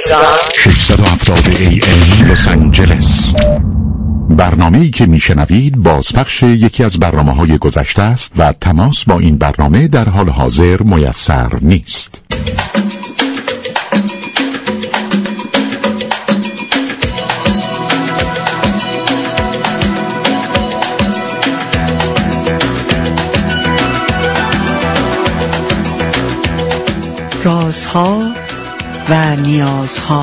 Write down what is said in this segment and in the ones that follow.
670 AM لس آنجلس. برنامه‌ای که میشنوید بازپخش یکی از برنامه‌های گذشته است و تماس با این برنامه در حال حاضر میسر نیست. رازها و نیازها.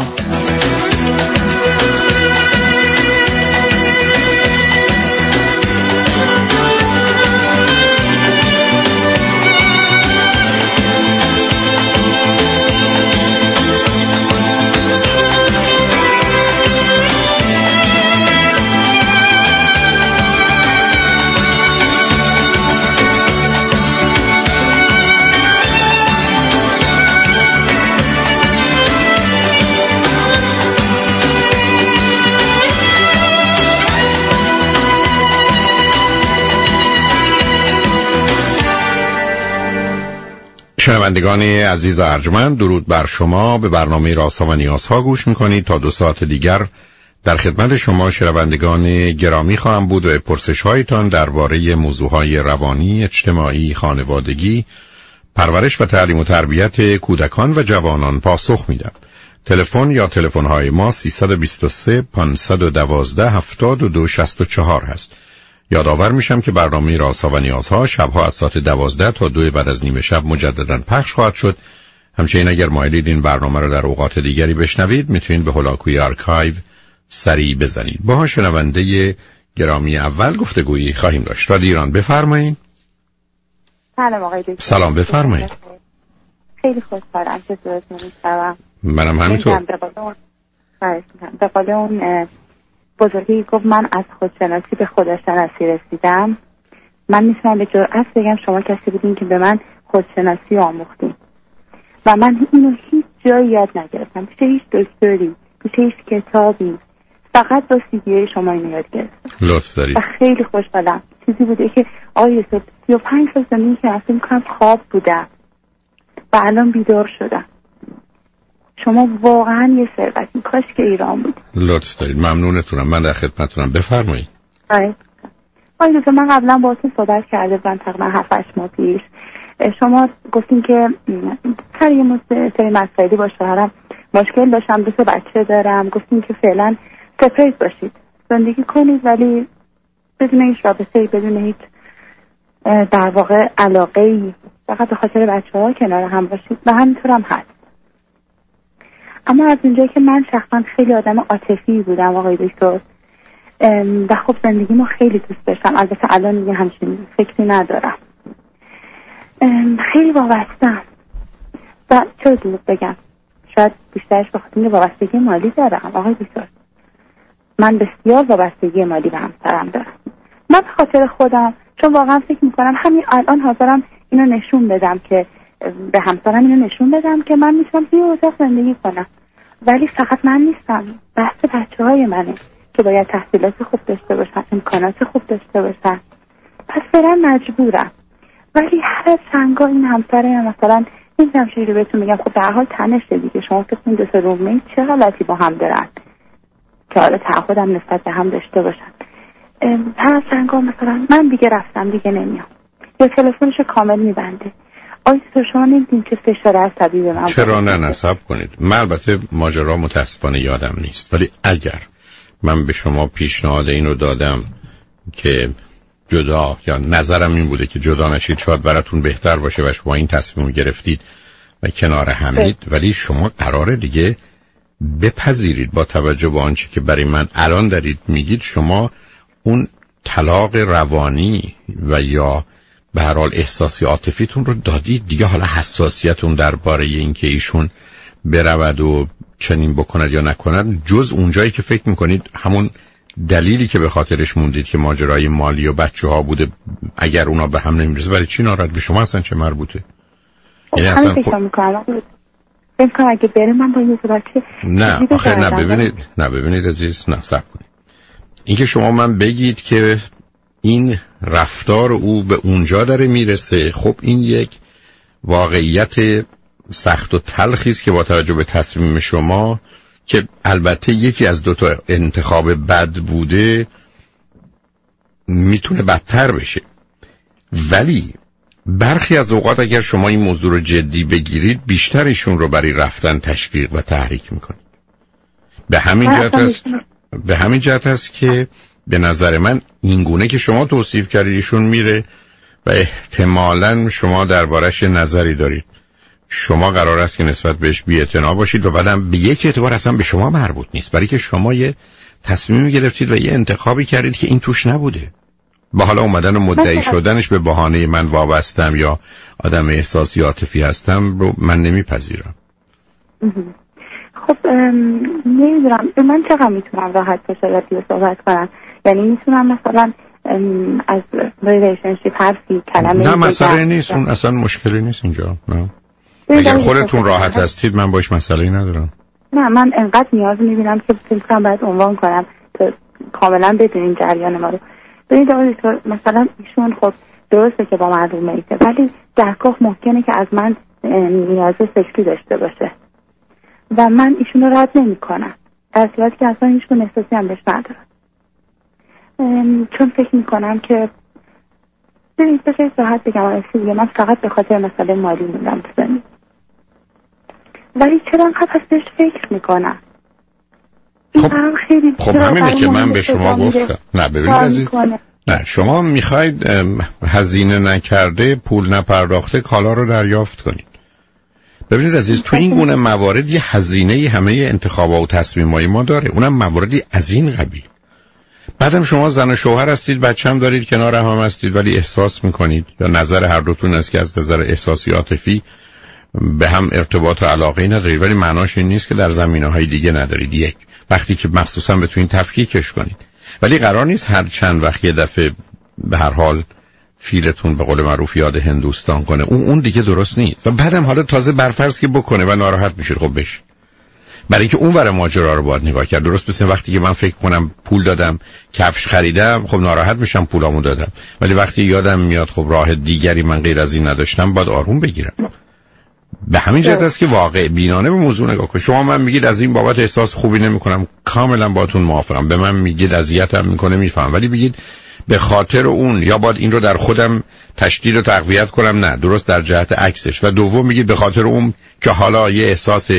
شنوندگان عزیز و ارجمند، درود بر شما. به برنامه رازها و نیازها گوش میکنید. تا 2 ساعت دیگر در خدمت شما شنوندگان گرامی خواهم بود و پرسش هایتان درباره موضوعهای روانی، اجتماعی، خانوادگی، پرورش و تعلیم و تربیت کودکان و جوانان پاسخ میدم. تلفن یا تلفن های ما 323 512 7264 هست. یادآور میشم که برنامه رازها و نیازها شبها از ساعت 12 تا 2 بعد از نیمه شب مجددا پخش خواهد شد. همچنین اگر مایلید این برنامه رو در اوقات دیگری بشنوید، میتونید به هولاکوی آرکایو سری بزنید. با شنونده گرامی اول گفتگویی خواهیم داشت. رادیو ایران، بفرمایید. سلام آقای دکتر. سلام، بفرمایید. خیلی خوشحالم که صداتون میشنوم. منم همینطور. به قول اون بزرگی گفت من از خودشناسی به خودشناسی رسیدم. من میتونم به جرئت بگم شما کسی بودین که به من خودشناسی آموختین و من اینو هیچ جایی یاد نگرفتم، پیش هیچ دکتری، پیش هیچ کتابی، فقط با CD شما اینو یاد گرفتم. لطف دارید. و خیلی خوشحالم. چیزی بوده که آقای یوسف 35 سال زندگی که اصلا میکنم خواب بودم و الان بیدار شدم. شما واقعا یه ثروتی، کاش که ایران بود. لطف دارید، ممنونتونم. من در خدمتتونم، بفرمایید. آقای دکتر، من قبلا باهاتون صحبت کرده بودم تقریبا 7-8 ماه پیش. شما گفتین که سر یه سری مسائلی با شوهرم مشکل داشتم، 2 بچه دارم. گفتین که فعلا سپریت باشید، زندگی کنید ولی بدون هیچ رابطه‌ای، بدون هیچ در واقع علاقه‌ای، فقط به خاطر بچه‌ها کنار هم باشید و همینطور هم هست. اما از اونجایی که من شخصا خیلی آدم عاطفی بودم آقای دکتر و خب زندگیمو خیلی دوست داشتم، البته الان دیگه همچین فکری ندارم، خیلی وابستم و چرا دروغ بگم، شاید بیشترش به خاطر وابستگی مالی دارم آقای دکتر. من بسیار وابستگی مالی به همسرم دارم، من به خاطر خودم، چون واقعا فکر میکنم همین الان حاضرم اینو نشون بدم که به همسرم اینو نشون بدم که من میتونم توی اتاق زندگی کنم، ولی فقط من نیستم، بحث بچه‌های منه که باید تحصیلات خوب داشته باشن، امکانات خوب داشته باشن، پس فعلا مجبورم. ولی هر چند این همسرم مثلا نمی‌دونم چجوری بهتون میگم، خب به هر حال تنشه دیگه، شما فکر کنید 2 تا رومه چه حالتی با هم دارن که حالا تعهدم نسبت به هم داشته باشن. هر چند مثلا من دیگه رفتم دیگه نمیام، یا تلفنشو کامل میبنده. آیا شما نمیدین چه فشار عصبی به من؟ چرا نه، نصب کنید. من البته ماجرا متاسفانه یادم نیست، ولی اگر من به شما پیشنهاد اینو دادم که جدا، یا نظرم این بوده که جدا نشید، شاید براتون بهتر باشه و شما این تصمیم گرفتید و کنار همید، ولی شما قراره دیگه بپذیرید با توجه به آنچه که برای من الان دارید میگید، شما اون طلاق روانی و یا به هر حال احساسی عاطفیتون رو دادید دیگه. حالا حساسیتون درباره اینکه ایشون برود و چنین بکند یا نکند، جز اونجایی که فکر میکنید همون دلیلی که به خاطرش موندید که ماجرای مالی و بچه‌ها بوده، اگر اونا به هم نمیرسه، برای چی ناراحت؟ به شما اصلا چه مربوطه؟ یعنی اصلا فکر میکنم اگه بره من با یه بچه نه آخه نه ببینید عزیز، نه صبر کنید. اینکه شما من بگید که این رفتار او به اونجا داره میرسه، خب این یک واقعیت سخت و تلخی است که با توجه به تصمیم شما که البته یکی از 2 تا انتخاب بد بوده میتونه بدتر بشه، ولی برخی از اوقات اگر شما این موضوع رو جدی بگیرید بیشتر ایشون رو برای رفتن تشویق و تحریک میکنید. به همین جهت است که به نظر من این گونه که شما توصیف کردید ایشون میره و احتمالاً شما دربارش نظری دارید. شما قرار است که نسبت بهش بی‌اعتنا باشید و بعدم به یک اعتبار اصلا به شما مربوط نیست، برای که شما یه تصمیمی گرفتید و یه انتخابی کردید که این توش نبوده. با حالا اومدن و مدعی شدنش به بهانه من وابستم یا آدم احساسی عاطفی هستم رو من نمیپذیرم. خب نمیدونم من چقدر میتونم راحت باشم و صحبت کنم، یعنی میتونم مثلا از ریلیشنشیپ حرفی کلمه نه مسئله نیست، اون اصلا مشکلی نیست اینجا. نه اگر خودتون راحت هستید من باش مسئله‌ای ندارم. نه من انقدر نیاز میبینم که فکر باید عنوان کنم که کاملا بدونین جریان ما رو. ببینید آقای دکتر، مثلا ایشون خب درسته که با من رومیته، ولی درگاه ممکنه که از من نیاز سکسی داشته باشه و من ایشون رو رد نمی کنم، در صورتی که اصلا ایشون احساسی هم بهش ندارم، چون فکر می کنم که ببینید بشه راحت بگم دیگه من فقط به خاطر مسئله مالی موندم تو زندگی، ولی چرا انقدر از بهش فکر می کنم؟ خب همینه که من به شما گفتم. نه ببینید عزیز، نه شما میخواید هزینه نکرده پول نپرداخته کالا رو دریافت کنید. ببینید عزیز، تو این گونه موارد یه هزینه همه انتخابات و تصمیمای ما داره، اونم مواردی از این قبیل. بعدم شما زن و شوهر هستید، بچه هم دارید، کنار هم هستید، ولی احساس میکنید یا نظر هر دوتون است که از نظر احساسی عاطفی به هم ارتباط و علاقه ندارید، ولی معناش این نیست که در زمینه‌های دیگه ندارید. یک وقتی که مخصوصا بتونید تفکیکش کنید، ولی قرار نیست هر چند وقت یه دفعه به هر حال فیلتون به قول معروف یاد هندوستان کنه. اون دیگه درست نیست. و بعدم حالا تازه برفرض که بکنه و ناراحت میشید، خب بشه، برای اینکه اون ور ماجرا رو باید نگاه کرد. درست مثل وقتی که من فکر کنم پول دادم کفش خریدم، خب ناراحت میشم پولامو دادم، ولی وقتی یادم میاد خب راه دیگری من غیر از این نداشتم باید آروم بگیرم. به همین جهت است که واقع بینانه به موضوع نگاه کنید. شما من میگید از این بابت احساس خوبی نمیکنم، کاملا باهاتون موافقم. به من میگید اذیتم میکنه، میفهم، ولی بگید به خاطر اون یا باید این رو در خودم تشدید و تقویت کنم، نه، درست در جهت عکسش. و دوم میگید به خاطر اون که حالا یه احساس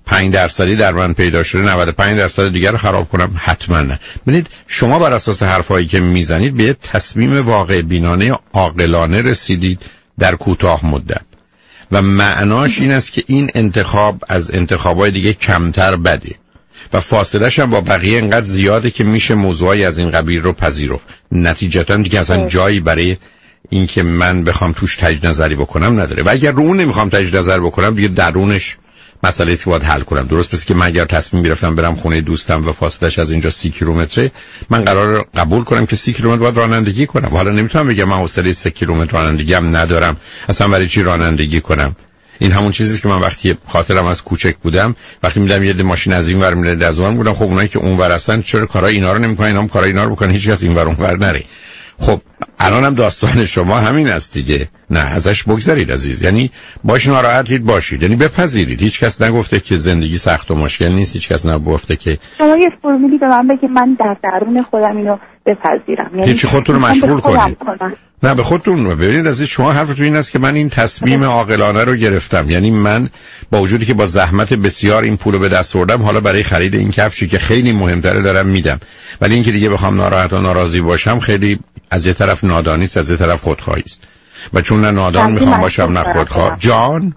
5% در من پیدا شده 95% دیگر رو خراب کنم، حتما نه. ببینید شما بر اساس حرفایی که میزنید به تصمیم واقع بینانه عاقلانه رسیدید در کوتاه مدت و معناش این است که این انتخاب از انتخابای دیگه کمتر بده و فاصله‌ش هم با بقیه انقدر زیاده که میشه موضوعی از این قبیل رو پذیرفت. نتیجتاً دیگه اصلا جایی برای این که من بخوام توش تجدید نظری بکنم نداره. و اگر رو اون نمیخوام تجدید نظر بکنم دیگه درونش مسئله است که باید حل کنم. درست پس که من اگر تصمیم گرفتم برم خونه دوستم و فاصله‌اش از اینجا 30 کیلومتره، من قرار قبول کنم که 30 کیلومتر باید رانندگی کنم. حالا نمیتونم بگم من حوصله 3 کیلومتر رانندگی هم ندارم، اصلا برای چی رانندگی کنم. این همون چیزی که من وقتی خاطرم از کوچک بودم، وقتی میدم یه ماشین از این ور میره از اون بودم، خب اونایی که اون ور هستن چرا کارای اینا رو نمیکنن، اینا هم کارای اینا رو بکنن، هیچ کس این ور اون ور نره. خب الانم داستان شما همین است دیگه. نه ازش بگذرید عزیز، یعنی باش ناراحتید باشید، یعنی بپذیرید. هیچ کس نگفته که زندگی سخت و مشکل نیست، هیچ کس نگفته که شما یه فرمولی به من بگید من در درون خودم اینو بپذیرم، یعنی هیچ خودتون رو مشغول کنید. نه به خودتون ببینید عزیز، شما حرفتون این است که من این تصمیم عاقلانه رو گرفتم، یعنی من با وجودی که با زحمت بسیار این پولو به دست آوردم حالا برای خرید این کفشی که خیلی مهمتره دارم میدم، ولی اینکه دیگه بخوام ناراحت و ناراضی باشم خیلی از یه طرف نادانی است، از یه طرف خودخواهی است. و چون نه نادان میخوام باشم نه خودخواه. جان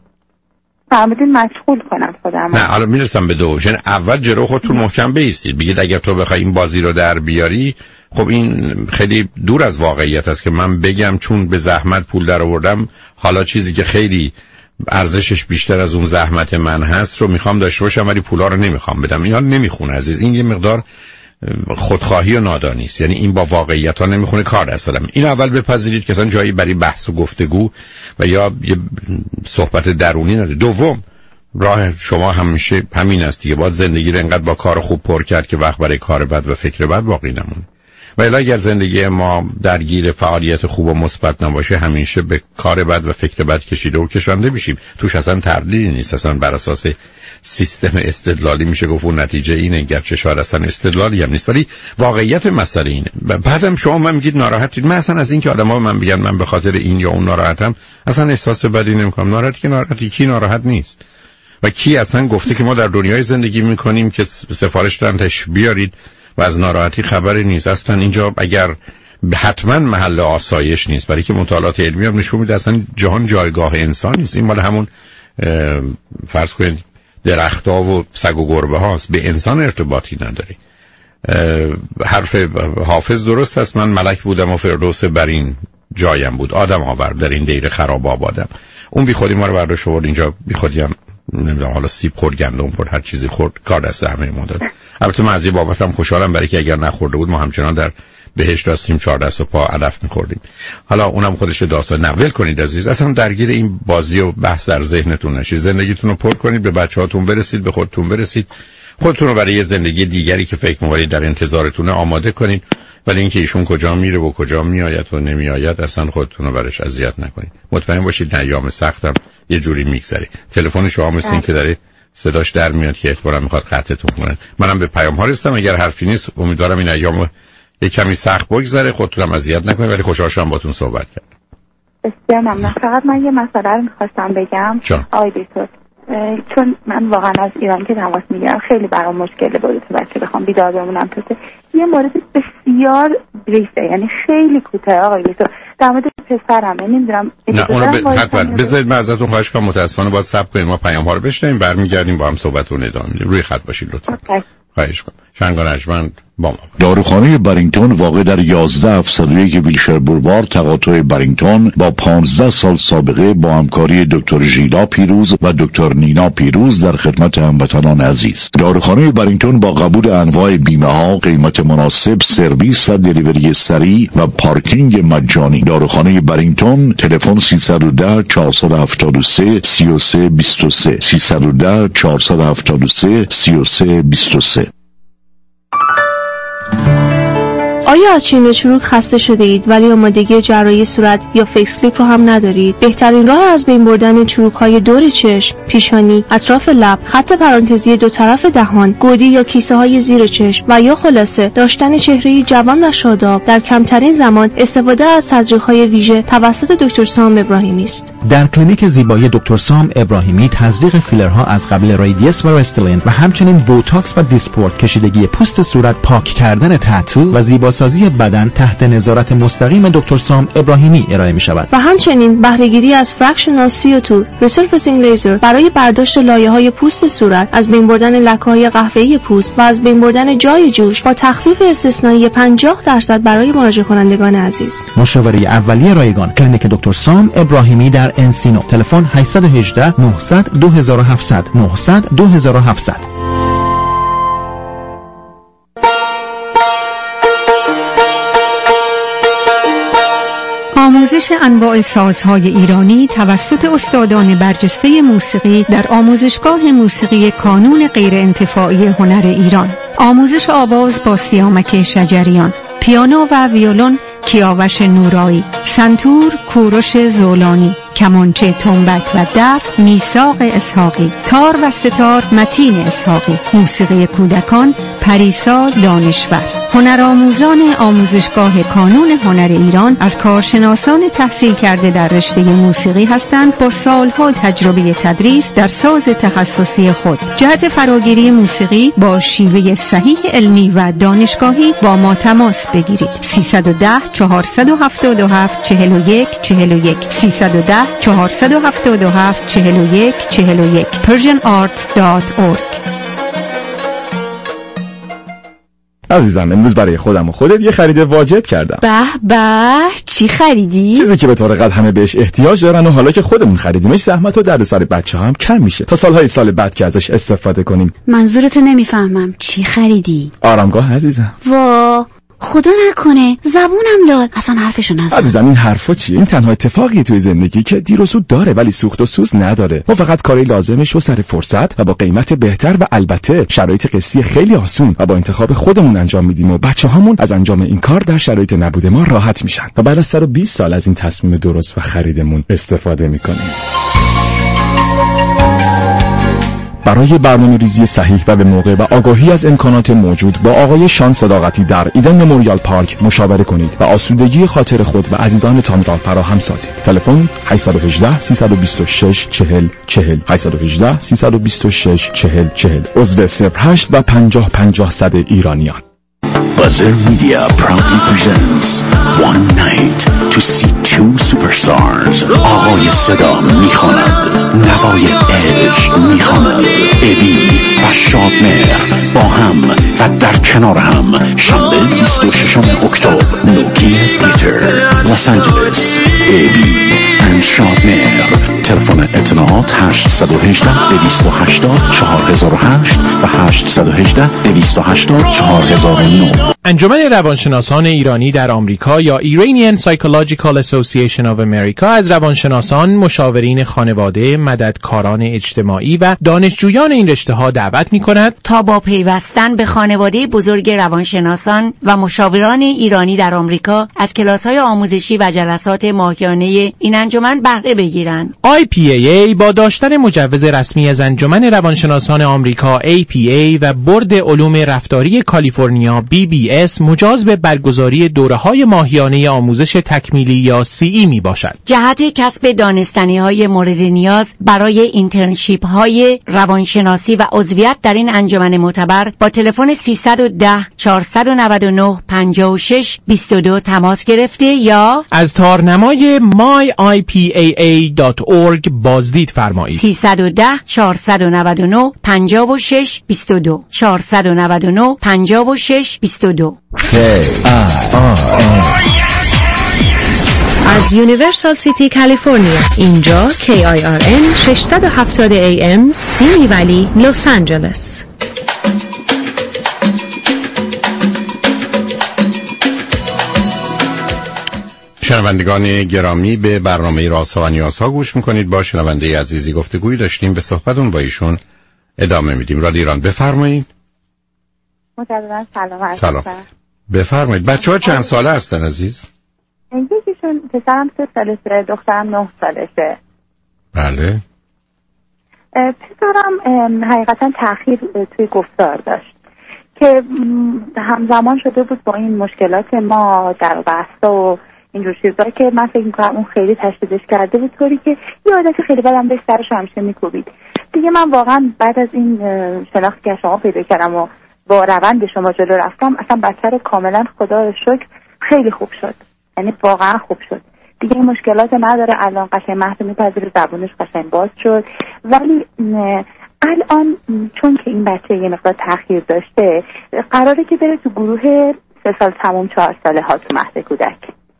فهمیدین مشغول کنم خودم. نه حالا میرسم به دوش. یعنی اول جلو خودتون محکم بایستید، بگید اگر تو بخوای این بازی رو در بیاری، خب این خیلی دور از واقعیت است که من بگم چون به زحمت پول در آوردم حالا چیزی که خیلی ارزشش بیشتر از اون زحمت من هست رو میخوام داشته باشم ولی پولا رو نمیخوام بدم. اینا نمیخونه عزیز، این یه مقدار خودخواهی و نادانی است، یعنی این با واقعیت ها نمیخونه کار دستم. این اول بپذیرید که اصلا جایی برای بحث و گفتگو و یا یه صحبت درونی نداره. دوم راه شما همیشه همین است دیگه، باید زندگی رو انقدر با کار خوب پر کرد که وقت برای کار بد و فکر بد باقی نمونه. و الا اگر زندگی ما درگیر فعالیت خوب و مثبت نباشه همیشه به کار بد و فکر بد کشیده و کشانده میشیم. توش اصلا تردیدی نیست، اصلا بر اساس سیستم استدلالی میشه گفت اون نتیجه اینه، گرچه شاید اصلا استدلالی هم نیست، ولی واقعیت مسئله اینه. بعدم شما من میگید ناراحتید. من اصلا از این که آدما من بگن من به خاطر این یا اون ناراحتم اصلا احساس بدی نمیکنم. ناراحتی که ناراحتی، کی ناراحت نیست؟ و کی اصلا گفته که ما در دنیای زندگی میکنیم که سفارش دادن تش بیارید و از ناراحتی خبری نیست؟ اصلا اینجا اگر حتما محل آسایش نیست، برای که مطالعات علمی هم نشون میده اصلا جهان جایگاه انسان نیست. این مال همون فرض کنید درخت‌ها و سگ و گربه هاست، به انسان ارتباطی نداره. حرف حافظ درست است، من ملک بودم و فردوس بر این جایم بود، آدم آورد در این دیر خراب آبادم. اون بی خودی ما رو برداشت آورد اینجا، بی خودی هم نمیدونم حالا سیب خورد، گندم خورد، هر چیزی خورد، کار دست همه ما داد. البته من از این بابت هم خوشحالم، برای که اگر نخورده بود ما همچنان در بهشت هستیم، 4 دست و پا علف می‌خوردیم. حالا اونم خودش داستان. نول کنید عزیز، اصلا درگیر این بازی و بحث در ذهنتون نشید. زندگیتون رو پر کنید، به بچه‌هاتون برسید، به خودتون برسید، خودتون رو برای یه زندگی دیگری که فکر می‌کنید در انتظارتونه آماده کنید. ولی اینکه ایشون کجا میره و کجا میآید و نمیآید اصلا خودتون رو برش اذیت نکنید. مطمئن باشید ایام سختم یه جوری میگذره. تلفن شما مثل این که داره صداش در میاد که احتمالاً میخواد قطعتون کنه. منم به پیام ها رسیدم، اگر حرفی نیست امیدوارم این ایام یه کمی سخت بگذره، خودتونم اذیت نکنید، ولی خوشحال شدم باهاتون صحبت کردم. بسیار ممنون. فقط من یه مسئله رو می‌خواستم بگم آقای دکتر، چون من واقعا از ایران که تماس میگیرم خیلی برام مشکل بود تو بچه بخوام بیدار بمونم. یه مورد بسیار بریفه، یعنی خیلی کوتاه آقای دکتر، در مورد پسرمه. نمیدونم نه اونو حتما بذارید من ازتون خواهش کنم، متاسفانه باید صبر کنیم، ما پیام ها رو بشنویم برمیگردیم با هم صحبتون ادامه میدیم. روی خط باشید لطفا. خواهش کنم. شنگان اجمند با ما. داروخانه برینگتون واقع در 11701 ویلشر بولوار تقاطع برینگتون با 15 سال سابقه با همکاری دکتر ژیلا پیروز و دکتر نینا پیروز در خدمت هموطنان عزیز. داروخانه برینگتون با قبول انواع بیمه ها، قیمت مناسب، سرویس و دلیوری سریع و پارکینگ مجانی. داروخانه برینگتون، تلفن 310 473 3323 310 473 3323. آیا از چین و چروک خسته شده اید ولی آمادگی جراحی صورت یا فیکس لیپ رو هم ندارید؟ بهترین راه از بین بردن چروک‌های دور چشم، پیشانی، اطراف لب، خط پرانتزی دو طرف دهان، گودی یا کیسه‌های زیر چشم و یا خلاصه داشتن چهره‌ای جوان و شاداب در کمترین زمان استفاده از تزریق‌های ویژه توسط دکتر سام ابراهیمی است. در کلینیک زیبایی دکتر سام ابراهیمی تزریق فیلرها از قبیل رادیس و رستلین و همچنین بوتاکس و دیسپورت، کشیدگی پوست صورت، پاک کردن تتو و زیباسازی بدن تحت نظارت مستقیم دکتر سام ابراهیمی ارائه می شود. و همچنین بهره‌گیری از فرکشنال CO2 ریسرفیسینگ لیزر برای برداشت لایه‌های پوست صورت، از بین بردن لکه‌های قهوه‌ای پوست و از بین بردن جای جوش با تخفیف استثنایی 50% برای مراجعه کنندگان عزیز. مشاوره اولیه رایگان، کلینیک دکتر سام ابراهیمی در انسینو. تلفن 818 900 2700 900 2700. آموزش انواع سازهای ایرانی توسط استادان برجسته موسیقی در آموزشگاه موسیقی کانون غیرانتفاعی هنر ایران. آموزش آواز با سیامک شجریان، پیانو و ویولون کیاوش نورایی، سنتور کوروش زولانی، کمانچه تنبک و دف میثاق اسحاقی، تار و ستار متین اسحاقی، موسیقی کودکان پریسا دانشور. هنرآموزان آموزشگاه کانون هنر ایران از کارشناسان تحصیل کرده در رشته موسیقی هستند با سالها تجربه تدریس در ساز تخصصی خود. جهت فراگیری موسیقی با شیوه صحیح علمی و دانشگاهی با ما تماس بگیرید. 310 477 41 41 310 477 41 41 persianart.org. عزیزم امروز برای خودم و خودت یه خرید واجب کردم. به به، چی خریدی؟ چیزی که به طور قد همه بهش احتیاج دارن و حالا که خودمون خریدیمش زحمت و دردسر بچه‌ها هم کم میشه تا سالهای سال بعد که ازش استفاده کنیم. منظورتو نمیفهمم، چی خریدی؟ آرامگاه عزیزم. وا، خدا نکنه زبونم داد. اصلا حرفشو نزد. عزیزم این حرفا چیه؟ این تنها اتفاقیه توی زندگی که دیر و زود داره ولی سوخت و سوز نداره. ما فقط کاری لازمش رو سر فرصت و با قیمت بهتر و البته شرایط قصی خیلی آسون و با انتخاب خودمون انجام میدیم و بچه‌هامون از انجام این کار در شرایط نبود ما راحت میشن و بعد از 120 سال از این تصمیم درست و خریدمون استفاده میکنیم. برای برنامه‌ریزی صحیح و به موقع و آگاهی از امکانات موجود با آقای شان صداقتی در ایدن مموریال پارک مشاوره کنید و آسودگی خاطر خود و عزیزانتان را فراهم سازید. تلفن 818 326 40 40 818 326 40 40 عضو 08 و 50 50 100 ایرانیان. Buzzer Media proudly presents One Night to See Two Superstars. آقای صدا میخواند، نوای عشق میخواند. ابی و شادمهر با هم و در کنار هم شنبه 26 اکتبر نوکی تیتر لس آنجلس. ابی و شادمهر. تلفن اطلاعات 818 280 4008 و 818 280 4009. انجمن روانشناسان ایرانی در آمریکا یا Iranian Psychological Association of America از روانشناسان، مشاورین خانواده، مددکاران اجتماعی و دانشجویان این رشته‌ها دعوت می‌کند تا با پیوستن به خانواده بزرگ روانشناسان و مشاوران ایرانی در آمریکا از کلاس‌های آموزشی و جلسات ماهیانه این انجمن بهره بگیرند. IPAA با داشتن مجوز رسمی از انجمن روانشناسان آمریکا APA و بورد علوم رفتاری کالیفرنیا BBS مجاز به برگزاری دوره‌های ماهیانه آموزش تکمیلی یا CE می باشد. جهت کسب دانستنی‌های مورد نیاز برای اینترنشیپ‌های روانشناسی و عضویت در این انجمن معتبر با تلفن 310 499 56 22 تماس گرفته یا از تارنمای myiPaa.org بازدید فرمایید. 310 499 56 22 499 56 22. از یونیورسال سیتی کالیفرنیا، اینجا KIRN 670 AM سیمی ولی لس آنجلس. شنوندگان گرامی، به برنامه رازها و نیازها گوش میکنید. با شنونده عزیزی گفتگویی داشتیم، به صحبتون با ایشون ادامه میدیم. رادیو ایران، بفرمایید. مجددا سلام. بفرمایید. بچه‌ها چند ساله هستن عزیز؟ یکیشون پسرم 3 سالشه، دخترم 9 سالشه. بله. پسرم حقیقتا تأخیر توی گفتار داشت که همزمان شده بود با این مشکلات ما در بحثا و اینجور چیزا که من فکر میکنم اون خیلی تشدیدش کرده بود، طوری که یه عادت خیلی بدم بهش سرش همیشه میکوبید. دیگه من واقعا بعد از این شناختی که شما پیدا کردم و با روند شما جلو رفتم، اصلا بچه رو کاملا خدا رو شکر خیلی خوب شد، یعنی واقعا خوب شد دیگه. این مشکلات نداره الان، قشنگ مهد میپذیره، زبونش قشنگ باز شد. ولی الان چون که این بچه یه مقدار تأخیر داشته، قراره که بره تو گروه 3 سال تموم 4 ساله ها تو مهد کودک.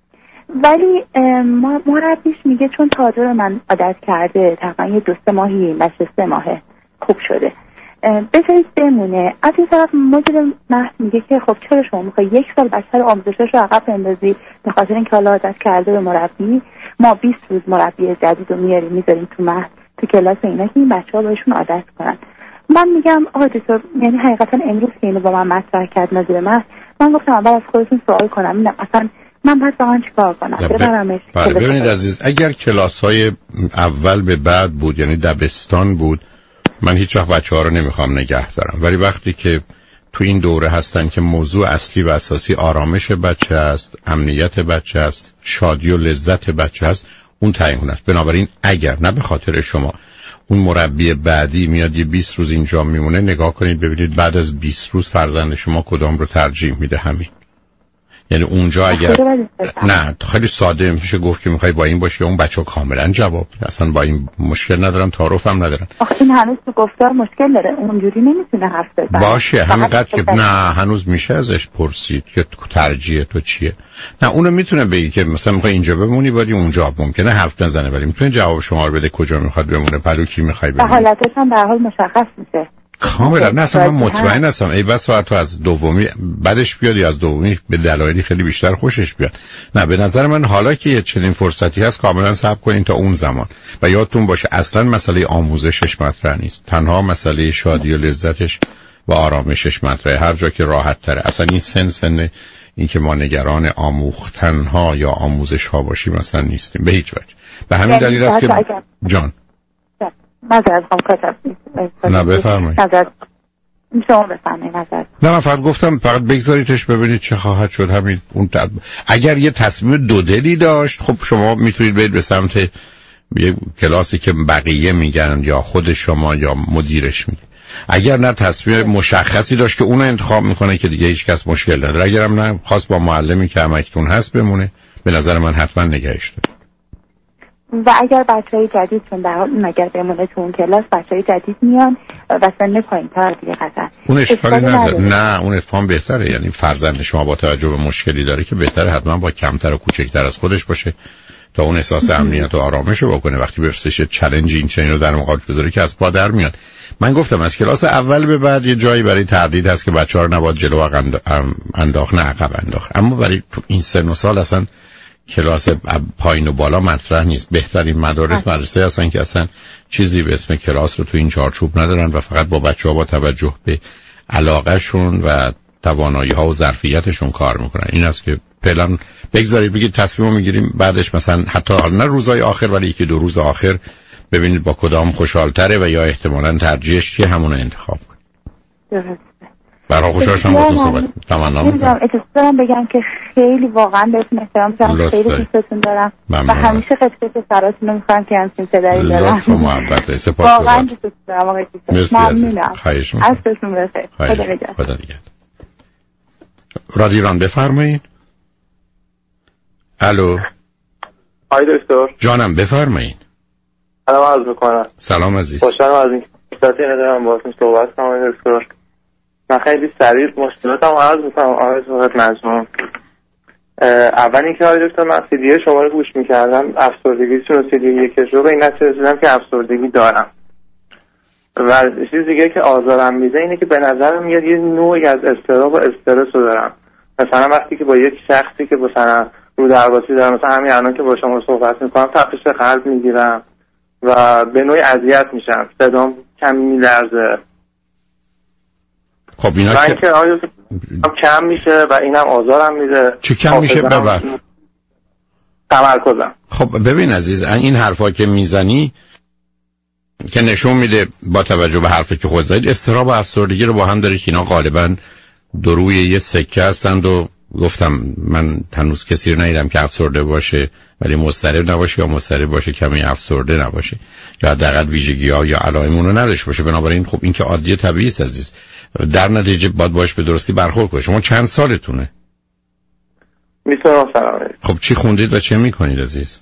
ولی مربیش میگه چون تازه رو من عادت کرده، تقریبا 2-3 ماهی بچه 3 ماهه خوب شده، بذارید بمونه. از این طرف مدیر مهد میگه که خب چرا شما میخوای 1 سال بچه رو آموزشش رو عقب بندازی به خاطر اینکه حالا عادت کرده به مربی. ما 20 روز مربی جدید رو میذاریم تو مهد تو کلاس اینا که این بچه‌ها بهشون عادت کنن. من میگم آقا دکتر، یعنی حقیقتا امروز که اینو با من مطرح کرد مدیر مهد، من گفتم اول از خودتون سوال کنم ببینم اصلا من باید واقعا چیکار کنم. بله ببینید عزیز، اگر کلاس‌های اول به بعد بود، یعنی دبستان بود، من هیچ وقت بچه‌ها رو نمیخوام نگه دارم. ولی وقتی که تو این دوره هستن که موضوع اصلی و اساسی آرامش بچه است، امنیت بچه است، شادی و لذت بچه است، اون تعیین است. بنابراین اگر نه به خاطر شما اون مربی بعدی میاد یه 20 روز اینجا میمونه، نگاه کنید ببینید بعد از 20 روز فرزند شما کدام رو ترجیح میده. همین. یعنی اونجا اگر نه خیلی ساده میشه گفت که میخوای با این باشی، اون بچه کاملا جواب اصلا با این مشکل ندارم، تعارف هم ندارم. آخه این هنوز تو گفتار مشکل داره، اونجوری نمیتونه حرف بزنه. باشه همینقدر که نه هنوز میشه ازش پرسید که ترجیح تو چیه. نه اونو میتونه بگی که مثلا میخوای اینجا بمونی ولی اونجا ممکنه حرف نزنه، ولی میتونه جواب شما رو بده کجا میخواد بمونه، پلو کی میخوای بمونی. حالتش هم در حال مشخص میشه. کاملا نه اصلا من مطمئن هستم ای بس تو از دومی بعدش بیاد یا از دومی به دلایلی خیلی بیشتر خوشش بیاد. نه به نظر من حالا که یه چنین فرصتی هست کاملا صبر کنین تا اون زمان. و یادتون باشه اصلا مسئله آموزشش مطرح نیست، تنها مسئله شادی و لذتش و آرامشش مطرحه. هر جا که راحت تره. اصلا این سن این که ما نگران آموختن ها یا آموزش ها باشیم مثلا نیستیم به هیچ وجه. به همین دلیل است که جان معذرت کاتب نه بفرمایید. شما بفرمایید. نه من فقط گفتم فقط بگذاریدش ببینید چه خواهد شد. همین اون اگر یه تصمیم دو دلی داشت خب شما میتونید برید به سمت یه کلاسی که بقیه میگن یا خود شما یا مدیرش میگه. اگر نه تصمیم مشخصی داشت که اون انتخاب میکنه که دیگه هیچ کس مشکل نداره. اگرم نه خواست با معلمی که همکتون هست بمونه به نظر من حتما نگهش داره. و اگر بچهای جدید چون در حال اگر بمونه تو اون کلاس بچهای جدید میان و سن پایین‌تر دیگه قطعا اون اشکالی نداره. نه اون اتفاقا بهتره. یعنی فرزند شما با توجه به مشکلی داره که بهتره حتما با کمتر و کوچکتر از خودش باشه تا اون احساس امنیت و آرامش رو بکنه. وقتی بفرستش چالش این چنین رو در مقابل بذاره که از پا در میاد. من گفتم از کلاس اول به بعد یه جایی برای تردید هست که بچه‌ها رو نباید جلو انداخت نه عقب انداخت. اما برای این سن و سال اصلا کلاس پایین و بالا مطرح نیست. بهترین مدرسه هستن که اصلا چیزی به اسم کلاس رو تو این چارچوب ندارن و فقط با بچه‌ها با توجه به علاقه‌شون و توانایی‌ها و ظرفیتشون کار میکنن. این است که فعلا بگذارید بگید تصمیم میگیریم بعدش مثلا حتی نه روزهای آخر ولی یکی دو روز آخر ببینید با کدام خوشحال‌تره و یا احتمالاً ترجیحش چیه همون رو انتخاب کنید. برای خوشحال شدم با تو صحبت تمنا می‌کنم. اجازه بگم که خیلی واقعا بهتون احترام می‌ذارم، خیلی دوستتون دارم و همیشه قصه سراتون رو می‌خوام که همین صدایی دارم. لطف و محبت. سپاس واقعا دوستتون دارم آقای دوست. ممنونم. خواهش می‌کنم. ازتون بخیر. خدا نگهدار. رادیو ایران بفرمایید. الو. آقای دکتر. جانم بفرمایید. سلام عرض می‌کنم. سلام عزیز. خوشحالم از اینکه فرصتی ندارم باهاتون صحبت کنم آقای دکتر. من خیلی سریع مشکلاتم عرض میکنم آقای صحبت مجموع. اول اینکه آقای دکتر من سیدی شما رو گوش میکردم افسردگیتون رو سیدی یکش رو به این نتیجه رسیدم که افسردگی دارم و چیز دیگه که آزارم میده اینه که به نظرم میاد یه نوعی از اضطراب و استرس رو دارم. مثلا وقتی که با یک شخصی که مثلا رو درواسی دارم مثلا همین الان که با شما صحبت میکنم تپش قلب میگیرم و به نوعی اذیت میشم، صدام کم میلرزه. خب اینا که کم میشه و اینم آزارم میده. چه کم میشه ببر؟ تمرکزم. خب ببین عزیز این حرفا که میزنی که نشون میده با توجه به حرفی که خود زدید اضطراب و افسردگی رو با هم داره که اینا غالبا دو روی یه سکه هستند و گفتم من هنوز کسی رو ندیدم که افسرده باشه ولی مضطرب نباشه یا مضطرب باشه کمی افسرده نباشه یا حداقل ویژگی‌ها یا علائم اون رو نداشته باشه. بنابراین خب این که عادی طبیعی است عزیز. در نتیجه باید باش به درستی برخورد کنید. شما چند سالتونه؟ 29 سالمه. خب چی خوندید و چه میکنید عزیز؟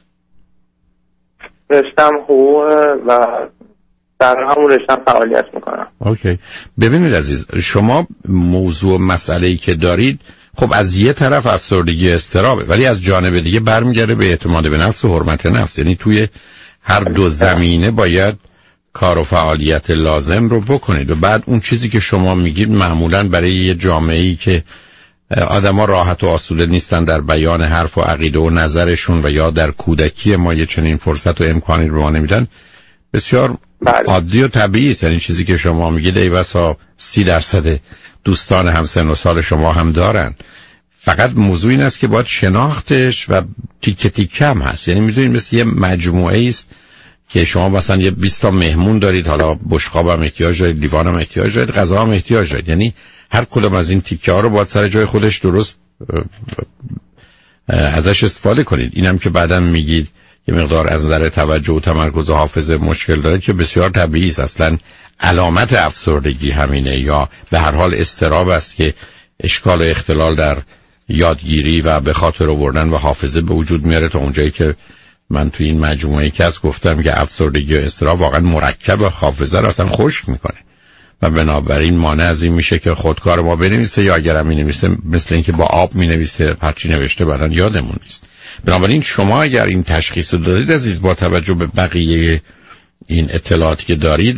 رشتم حقوق و در همون رشتم فعالیت میکنم. اوکی. ببینید عزیز شما موضوع مسئله‌ای که دارید خب از یه طرف افسردگی اضطرابه ولی از جانب دیگه برمیگرده به اعتماد به نفس و حرمت نفس. یعنی توی هر دو زمینه باید کار و فعالیت لازم رو بکنید و بعد اون چیزی که شما میگید معمولاً برای یه جامعه‌ای که آدم‌ها راحت و آسوده نیستن در بیان حرف و عقیده و نظرشون و یا در کودکی ما یه چنین فرصت و امکانی رو ما نمیدن بسیار عادی و طبیعی است. یعنی چیزی که شما میگید ای بسا 30% دوستان همسن و سال شما هم دارن. فقط موضوع این است که باید شناختش و تیکه تیکه هم هست. یعنی میدونید مثل یه مجموعه است که شما مثلا یه 20 تا مهمون دارید، حالا بشقاب هم احتیاج دارید، لیوان هم احتیاج دارید، غذا هم احتیاج دارید. یعنی هر کدوم از این تیکه ها رو باید سر جای خودش درست ازش استفاده کنید. اینم که بعداً میگید یه مقدار از نظر توجه و تمرکز و حافظه مشکل داره که بسیار طبیعی است. اصلا علامت افسردگی همینه یا به هر حال اضطراب است که اشکال و اختلال در یادگیری و به خاطر آوردن و حافظه به وجود میاره تا اونجایی که من توی این مجموعه که از گفتم که افسردگی و اضطراب واقعا مرکب حافظه رو اصلا خشک میکنه و بنابراین مانع از این میشه که خودکار ما بنویسه یا اگرم مینویسه مثل اینکه با آب مینویسه هرچی نوشته بعداً یادمون نیست. بنابراین شما اگر این تشخیص رو دارید عزیز با توجه به بقیه این اطلاعاتی که دارید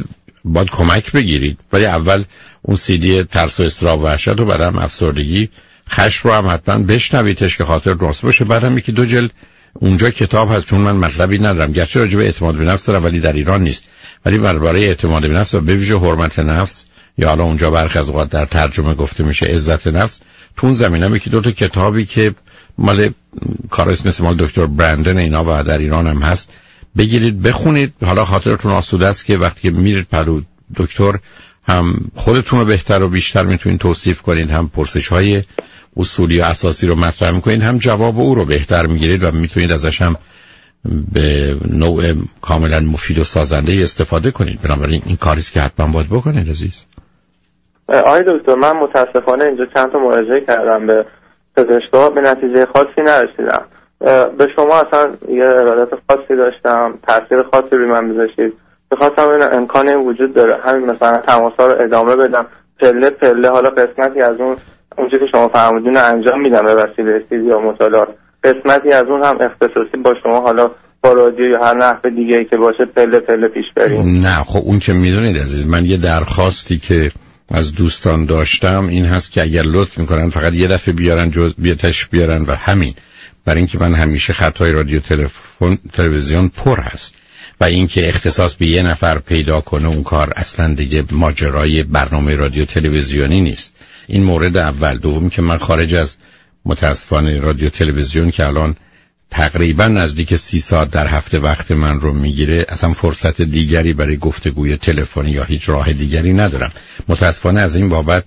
باید کمک بگیرید، ولی اول اون CD ترس و اضطراب و وحشت و بعدم افسردگی خشم رو هم حتما بشنویدش که خاطر درست باشه. بعدم یکی 2 جلد اونجا کتاب هست، چون من مطلبی ندارم گرچه راجع به اعتماد به نفس دارم ولی در ایران نیست، ولی برای اعتماد به نفس و به ویژه حرمت نفس یا حالا اونجا برخی از اوقات در ترجمه گفته میشه عزت نفس، تو اون زمینه یکی 2 تا کتابی که مال کاراست مثل مال دکتر برندن اینا و در ایران هم هست بگیرید بخونید. حالا خاطرتون آسوده است که وقتی میرید پرو دکتر هم خودتون رو بهتر و بیشتر میتونید توصیف کنید، هم پرسش‌های اصولی و اساسی رو مطرح میکنید، هم جواب او رو بهتر میگیرید و میتونید ازش هم به نوع کاملا مفید و سازنده استفاده کنید. بنابراین این کاریست که حتما باید بکنید عزیز. آقای دکتر من متاسفانه اینجا چند تا مراجعه کردم به پزشکا، به نتیجه خاصی نرسیدم. به شما اصلا یه ارادت خاصی داشتم، تاثیر خاصی روی من میذاشتید. می‌خواستم ببینم امکان این وجود داره همین مثلا تماس‌ها رو ادامه بدم پله پله، حالا قسمتی از اونجا که شما فرمودین انجام میدم به وسیله CD یا مطالعات، قسمتی از اون هم اختصاصی با شما حالا با رادیو یا هر نحو دیگه‌ای که باشه پله پله پیش بریم. نه خب اون که میدونید عزیز، من یه درخواستی که از دوستان داشتم این هست که اگر لطف میکنن فقط یه دفعه بیارن بیاتش بیارن و همین، برای اینکه من همیشه خطای رادیو تلویزیون پر هست و اینکه اختصاص به یه نفر پیدا کنه اون کار اصلا دیگه ماجرای برنامه رادیو تلویزیونی نیست. این مورد اول. دوم که من خارج از متاسفانه رادیو تلویزیون که الان تقریبا نزدیک 30 ساعت در هفته وقت من رو میگیره، اصلا فرصت دیگری برای گفتگوی تلفنی یا هیچ راه دیگری ندارم. متاسفانه از این بابت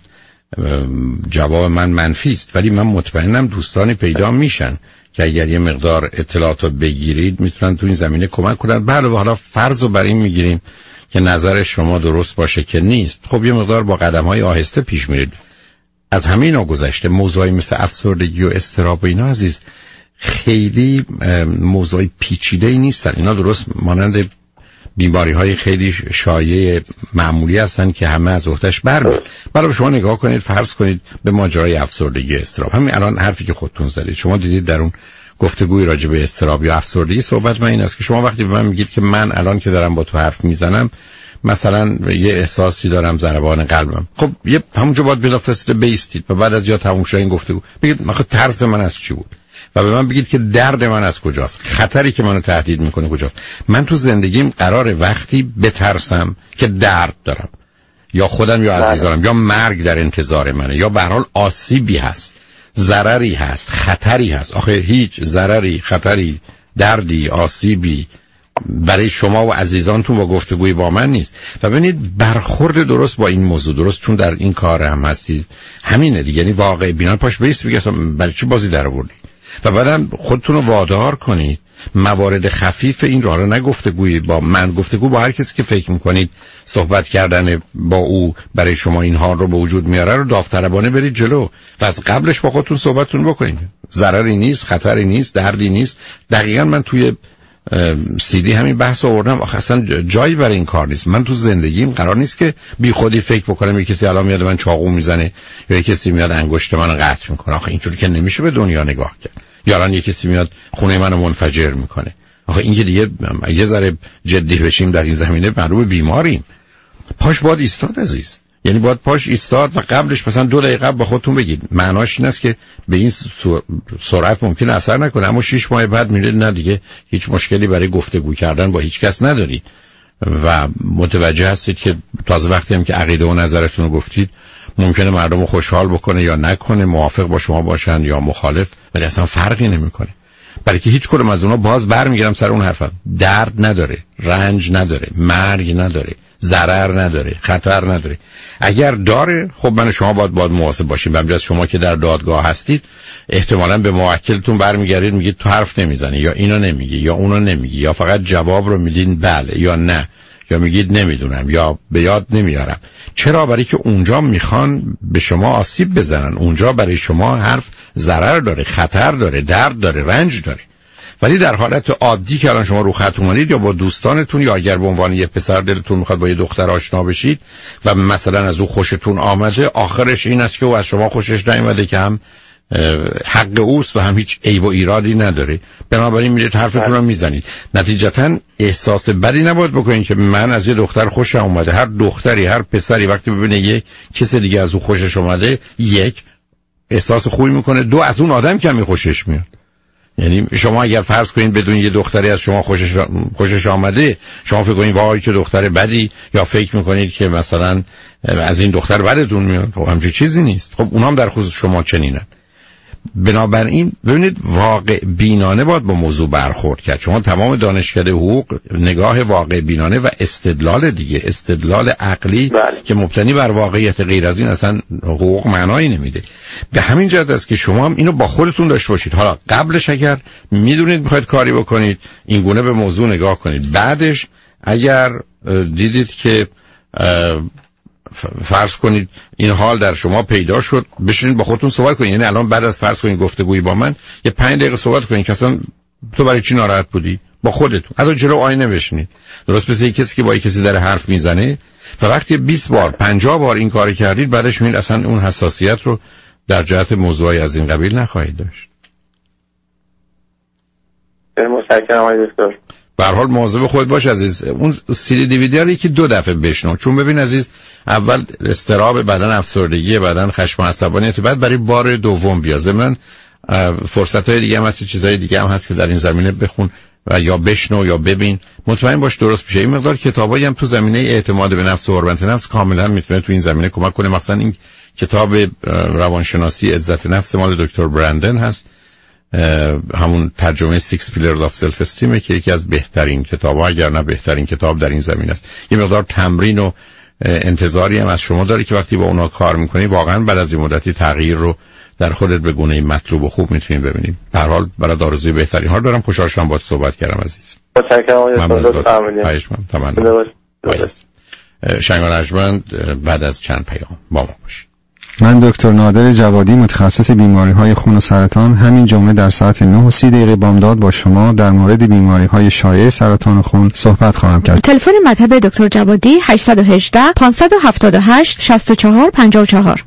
جواب من منفی است، ولی من مطمئنم دوستانی پیدا میشن که اگر یه مقدار اطلاعات رو بگیرید میتونن تو این زمینه کمک کنن. بله حالا فرض رو بر این میگیریم که نظر شما درست باشه که نیست، خب یه مقدار با قدم‌های آهسته پیش میرید. از همه اینا گذشته موضوعی مثل افسردگی و اضطراب و اینا عزیز خیلی موضوعی پیچیده‌ای نیستن. اینا درست مانند بیماری‌های خیلی شایع معمولی هستن که همه از عهده‌اش برمیاد. برای شما نگاه کنید، فرض کنید به ماجرای افسردگی اضطراب، همین الان حرفی که خودتون زدید، شما دیدید در اون گفتگوی راجع به اضطراب یا افسردگی صحبت من این است که شما وقتی به من میگید که من الان که دارم با تو حرف میزنم مثلا یه احساسی دارم ضربان قلبم، خب یه همونجا باید بلافاصله بیستید و بعد از یا تموم شد این گفتگو بگید من ترس من از چی بود و به من بگید که درد من از کجاست، خطری که منو تهدید میکنه کجاست. من تو زندگیم قراره وقتی بترسم که درد دارم یا خودم یا عزیزانم یا مرگ در انتظار منه یا به هر حال آسیبی هست، ضرری هست، خطری هست. آخه هیچ ضرری، خطری، دردی، آسیبی برای شما و عزیزانتون با گفتگوی با من نیست. و ببینید برخورد درست با این موضوع درست، چون در این کار هم هستید همینه دیگه، یعنی واقع بینانه پاش بیست بگید برای چی بازی در آوردی و بعدم خودتون رو وادار کنید موارد خفیف این راه رو نگفتگوی با من، گفتگو با هر کسی که فکر میکنید صحبت کردن با او برای شما این حال رو به وجود میاره رو داوطلبانه برید جلو و از قبلش با خودتون صحبتتون بکنید. ضرری نیست، خطری نیست، دردی نیست. دقیقاً من توی CD همین بحث آوردم. آخه اصلا جایی برای این کار نیست. من تو زندگیم قرار نیست که بی خودی فکر بکنم یه کسی الان میاد من چاقو میزنه یا یه کسی میاد انگشت منو قطع میکنه. آخه اینجوری که نمیشه به دنیا نگاه کرد. یا الان یه کسی میاد خونه منو منفجر میکنه. آخه این که دیگه یه ذره جدی بشیم در این زمینه معلومه بیماریم. پاش باید ایستاد عزیز، یعنی باید پاش ایستاد و قبلش مثلا 2 دقیقه با خودتون بگید معناش این است که به این سرعت ممکن اثر نکنه، اما 6 ماه بعد میرید نه دیگه هیچ مشکلی برای گفتگو کردن با هیچ کس ندارید و متوجه هستید که تازه وقتی هم که عقیده و نظرتون رو گفتید ممکنه مردم رو خوشحال بکنه یا نکنه، موافق با شما باشن یا مخالف، ولی اصلا فرقی نمیکنه. برای که هیچ کدوم از اونا باز برمیگردم سر اون حرفم، درد نداره، رنج نداره، مرگ نداره، ضرر نداره، خطر نداره. اگر داره خب من شما باید مواظب باشیم. به همجاز شما که در دادگاه هستید احتمالاً به موکلتون برمیگردید میگید تو حرف نمیزنی یا اینو نمیگی یا اونو نمیگی یا فقط جواب رو میدین بله یا نه یا میگید نمیدونم یا به یاد نمیارم. چرا؟ برای که اونجا میخوان به شما آسیب بزنن، اونجا برای شما حرف ضرر داره، خطر داره، درد داره، رنج داره. ولی در حالت عادی که الان شما رو خط اومدید یا با دوستانتون یا اگر به عنوان یه پسر دلتون میخواد با یه دختر آشنا بشید و مثلا از او خوشتون آمده، آخرش این است که او از شما خوشش نیامده که هم حق اوست و هم هیچ عیب و ایرادی نداره. بنابراین میرید حرفتون رو میزنید. نتیجتا احساس بدی نباید بکنید که من از یه دختر خوشم اومده. هر دختری هر پسری وقتی ببینه یه کس دیگه از او خوشش اومده، یک احساس خوبی میکنه، دو از اون آدم کمی خوشش میاد. یعنی شما اگر فرض کنید بدون یه دختری از شما خوشش آمده، شما فکر کنید وای چه دختر بدی، یا فکر میکنید که مثلا از این دختر بدتون میاد. خب همچین چیزی نیست. خب اونها هم در خصوص شما چنینن. بنابراین ببینید واقع بینانه باید با موضوع برخورد کرد. شما تمام دانشکده حقوق نگاه واقع بینانه و استدلال دیگه، استدلال عقلی که مبتنی بر واقعیت، غیر از این اصلا حقوق معنایی نمیده. به همین جهت است که شما هم اینو با خودتون داشته باشید. حالا قبلش اگر میدونید میخواید کاری بکنید، این گونه به موضوع نگاه کنید. بعدش اگر دیدید که فرض کنید این حال در شما پیدا شد، بشینید با خودتون صحبت کنید. یعنی الان بعد از فرض کنید گفتگویی با من یه 5 دقیقه صحبت کنید که اصلا تو برای چی ناراحت بودی با خودتون. حتی جلو آینه بشینید. درست مثل کسی که با کسی در حرف میزنه و وقتی 20 بار 50 بار این کارو کردید، بعدش میبینید اصلا اون حساسیت رو در جهت موضوعی از این قبیل نخواهید داشت. متشکرم آقای دکتر. به هر حال مواظب خودت باش عزیز. اون CD DVD رو یکی 2 دفعه بشنو، چون ببین عزیز اول اضطراب بدن، افسردگی بدن، خشم و عصبانیت، بعد برای بار دوم بیا. ضمن فرصت‌های دیگه هم هست، چیزای دیگه هم هست که در این زمینه بخون و یا بشنو یا ببین، مطمئن باش درست میشه. این مقدار کتابایی هم تو زمینه اعتماد به نفس و حرمت نفس کاملا میتونه تو این زمینه کمک کنه. مثلا این کتاب روانشناسی عزت نفس مال دکتر برندن هست، همون ترجمه 6 Pillars of Self Esteem که یکی از بهترین کتاب‌ها اگر نه بهترین کتاب در این زمینه است. یه مقدار تمرین و انتظاری هم از شما داره که وقتی با اونا کار میکنی واقعا بعد از این مدتی تغییر رو در خودت به گونه مطلوب و خوب میتونی ببینید. به هر حال برای آرزوی بهترین ها دارم. خوشحال شدم باهات صحبت کردم عزیز. متشکرم. شنگان ارجمند بعد از چند پیام با ما باشید. من دکتر نادر جوادی، متخصص بیماری‌های خون و سرطان، همین جمعه در ساعت 9:30 بامداد با شما در مورد بیماری‌های شایع سرطان خون صحبت خواهم کرد. تلفن مطب دکتر جوادی 818 578 64 54.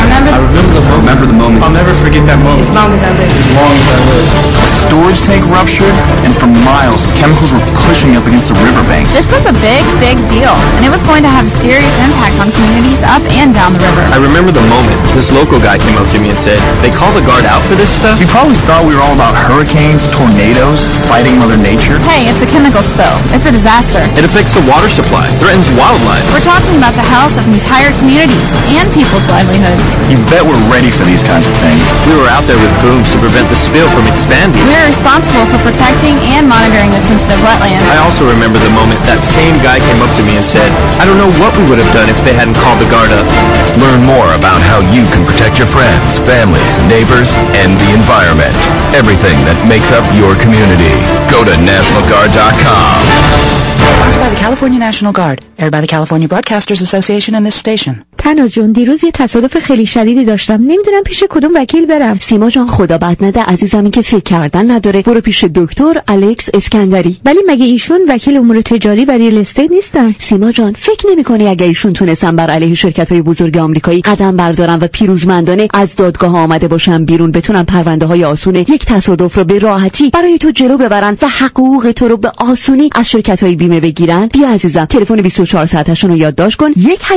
Remember the moment. I'll never forget that moment. As long as I live. As long as I live. A storage tank ruptured, and for miles, chemicals were pushing up against the riverbanks. This was a big deal, and it was going to have a serious impact on communities up and down the river. I remember the moment. This local guy came up to me and said, "They call the Guard out for this stuff?" You probably thought we were all about hurricanes, tornadoes, fighting Mother Nature. Hey, it's a chemical spill. It's a disaster. It affects the water supply, threatens wildlife. We're talking about the health of entire communities and people's livelihoods. You bet we're ready for these kinds of things. We were out there with booms to prevent the spill from expanding. We are responsible for protecting and monitoring the sensitive wetlands. I also remember the moment that same guy came up to me and said, "I don't know what we would have done if they hadn't called the Guard up." Learn more about how you can protect your friends, families, neighbors, and the environment. Everything that makes up your community. Go to nationalguard.com. Sponsored by the California National Guard, aired by the California Broadcasters Association and this station. تناز جون، دیروز یه تصادف خیلی شدیدی داشتم، نمیدونم پیش کدوم وکیل برم. سیما جان خدا بد نده عزیزم، این که فکر کردن نداره. برو پیش دکتر الکس اسکندری. ولی مگه ایشون وکیل امور تجاری و ریل استیت نیستن؟ سیما جان فکر نمی‌کنی اگه ایشون تونستن بر علیه شرکت‌های بزرگ آمریکایی قدم بردارن و پیروزمندانه از دادگاه آمده باشن بیرون، بتونن پرونده‌های آسون یک تصادف رو به راحتی برای تو جلو ببرن و حقوق تو رو به آسونی از شرکت‌های بیمه بگیرن؟ بیا عزیزم تلفن 24 ساعتشون رو یادداشت کن.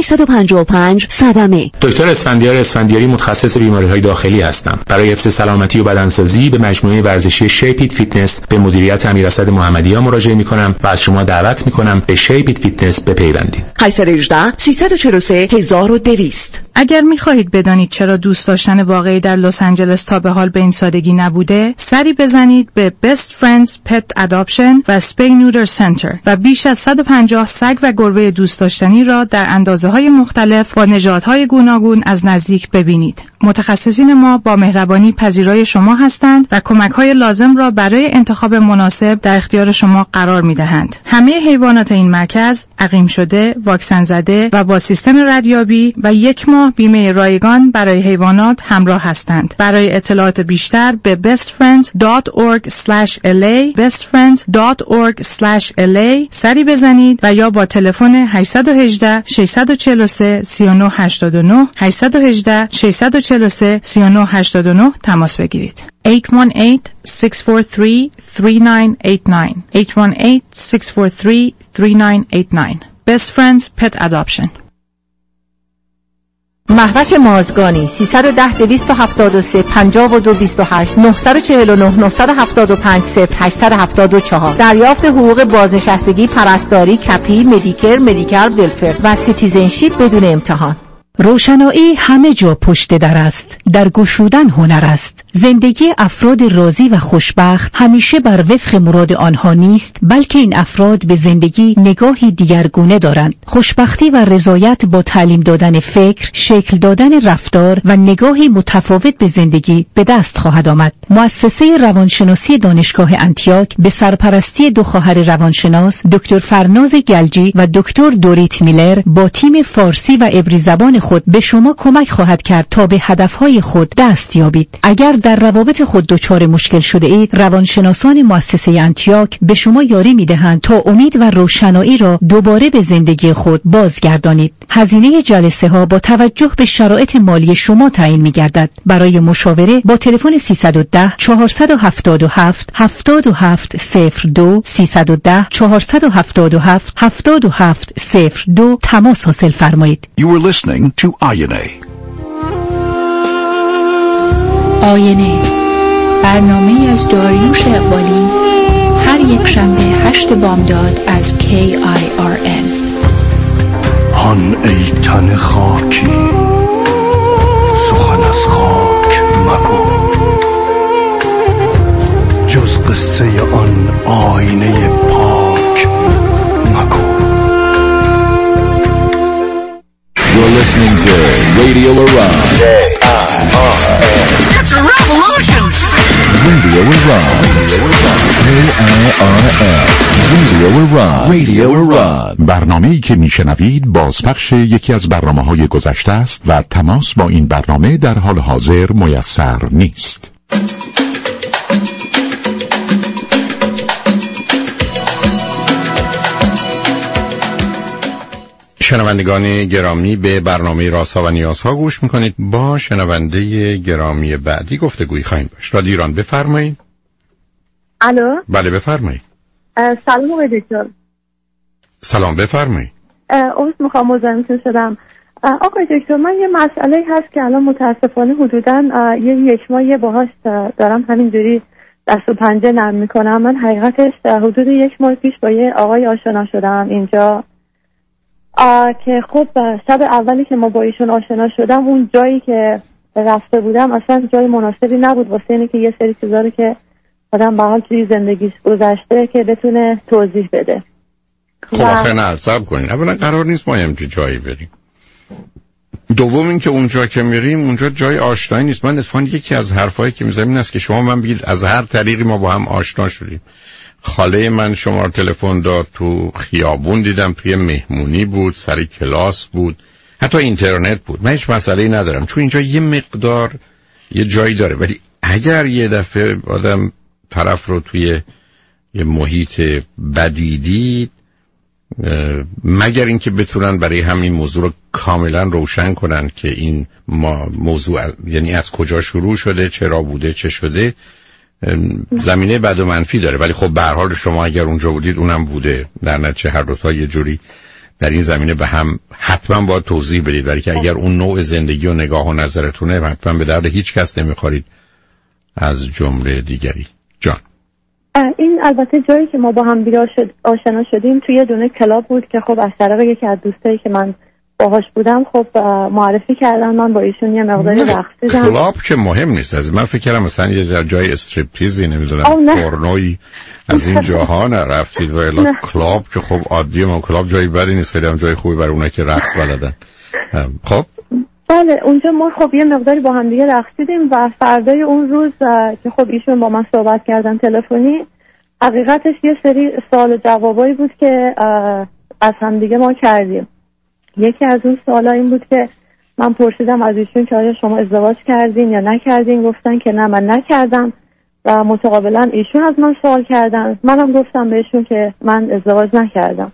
1-855 صدمه. دکتر اسفندیاری متخصص بیماری‌های داخلی هستم. برای حفظ سلامتی و بدنسازی به مجموعه ورزشی شیپیت فیتنس به مدیریت امیراسد محمدی‌ها مراجعه می‌کنم و از شما دعوت می‌کنم به شیپیت فیتنس بپیوندید. 818 343 1200. اگر می‌خواهید بدانید چرا دوست داشتن واقعی در لس آنجلس تا به حال به این سادگی نبوده، سری بزنید به Best Friends Pet Adoption و Spay Neuter Center و بیش از 150 سگ و گربه دوست داشتنی را در اندازه‌های مختلف با نژادهای گوناگون از نزدیک ببینید. متخصصین ما با مهربانی پذیرای شما هستند و کمک‌های لازم را برای انتخاب مناسب در اختیار شما قرار می‌دهند. همه حیوانات این مرکز عقیم شده، واکسن زده و با سیستم ردیابی و 1 ماه ماه بیمه رایگان برای حیوانات همراه هستند. برای اطلاعات بیشتر به bestfriends.org/la bestfriends.org/la سری بزنید و یا با تلفن 818 643 3989 818 643 3989 تماس بگیرید. 818-643-3989 818-643-3989 Best Friends Pet Adoption. محوش مازگانی 310-273-5228 949-975-0874 دریافت حقوق بازنشستگی، پرستاری، کپی، مدیکر، مدیکال ولفر و سیتیزنشیپ بدون امتحان. روشنایی همه جا پشت در است. در گشودن هنر است. زندگی افراد راضی و خوشبخت همیشه بر وفق مراد آنها نیست، بلکه این افراد به زندگی نگاهی دیگرگونه دارند. خوشبختی و رضایت با تعلیم دادن فکر، شکل دادن رفتار و نگاهی متفاوت به زندگی به دست خواهد آمد. مؤسسه روانشناسی دانشگاه انتیاک به سرپرستی دو خواهر روانشناس دکتر فرناز گلجی و دکتر دوریت میلر با تیم فارسی و عبری زبان خود به شما کمک خواهد کرد تا به هدفهای خود دست یابید. اگر در روابط خود دچار مشکل شده اید، روانشناسان مؤسسه انتیاک به شما یاری می‌دهند تا امید و روشنایی را دوباره به زندگی خود بازگردانید. هزینه جلسه ها با توجه به شرایط مالی شما تعیین می‌گردد. برای مشاوره با تلفن 310 477 7702 310 477 7702 تماس حاصل فرمایید. You are listening to INA. آینه، برنامه از داریوش اقبالی، هر یک شنبه 8 بامداد از KIRN. هان ای تن خاکی، سخن از خاک مگو، جز قصه آن آینه پاک مگو. You're listening to Radio Iran. It's a revolution! Radio Iran. Radio Iran. Radio Iran. برنامه‌ای که میشنوید بازپخش یکی از برنامه‌های گذشته است و تماس با این برنامه در حال حاضر میسر نیست. شنوندگان گرامی، به برنامه رازها و نیازها گوش میکنید. با شنونده گرامی بعدی گفتگویی خواهیم داشت. رادیو ایران، بفرمایید. الو. بله بفرمایید. سلام آقای دکتر. سلام بفرمایید. عذر میخوام مزاحمتون شدم. آقای دکتر، من یه مسئله هست که الان متاسفانه حدوداً یک ماه باهاش دارم همینجوری دست و پنجه نرم میکنم. من حقیقتش حدود یک ماه پیش با یه آقای آشنا شدم اینجا که خب شب اولی که ما با ایشون آشنا شدم، اون جایی که رفته بودم اصلا جای مناسبی نبود واسه اینه که یه سری چیزا رو که آدم به حال توی زندگیش گذشته که بتونه توضیح بده. خب آخه نه، صبر کنین. اولا قرار نیست ما همچین جایی بریم. دوم این که اونجا که میریم اونجا جای آشنایی نیست. من اتفاقا یکی از حرفایی که میزنم این است که شما من بگید از هر طریقی ما با هم آشنا شدیم. خاله من شماره تلفن داد، تو خیابون دیدم، توی مهمونی بود، سر کلاس بود، حتی اینترنت بود. من هیچ مسئله‌ای ندارم چون اینجا یه مقدار یه جایی داره. ولی اگر یه دفعه آدم طرف رو توی یه محیط بدی دید، مگر اینکه بتونن برای همین موضوع رو کاملا روشن کنن که این موضوع یعنی از کجا شروع شده، چرا بوده، چه شده، زمینه بد و منفی داره. ولی خب به هر حال شما اگر اونجا بودید اونم بوده، در نتیجه هر دوتا یه جوری در این زمینه به هم حتما باید توضیح بدید، برای که اگر اون نوع زندگی و نگاه و نظرتونه حتما به درد هیچ کس نمیخورید از جمله دیگری. جان، این البته جایی که ما با هم آشنا شدیم توی دونه کلاب بود که خب از طریق یکی از دوستایی که من باهاش بودم خب معرفی کردن، من با ایشون یه مقداری رقصیدم. کلاب که مهم نیست. از من فکر کردم مثلا یه جای استریپتیزی نمیدونم پورنویی از این جاها نرفتید و الا کلاب که خب عادیه. ما کلاب جایی بدی نیست، خیلی هم جای خوبی برای اونایی که رقص بلدن. خب بله، اونجا ما خب یه مقداری با هم دیگه رقصیدیم و فردای اون روز که خب ایشون با من صحبت کردن تلفنی، حقیقتش یه سری سوال و جوابایی بود که از هم دیگه ما کردیم. یکی از اون سوالا این بود که من پرسیدم از ایشون که آیا شما ازدواج کردین یا نکردین، گفتن که نه من نکردم و متقابلا ایشون از من سوال کردن، منم گفتم بهشون که من ازدواج نکردم.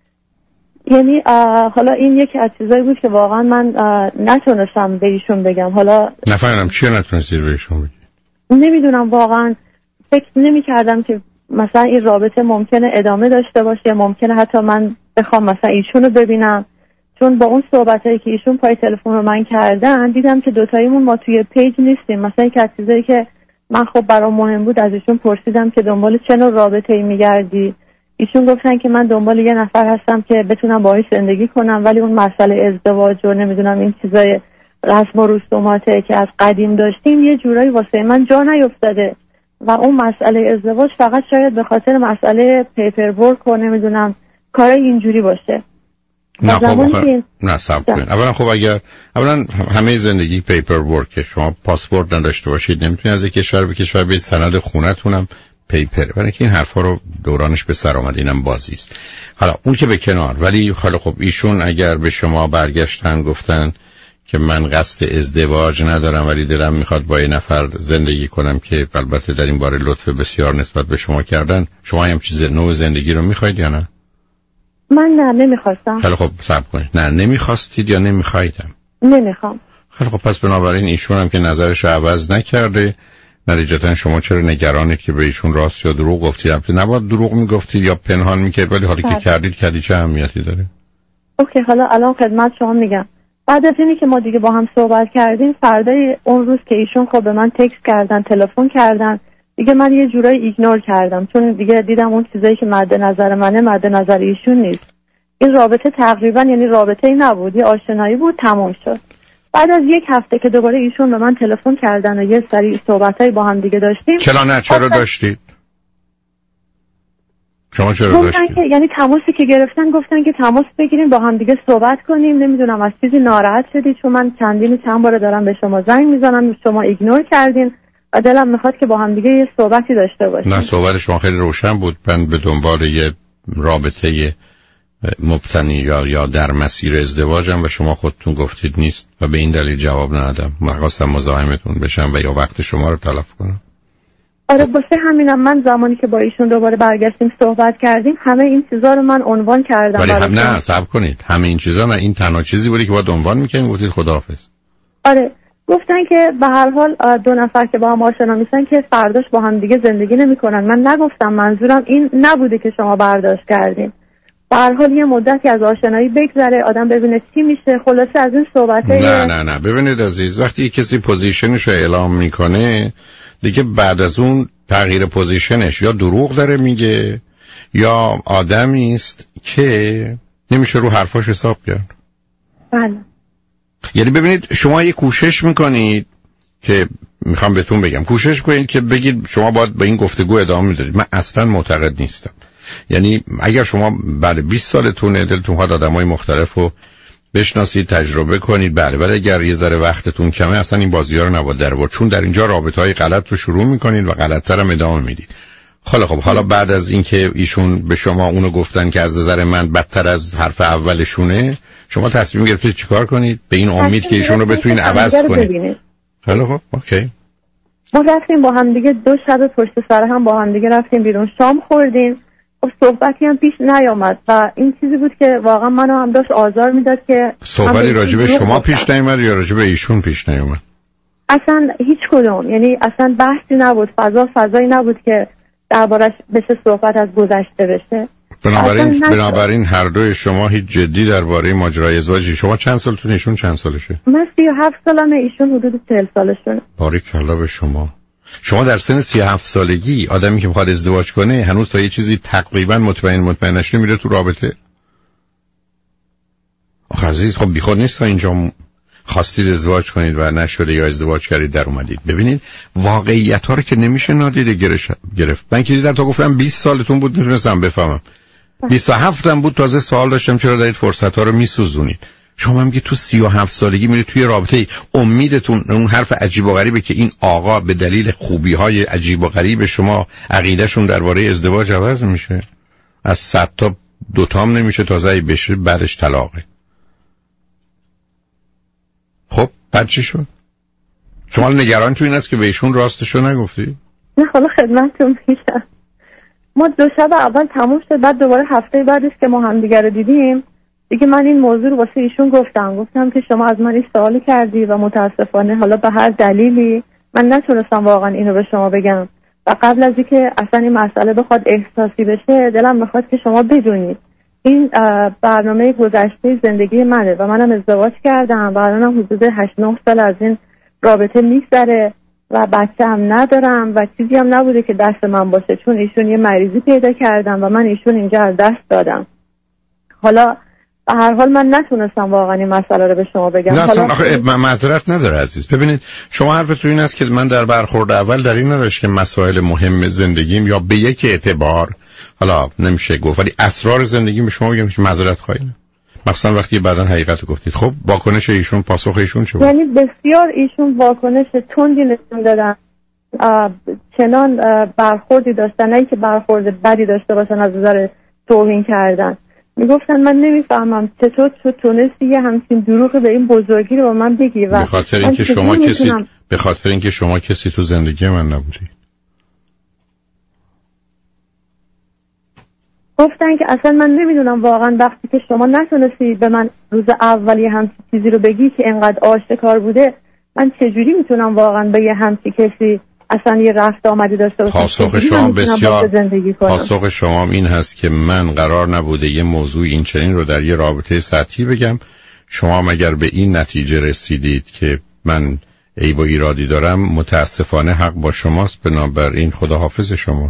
یعنی حالا این یکی از چیزایی بود که واقعا من نتونستم به ایشون بگم. حالا نفهمیدم چی نتونستید به ایشون بگی؟ نمیدونم، واقعا فکر نمی کردم که مثلا این رابطه ممکنه ادامه داشته باشه، ممکنه حتی من بخوام مثلا ایشون رو ببینم، چون با اون صحبتایی که ایشون پای تلفن رو من کردن دیدم که دوتاییمون ما توی پیج نیستیم. مثلا یک از چیزایی که من خب برام مهم بود از ایشون پرسیدم که دنبال چه نوع رابطه‌ای میگردی، ایشون گفتن که من دنبال یه نفر هستم که بتونم باهاش زندگی کنم، ولی اون مسئله ازدواج و نمیدونم این چیزای رسم و رسوماته که از قدیم داشتیم یه جورایی واسه من جا نیفتاده و اون مسئله ازدواج فقط شاید به خاطر مسئله پیپر ورک و نمیدونم کارای اینجوری باشه. نه خب نه صبر کنید. اولا همه زندگی پیپر ورک، شما پاسپورت نداشته باشید نمیتونید از یک کشور به کشور برید، سند خونه‌تونم پیپر، ولی که این حرفا رو دورانش به سر آمد، اینم بازی است. حالا اون که به کنار، ولی حالا خب ایشون اگر به شما برگشتن گفتن که من قصد ازدواج ندارم ولی دلم میخواد با یه نفر زندگی کنم که البته در این باره لطف بسیار نسبت به شما کردن، شما هم چیز نوع زندگی رو میخواید یا نه؟ من نه نمیخواستم. خیلی خب صبر کنید. نه نمیخواستید یا نمیخوایدم؟ نمیخوام. خیلی خب پس بنابراین ایشون هم که نظرش رو عوض نکرده، نتیجتا شما چرا نگرانید که به ایشون راست یا دروغ گفتید؟ البته نباید دروغ میگفتید یا پنهان میکردید، ولی حالا که کردید چه اهمیتی داره؟ اوکی، حالا الان خدمت شما میگم. بعد از اینی که ما دیگه با هم صحبت کردیم، فردای اون روز که ایشون خب به من تکست کردن، تلفن کردن، دیگه من یه جورایی ایگنور کردم، چون دیگه دیدم اون چیزایی که مد نظر منه مد نظر ایشون نیست. این رابطه تقریبا یعنی رابطه‌ای نبود، یه آشنایی بود، تمام شد. بعد از یک هفته که دوباره ایشون به من تلفن کردن و یه سری صحبتایی با هم دیگه داشتیم. چرا داشتید؟ شما چرا داشتید؟ که یعنی تماسی که گرفتن گفتن که تماس بگیریم با هم دیگه صحبت کنیم، نمیدونم از چیزی ناراحت شدید چون من چند بار دارم به شما زنگ میزنم، شما ایگنور کردین و دلم میخواد که با هم دیگه یه صحبتی داشته باشیم. نه صحبت شما خیلی روشن بود. من به دنبال یه رابطه مبتنی یا در مسیر ازدواجم و شما خودتون گفتید نیست و به این دلیل جواب ندادم. من خواستم مزاحمتون بشم و یا وقت شما رو تلف کنم. آره واسه همینم من زمانی که با ایشون دوباره برگشتیم صحبت کردیم همه این چیزا رو من عنوان کردم. ولی نه صبر کنید، همه این چیزا نه، این تنها چیزی بودی که باید عنوان میکنید، گفتید خداحافظ. آره گفتن که به هر حال دو نفر که با هم آشنا میشن که فرداش با هم دیگه زندگی نمیکنن. من نگفتم، منظورم این نبوده که شما برداشت کردین. به هر حال یه مدتی از آشنایی بگذره، آدم ببینه چی میشه، خلاصه از این صحبته. نه ببینید عزیز، وقتی کسی پوزیشنش رو اعلام میکنه دیگه بعد از اون تغییر پوزیشنش یا دروغ داره میگه یا آدمی است که نمیشه رو حرفاش حساب کرد. بله. یعنی ببینید شما یه کوشش میکنید که میخوام بهتون بگم، کوشش کنید که بگید شما باید به این گفتگو ادامه میدید. من اصلا معتقد نیستم. یعنی اگر شما بعد 20 سالتونه دلتون خواهد آدمای مختلفو بشناسید، تجربه کنید، بله، ولی اگر یه ذره وقتتون کمه اصلا این بازی‌ها رو نباید در آورد، چون در اینجا رابطه‌های غلط رو شروع میکنید و غلط‌تر هم ادامه میدید. خب حالا بعد از اینکه ایشون به شما اونو گفتن که از نظر من بدتر از حرف اولشونه، شما تصمیم گرفتید چیکار کنید؟ به این امید که ایشون رو بتونین عوض کنید. خب اوکی. ما رفتیم با هم دیگه 2 شب پشت سر هم با هم دیگه رفتیم بیرون، شام خوردیم. خب صحبتی هم پیش نیامد و این چیزی بود که واقعا منو هم داشت آزار میداد که صحبتی راجع به شما پیش نیامد یا راجع به ایشون پیش نیامد؟ اصلا هیچ کدوم، یعنی اصلا بحثی نبود، فضایی نبود که دربارش بشه صحبت از گذشته بشه. بنابراین هر دوی شما هیچ جدی درباره ماجرای ازدواج. شما چند سالتون، ایشون چند سالشه؟ من 37 سالمه، ایشون حدود 40 سالشونه. باریکلا به شما. شما در سن 37 سالگی آدمی که میخواد ازدواج کنه هنوز تا یه چیزی تقریبا مطمئن نشه میره تو رابطه. آخه عزیز خب بیخود نیست تا اینجا خواستید ازدواج کنید و نشده یا ازدواج کردید در اومدید. ببینید واقعیت ها رو که نمیشه نادیده گرفت. من که دیدم تا گفتم 20 سالتون بود میتونستم بفهمم. 27 هم بود تازه سوال داشتم چرا دارید فرصت ها رو میسوزونید. شما میگی تو 37 سالگی میری توی رابطه ای، امیدتون اون حرف عجیب و غریبه که این آقا به دلیل خوبی های عجیب و غریب شما عقیدهشون درباره ازدواج عوض میشه. از 100 تا 2 تام نمیشه، تازه بشه بعدش طلاقه. بعد چی شد؟ شما نگران تو این است که به ایشون راستشو نگفتی؟ نه حالا خدمتتون میگم، ما 2 شب اول تموم شد، بعد دوباره هفته بعدش که ما همدیگه رو دیدیم دیگه من این موضوع رو واسه ایشون گفتم که شما از من این سوال کردی و متاسفانه حالا به هر دلیلی من نتونستم واقعا اینو به شما بگم و قبل از اینکه اصلا این مسئله بخواد احساسی بشه دلم میخواد که شما بدونید این برنامه گذشته زندگی منه و منم ازدواج کردم و الانم حدود 8-9 سال از این رابطه میگذره و بچه هم ندارم و چیزی هم نبوده که دست من باشه، چون ایشون یه مریضی پیدا کردم و من ایشون اینجا از دست دادم. حالا به هر حال من نتونستم واقعا این مسئله رو به شما بگم. نه اصلا معذرت نداره عزیز. ببینید شما حرفتون این است که من در برخورد اول در این نداشت که مسائل مهم زندگیم یا به یک اعتبار، حالا نمیشه گفت ولی اسرار زندگیم به شما بگم معذرت خواهی، مثلا وقتی بعداً حقیقت رو گفتید. خب واکنش ایشون، پاسخ ایشون چه بود؟ یعنی بسیار ایشون واکنش تندی نشون دادن، چنان برخوردی داشتن، نه که برخورد بدی داشته باشن، از نظر توهین کردن. میگفتن من نمیفهمم چطور تو تونستی یه همچین دروغ به این بزرگی رو به من بگی و به خاطر اینکه شما کسی تو زندگی من نبودی. گفتن که اصلا من نمیدونم واقعا وقتی که شما نتونستی به من روز اولی همچین چیزی رو بگی که انقدر آشکار بوده، من چجوری میتونم واقعا به یه همچین کسی اصلا یه رفت آمدی داشته باشم؟ پاسخ شما این هست که من قرار نبوده یه موضوع این چنین رو در یه رابطه سطحی بگم. شما مگر به این نتیجه رسیدید که من عیب و ایرادی دارم، متاسفانه حق با شماست، بنابراین خداحافظ شما.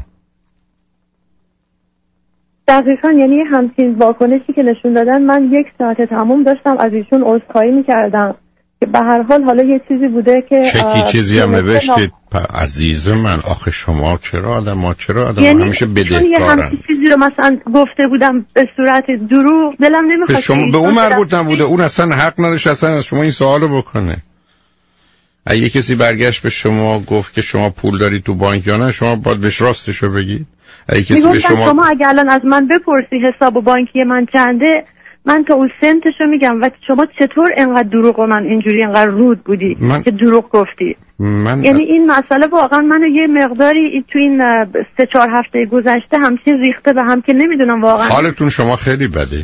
دقیقاً، یعنی همچین واکنشی که نشون دادن، من 1 ساعت تمام داشتم از ایشون عذرخواهی می‌کردم که به هر حال حالا یه چیزی بوده که چیزی هم نوشتید. عزیز من آخه شما چرا آدم یعنی همیشه بدهکارن. یه همچین چیزی رو مثلا گفته بودم به صورت دروغ، دلم نمیخواد شما به اون مربوط نبوده، اون اصلا حق نداشت اصلا از شما این سوالو بکنه. اگه کسی برگشت به شما گفت که شما پول داری تو بانک یا نه، شما باید بهش راستشو بگید. اگه کسی به شما اگه الان از من بپرسی حساب بانکی من چنده، من تا اون سنتشو میگم. و شما چطور انقدر دروغ من اینجوری انقدر رود بودی که دروغ گفتی؟ یعنی این مسئله واقعا منو یه مقداری تو این 3-4 هفته گذشته همچین ریخته به هم که نمیدونم واقعا. حالتون شما خیلی بده.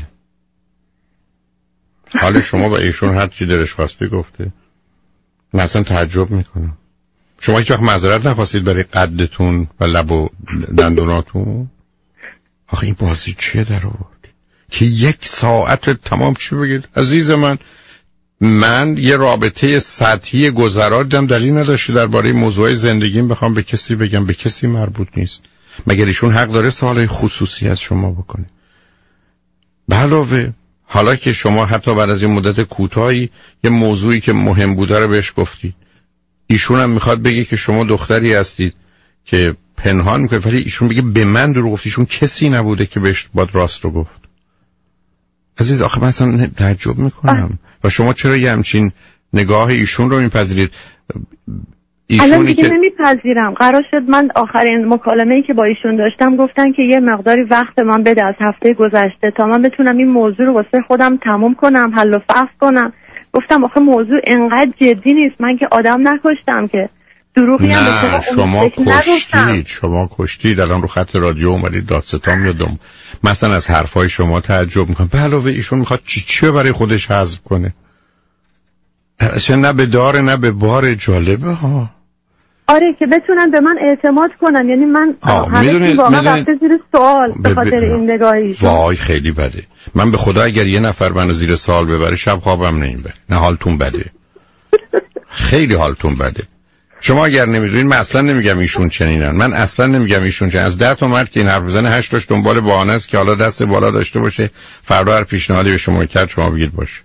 حال شما با ایشون هر چی دلش خواسته گفته. من اصلا تعجب میکنم. شما هیچ وقت معذرت نخواستید برای قدتون و لب و دندوناتون؟ آخه این بازی چیه در آورد که 1 ساعت تمام چی بگید؟ عزیز من یه رابطه سطحی گذرا دیدم، دلیل نداشته درباره موضوع زندگیم بخوام به کسی بگم، به کسی مربوط نیست. مگر ایشون حق داره سوالای خصوصی از شما بکنه؟ به علاوه حالا که شما حتی بعد از این مدت کوتاهی یه موضوعی که مهم بوده رو بهش گفتید، ایشون هم میخواد بگه که شما دختری هستید که پنهان میکنید، ولی ایشون بگه به من دروغ گفت. ایشون کسی نبوده که بهش باید راست رو گفت. عزیز آخه من اصلا تعجب میکنم و شما چرا یه همچین نگاه ایشون رو میپذیرید؟ الان دیگه نمیپذیرم. قرار شد من آخرین مکالمه‌ای که با ایشون داشتم گفتن که یه مقداری وقت من بده از هفته گذشته تا من بتونم این موضوع رو واسه خودم تموم کنم، حل و فصل کنم. گفتم آخه موضوع انقدر جدی نیست، من که آدم نکشتم که دروغی هم نه شما کشتید. الان رو خط رادیو اومدید دادستان میادم مثلا از حرفای شما تعجب میکنم. به علاوه ایشون میخواد چی برای خودش حذف کنه؟ اصلا نه به داره نه به بار. جالبه ها. آره که بتونن به من اعتماد کنن. یعنی من همه واقعا رفته زیر سوال به خاطر این نگاهی. وای خیلی بده. من به خدا اگر یه نفر منو زیر سوال ببره شب خوابم نمیبره. نه حالتون بده. خیلی حالتون بده. شما اگر نمیدونین من اصلا نمیگم ایشون چنینن، من اصلا نمیگم ایشون چنین. از 10 تا مرد که این حرف بزنه 8 تاش دنبال بهانه است که حالا دست بالا داشته باشه فردا هر پیشنهادی به شما کرد شما بگید باشه.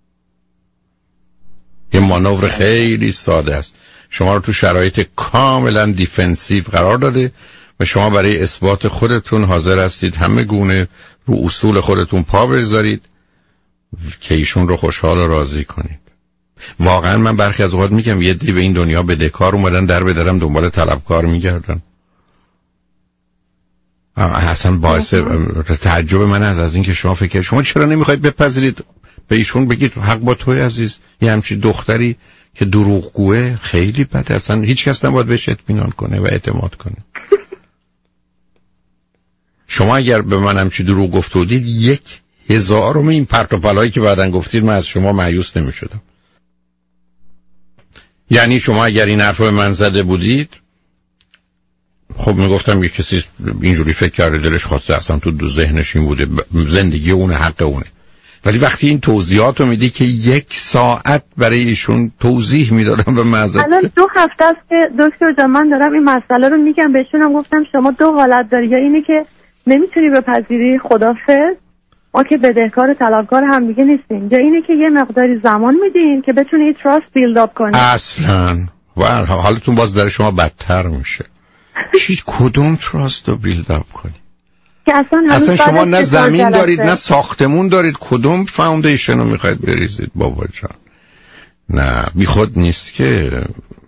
یه مانور خیلی ساده است. شما رو تو شرایط کاملا دیفنسیو قرار داده و شما برای اثبات خودتون حاضر هستید همه گونه رو اصول خودتون پا بذارید که ایشون رو خوشحال و راضی کنید. واقعا من برخی از اوقات میگم یه دی به این دنیا بدهکار اومدن در به درم دنبال طلبکار میگردن. اصلا باعث تعجب من از این که شما فکر شما چرا نمیخواید بپذیرید به ایشون بگید حق با توی عزیز، یه همچین دختری که دروغگوه خیلی بده، اصلا هیچ کس نباید بهش اطمینان کنه و اعتماد کنه. شما اگر به من همچین دروغ گفته بودید 1,000 این پرت و پلایی که بعدن گفتید من از شما مایوس نمی‌شدم. یعنی شما اگر این حرف به من زده بودید خب میگفتم یه کسی اینجوری فکر کرده، دلش خواسته، اصلا تو ذهنش این بوده، زندگی اونه، حق اونه. ولی وقتی این توضیحات رو میدی که 1 ساعت برای ایشون توضیح میدادم به مزه. الان 2 هفته است که دکتر جان من دارم این مسئله رو میگم بهشونم، گفتم شما 2 حالت داری، یا اینه که نمیتونی بپذیری خدافظ ما که بدهکار طلبکار هم دیگه نیستیم، یا اینه که یه مقداری زمان میدین که بتونی تراست بیلد اپ کنی. اصلا و حالتون باز در شما بدتر میشه. چی کدوم تراست رو بیلد اپ کنی؟ اصلا شما نه زمین دارید نه ساختمون دارید، کدوم فاوندیشن رو میخواید بریزید بابا جان؟ نه بیخود نیست که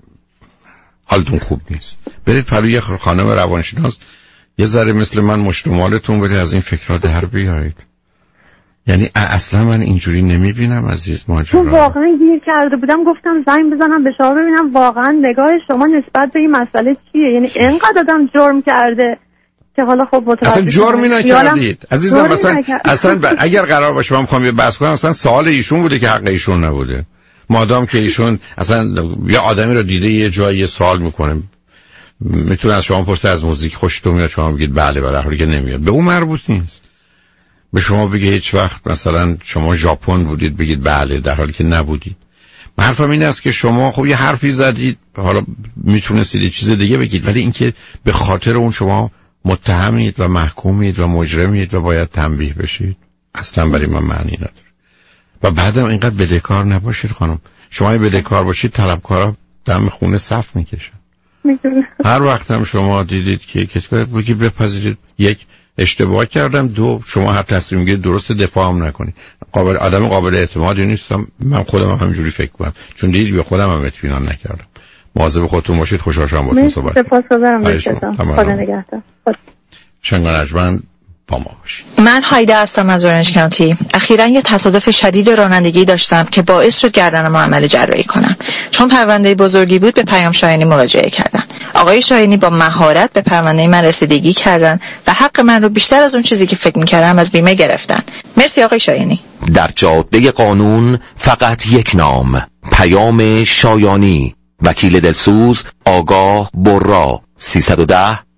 حالتون خوب نیست. برید پلوی خانم روانشناس یه ذره مثل من مشتمالتون بده، از این فکرها در بیایید. یعنی اصلا من اینجوری نمیبینم عزیز ماجرا. تو واقعا گیر کرده بودم، گفتم زنگ بزنم به شما ببینم واقعا نگاه شما نسبت به این مسئله چیه. یعنی اینقدر آدم جرم کرده که حالا خب متوجه اصلا جرمی نکردید عزیزم. اصلا اگر قرار باشه من میخوام یه بحث کنم، اصلا سوال ایشون بوده که حق ایشون نبوده. مادام که ایشون اصلا یه آدمی رو دیده یه جایی سوال میکنه، میتونه از شما پرسه از موزیک خوشتون میاد، شما بگید بله، در حالی که نمیاد. به اون مربوط نیست. به شما بگه هیچ وقت مثلا شما ژاپن بودید بگید بله، در حالی که نبودید. حرفم این است که شما خب یه حرفی زدید، حالا میتونستید یه چیز دیگه بگید، ولی اینکه به خاطر اون شما متهمید و محکومید و مجرمید و باید تنبیه بشید، اصلا برای من معنی نداره. و بعدم اینقدر بدهکار نباشید خانم. شما بدهکار باشید طلبکارا دم خونه صف میکشن. هر وقت هم شما دیدید که کسی بگید بپذیرید 1 اشتباه کردم، 2 شما هر تصمیم گیری درست دفاع هم نکنید. آدم قابل اعتمادی نیستم، من خودم همینجوری فکر کنم، چون دیدید به خودم هم اطمینان نکردم. مواظب خودتون باشید. خوشحال شدم باهاتون صحبت کردم. سپاسگزارم دکتر. خدا نگهدار. شنگانجمن با ما باشید. من هایده هستم از اورنج کانتی. اخیراً یه تصادف شدید رانندگی داشتم که باعث شد گردنم عمل جراحی کنم. چون پرونده بزرگی بود به پیام شاهینی مراجعه کردم. آقای شاهینی با مهارت به پرونده من رسیدگی کردن و حق من رو بیشتر از اون چیزی که فکر می‌کردم از بیمه گرفتن. مرسی آقای شاهینی. در جاده قانون فقط یک نام، پیام شایانی. وکیل دلسوز آگاه برا. 310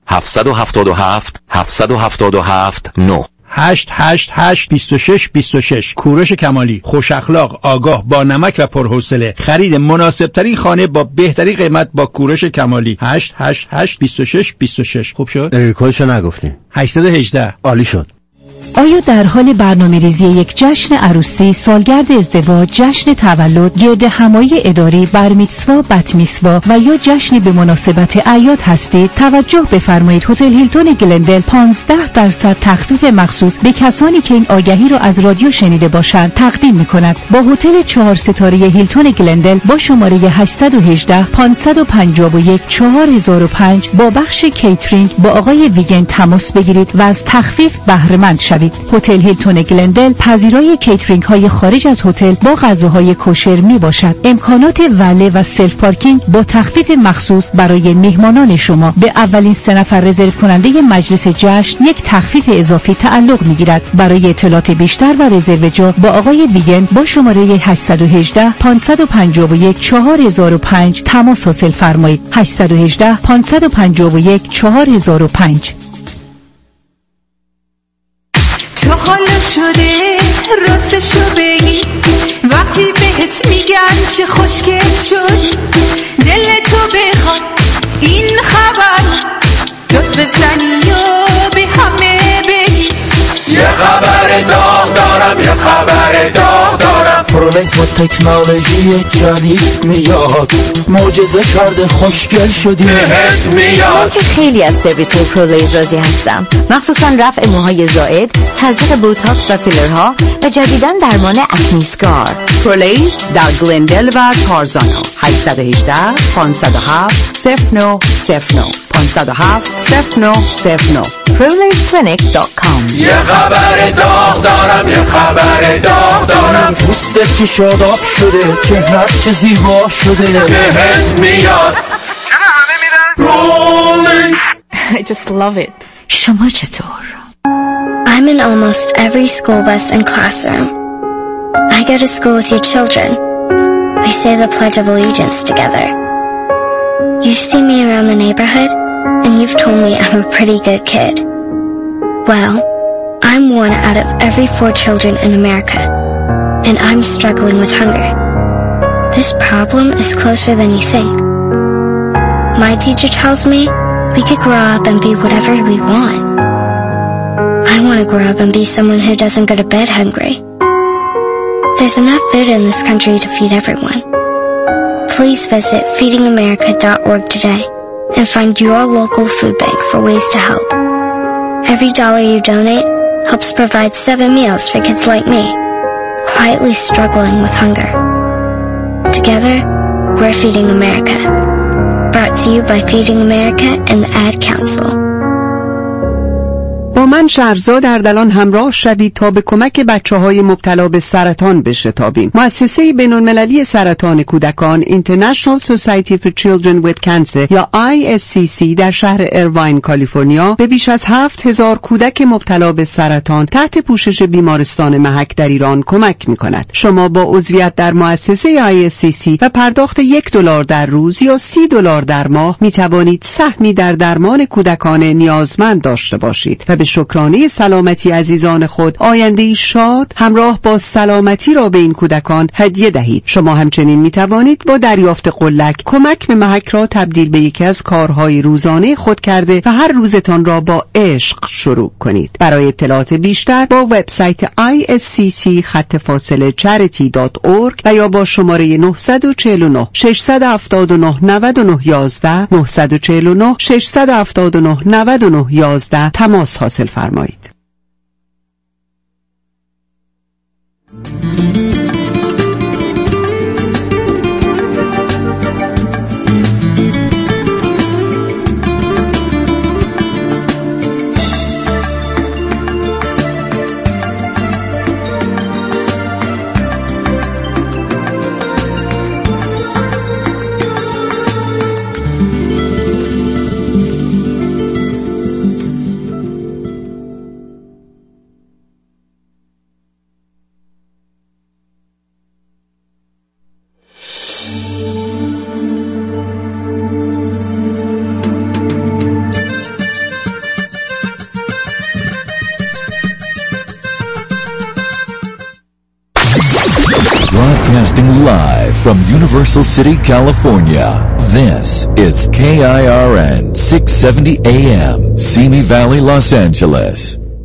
777 777 9 888-26-26. کوروش کمالی، خوش اخلاق، آگاه، با نمک و پرحوصله. خرید مناسب ترین خانه با بهترین قیمت با کوروش کمالی. 888-26-26. خوب شد؟ کدشو نگفتیم. 818. عالی شد. آیا در حال برنامه‌ریزی یک جشن عروسی، سالگرد ازدواج، جشن تولد، گرد همایی اداری، برمیتسوا، بتمیتسوا و یا جشنی به مناسبت اعیاد هستید؟ توجه بفرمایید. هتل هیلتون گلندل 15% تخفیف مخصوص به کسانی که این آگهی را از رادیو شنیده باشند تقدیم می‌کند. با هتل 4 ستاره هیلتون گلندل با شماره 818 551 4005 با بخش کیترینگ با آقای ویگن تماس بگیرید و از تخفیف بهره مند شوید. هتل هیلتون گلندل پذیرای کیترینگ های خارج از هتل با غذاهای کوشر می باشد. امکانات وله و سلف پارکینگ با تخفیف مخصوص برای میهمانان شما. به اولین 3 نفر رزرو کننده مجلس جشن یک تخفیف اضافی تعلق می گیرد. برای اطلاعات بیشتر و رزرو جا با آقای ویگن با شماره 818 551 4005 تماس حاصل فرمایید. 818 551 4005. تو حالا شده راستشو بگی، وقتی بهت میگن چه خوشگل شد، دل تو بخواد این خبر لطف بزنی و به همه بگی. یه خبر داغ دارم، یه خبر داغ دارم. پرولیس با تکنولوژی جدید میاد، معجزه کرده خوشگل شدی بهت میاد. که خیلی از سرویس های پرولیس راضی هستم، مخصوصا رفع موهای زائد، تزریق بوتاکس و فیلرها و جدیداً درمان اکنی اسکار. پرولیس در گلندل و تارزانو. 818 507 0909 507-0909 PrivilegeClinic.com. یه خبر داغ دارم، یه خبر داغ دارم. پوستت که شاداب شده، چهرت چه زیبا شده، بهت میاد. چرا همه میرن؟ I just love it. شما چطور؟ I'm in almost every school bus and classroom. I go to school with your children. We say the Pledge of Allegiance together. You've seen me around the neighborhood, and you've told me I'm a pretty good kid. Well, I'm one out of every 4 children in America, and I'm struggling with hunger. This problem is closer than you think. My teacher tells me we could grow up and be whatever we want. I want to grow up and be someone who doesn't go to bed hungry. There's enough food in this country to feed everyone. Please visit feedingamerica.org today and find your local food bank for ways to help. Every dollar you donate helps provide 7 meals for kids like me, quietly struggling with hunger. Together, we're Feeding America. Brought to you by Feeding America and the Ad Council. با من شهرزاد اردلان همراه شوید تا به کمک بچه‌های مبتلا به سرطان بشتابیم. مؤسسه بین‌المللی سرطان کودکان International Society for Children with Cancer یا ISCC در شهر ایرواین کالیفرنیا به بیش از 7,000 کودک مبتلا به سرطان تحت پوشش بیمارستان محک در ایران کمک می‌کند. شما با عضویت در مؤسسه ISCC و پرداخت $1 در روز یا $30 در ماه می‌توانید سهمی در درمان کودکان نیازمند داشته باشید و به شکرانه سلامتی عزیزان خود آینده‌ای شاد همراه با سلامتی را به این کودکان هدیه دهید. شما همچنین می توانید با دریافت قلک کمک به محک را تبدیل به یکی از کارهای روزانه خود کرده و هر روزتان را با عشق شروع کنید. برای اطلاعات بیشتر با وبسایت iscc-charity.org و یا با شماره 949 679 99 11 949 679 99 11 تماس حاصل فرمایید. Broadcasting live from Universal City, California. This is KIRN 670 AM, Simi Valley, Los Angeles.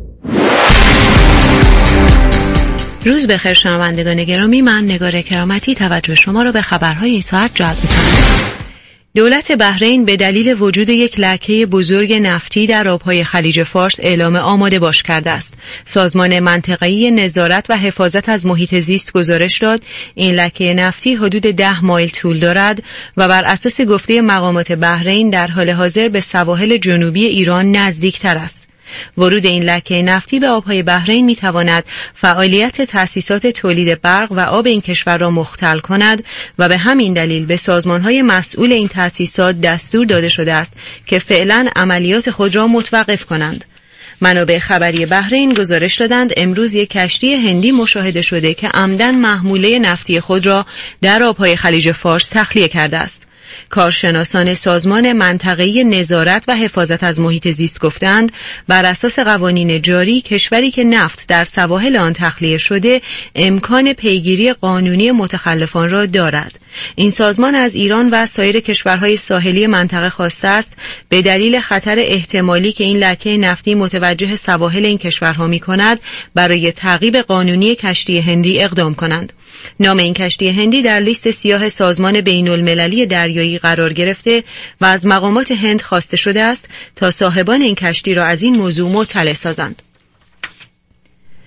روز بخیر شنوندگان گرامی، من نگار کرامتی توجه شما را به خبرهای این ساعت جلب می‌کنم. دولت بحرین به دلیل وجود یک لکه بزرگ نفتی در آبهای خلیج فارس اعلام آماده باش کرده است. سازمان منطقه‌ای نظارت و حفاظت از محیط زیست گزارش داد این لکه نفتی حدود 10 مایل طول دارد و بر اساس گفته مقامات بحرین در حال حاضر به سواحل جنوبی ایران نزدیکتر است. ورود این لکه نفتی به آبهای بحرین می‌تواند فعالیت تأسیسات تولید برق و آب این کشور را مختل کند و به همین دلیل به سازمان‌های مسئول این تأسیسات دستور داده شده است که فعلاً عملیات خود را متوقف کنند. منابع خبری بحرین گزارش دادند امروز یک کشتی هندی مشاهده شده که عمداً محموله نفتی خود را در آبهای خلیج فارس تخلیه کرده است. کارشناسان سازمان منطقه‌ای نظارت و حفاظت از محیط زیست گفتند بر اساس قوانین جاری کشوری که نفت در سواحل آن تخلیه شده امکان پیگیری قانونی متخلفان را دارد. این سازمان از ایران و سایر کشورهای ساحلی منطقه خواسته است به دلیل خطر احتمالی که این لکه نفتی متوجه سواحل این کشورها می‌کند برای تعقیب قانونی کشتی هندی اقدام کنند. نام این کشتی هندی در لیست سیاه سازمان بین‌المللی دریایی قرار گرفته و از مقامات هند خواسته شده است تا صاحبان این کشتی را از این موضوع مطلع سازند.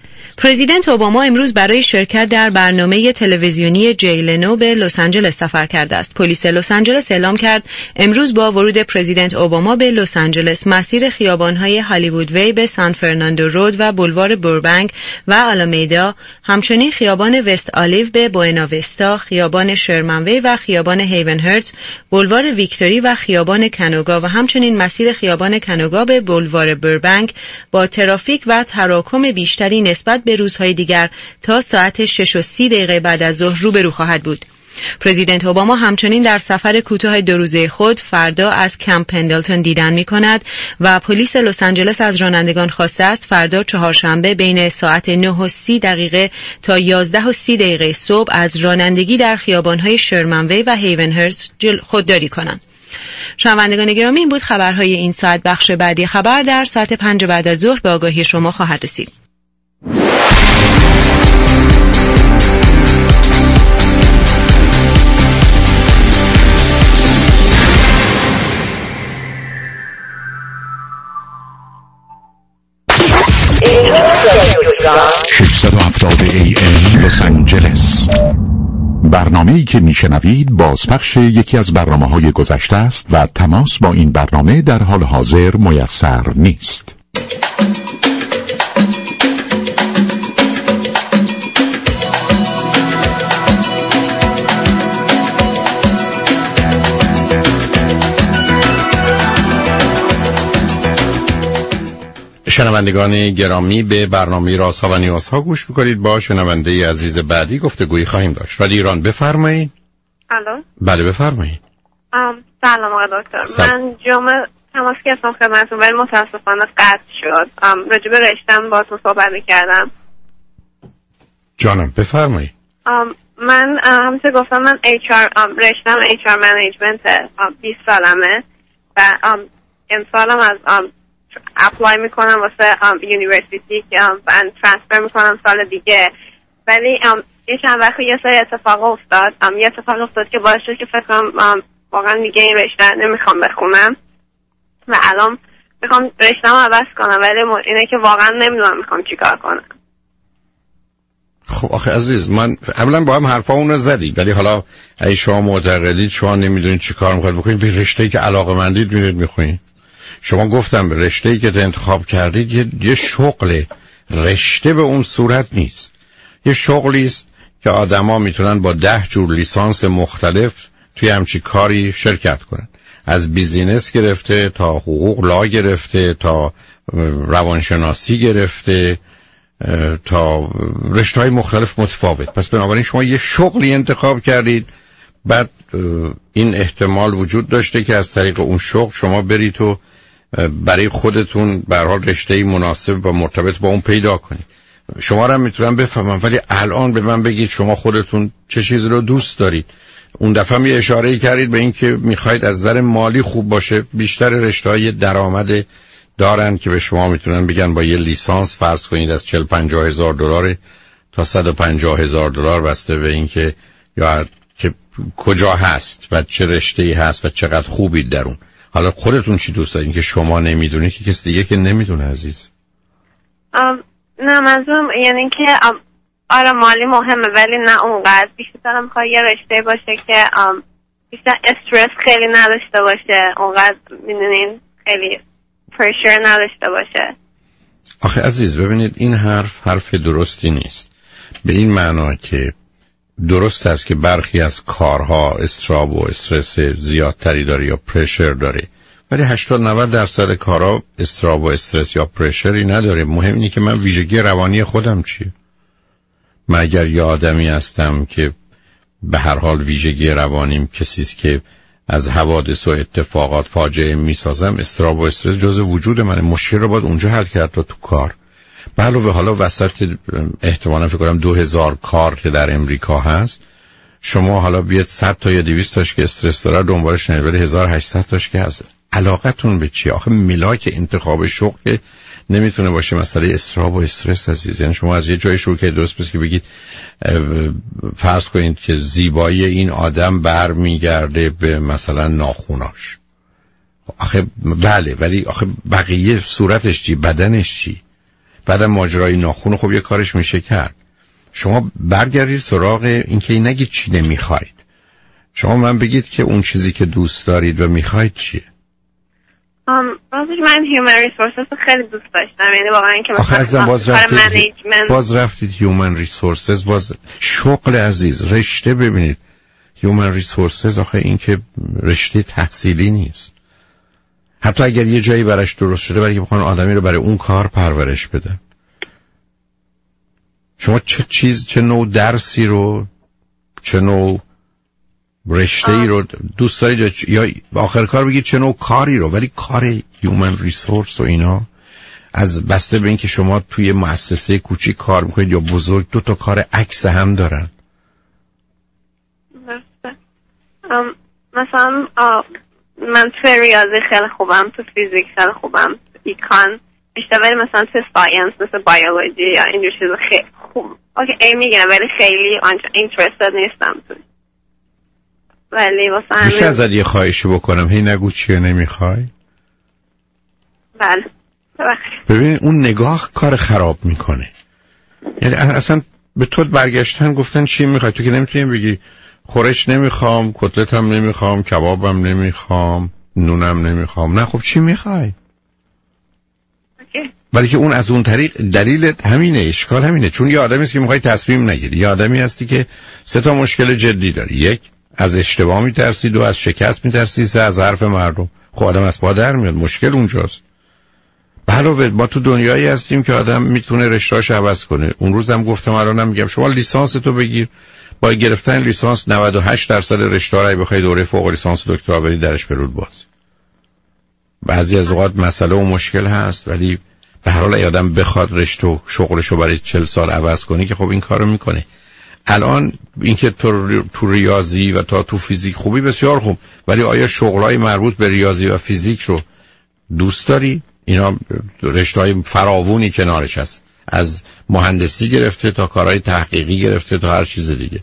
پرزیدنت اوباما امروز برای شرکت در برنامه تلویزیونی جی لنو به لس آنجلس سفر کرده است. پلیس لس آنجلس اعلام کرد امروز با ورود پرزیدنت اوباما به لس آنجلس مسیر خیابان‌های هالیوود وی به سان فرناندو رود و بولوار بوربنک و آلامیدا، همچنین خیابان وست آلیو به بوئنا وستا، خیابان شرمن وی و خیابان هیون هرتز، بولوار ویکتوری و خیابان کنوگا و همچنین مسیر خیابان کنوگا به بولوار بوربنک با ترافیک و تراکم بیشتری نسبت به روزهای دیگر تا ساعت 6:30 بعد از ظهر روبرو خواهد بود. پرزیدنت اوباما همچنین در سفر کوتاه 2 روزه خود فردا از کمپ پندلتون دیدن می کند و پلیس لس آنجلس از رانندگان خواسته است فردا چهارشنبه بین ساعت 9:30 تا 11:30 صبح از رانندگی در خیابان‌های شرمن وی و هیون هرتز خودداری کنند. شنوندگان گرامی، این بود خبرهای این ساعت. بخش بعدی خبر در ساعت 5 بعد از ظهر به آگاهی شما خواهد رسید. AM لس آنجلس. برنامه‌ای که میشنوید بازپخش یکی از برنامه‌های گذشته است و تماس با این برنامه در حال حاضر میسر نیست. شنوندگان گرامی، به برنامه رازها و نیازها گوش میکنید. با شنونده عزیز بعدی گفتگویی خواهیم داشت. رادیو ایران، بفرمایید. الو. بله بفرمایید. سلام آقای دکتر. من جمعه تماس گرفتم خدمتتون ولی متاسفانه قطع شد. راجع به رشته‌ام باهاتون صحبت می‌کردم. جانم بفرمایید. من همونطور گفتم من رشته‌ام HR منیجمنت 20 سالمه و امسالم از اپلای میکنم واسه یونیورسیتی که من ترانسفر میکنم سال دیگه، ولی یه چند وقت یه سری اتفاق افتاد. یه اتفاق افتاد که باعث شد که فکر کنم واقعا دیگه این رشته نمیخوام بخونم و الان میخوام رشته‌مو عوض کنم، ولی اینه که واقعا نمیدونم میخوام چیکار کنم. خب آخه عزیز، من اولا با هم حرفا اونو زدی، ولی حالا اگه شما معتقدید شما نمیدونید چیکار میخواید بکنید، به رشته‌ای که علاقه‌مندید میرید میخونید. شما گفتم رشته‌ای که انتخاب کردید یه شغل، رشته به اون صورت نیست. یه شغلی است که آدما میتونن با 10 جور لیسانس مختلف توی همچین کاری شرکت کنن، از بیزینس گرفته تا حقوق، لا گرفته تا روانشناسی گرفته تا رشته‌های مختلف متفاوت. پس بنابراین شما یه شغلی انتخاب کردید، بعد این احتمال وجود داشته که از طریق اون شغل شما برید و برای خودتون به هر حال رشته‌ای مناسب و مرتبط با اون پیدا کنید. شما رو هم میتونم بفهمم، ولی الان به من بگید شما خودتون چه چیزی رو دوست دارید. اون دفعه می اشاره کردید به این که میخواید از نظر مالی خوب باشه. بیشتر رشته‌های درآمد دارن که به شما میتونن بگن با یه لیسانس فرض کنید از 40-50 هزار دلار تا 150 هزار دلار، بسته به این که یا که کجا هست و چه رشته‌ای هست و چقدر خوبید در اون. حالا خودتون چی دوست دارین که شما نمیدونید که کسی دیگه که نمیدونه عزیز؟ نه منظورم یعنی که آره مالی مهمه ولی نه اونقدر. بیشتر میخواد یه رشته باشه که بیشتر استرس خیلی نداشته باشه، اونقدر میدونین خیلی پرشر نداشته باشه. آخه عزیز ببینید این حرف درستی نیست، به این معنا که درست است که برخی از کارها استراب و استرس زیادتری داره یا پرشر داره، ولی 80-90% کارها استراب و استرس یا پرشری نداره. مهم اینه که من ویژگی روانی خودم چیه. من اگر یه آدمی هستم که به هر حال ویژگی روانیم کسی است که از حوادث و اتفاقات فاجعه میسازم، استراب و استرس جزء وجود منه. مشکل رو باید اونجا حل کرد تا تو کار. به علاوه حالا وسط احتمالاً فکر کنم 2000 کار که در امریکا هست، شما حالا بیاد 100 تا یا 200 تاش که استرس داره دنبالش نرید، ولی 1800 تاش که هست. علاقتون به چی؟ آخه ملاک انتخاب شغل نمیتونه باشه مسئله استراب و استرس عزیز. یعنی شما از یه جای شروع که درست بس که بگید فرض کنید که زیبایی این آدم برمیگرده به مثلا ناخوناش. آخه بله، ولی آخه بقیه صورتش چی؟ بدنش چی؟ بعدم ماجرای ناخون خب یه کارش میشه کرد. شما برگردید سراغ این که نگید چی نمیخواید. شما من بگید که اون چیزی که دوست دارید و میخواید چیه. من هیومن ریسورسز خیلی دوست داشتم، یعنی واقعا اینکه مثلا باز رفتید هیومن ریسورسز، باز شغل عزیز، رشته. ببینید هیومن ریسورسز آخه این که رشته تحصیلی نیست. حتی اگر یه جایی برش درست شده برای که بخوان آدمی رو برای اون کار پرورش بدن. شما چه نوع درسی رو، چه نوع رشته‌ای رو دوست دارید، یا آخر کار بگید چه نوع کاری رو. ولی کار هیومن ریسورس و اینا از بسته به این که شما توی مؤسسه کوچیک کار میکنید یا بزرگ، دو تا کار عکس هم دارن. مثلا من تو ریاضی خیلی خوبم، تو فیزیک خیلی خوبم، ایکان اشتباهی، مثلا تو ساینس مثل بیولوژی یا اینجور چیزا خیلی خوب اوکی میگم، ولی خیلی اینترستد نیستم تو. ولی واسه میشه ازت یه خواهشی بکنم؟ هی نگو چیه نمیخوای. بله ببین اون نگاه کار خراب میکنه. یعنی اصلا به تو برگشتن گفتن چی میخوای، تو که نمیتونی بگی خورش نمیخوام، کتلت هم نمیخوام، کبابم نمیخوام، نونم نمیخوام. نه خب چی میخوای؟ ولی که اون از اون طریق دلیل همینه، اشکال همینه. چون یه آدمی هستی که میخوای تصمیم نگیری، یه آدمی هستی که 3 مشکل جدی داری. 1 از اشتباه میترسی، 2 از شکست میترسی، 3 از حرف مردم. خب آدم از پا در میاد، مشکل اونجاست. علاوه ما تو دنیایی هستیم که آدم میتونه رشته‌اش عوض کنه. اون روزم گفتم، الانم میگم، شما لیسانس تو بگیر، با گرفتن لیسانس 98% رشته‌ها رو بخوای دوره فوق لیسانس دکترا بری درش برود باز. بعضی از اوقات مسئله و مشکل هست، ولی به هر حال آدم بخواد رشته و شغلشو برای 40 سال عوض کنه که خب این کارو میکنه. الان اینکه تو ریاضی و تو فیزیک خوبی بسیار خوب، ولی آیا شغلای مربوط به ریاضی و فیزیک رو دوست داری؟ اینا رشته‌های فراوونی کنارش هست، از مهندسی گرفته تا کارهای تحقیقی گرفته تا هر چیز دیگه.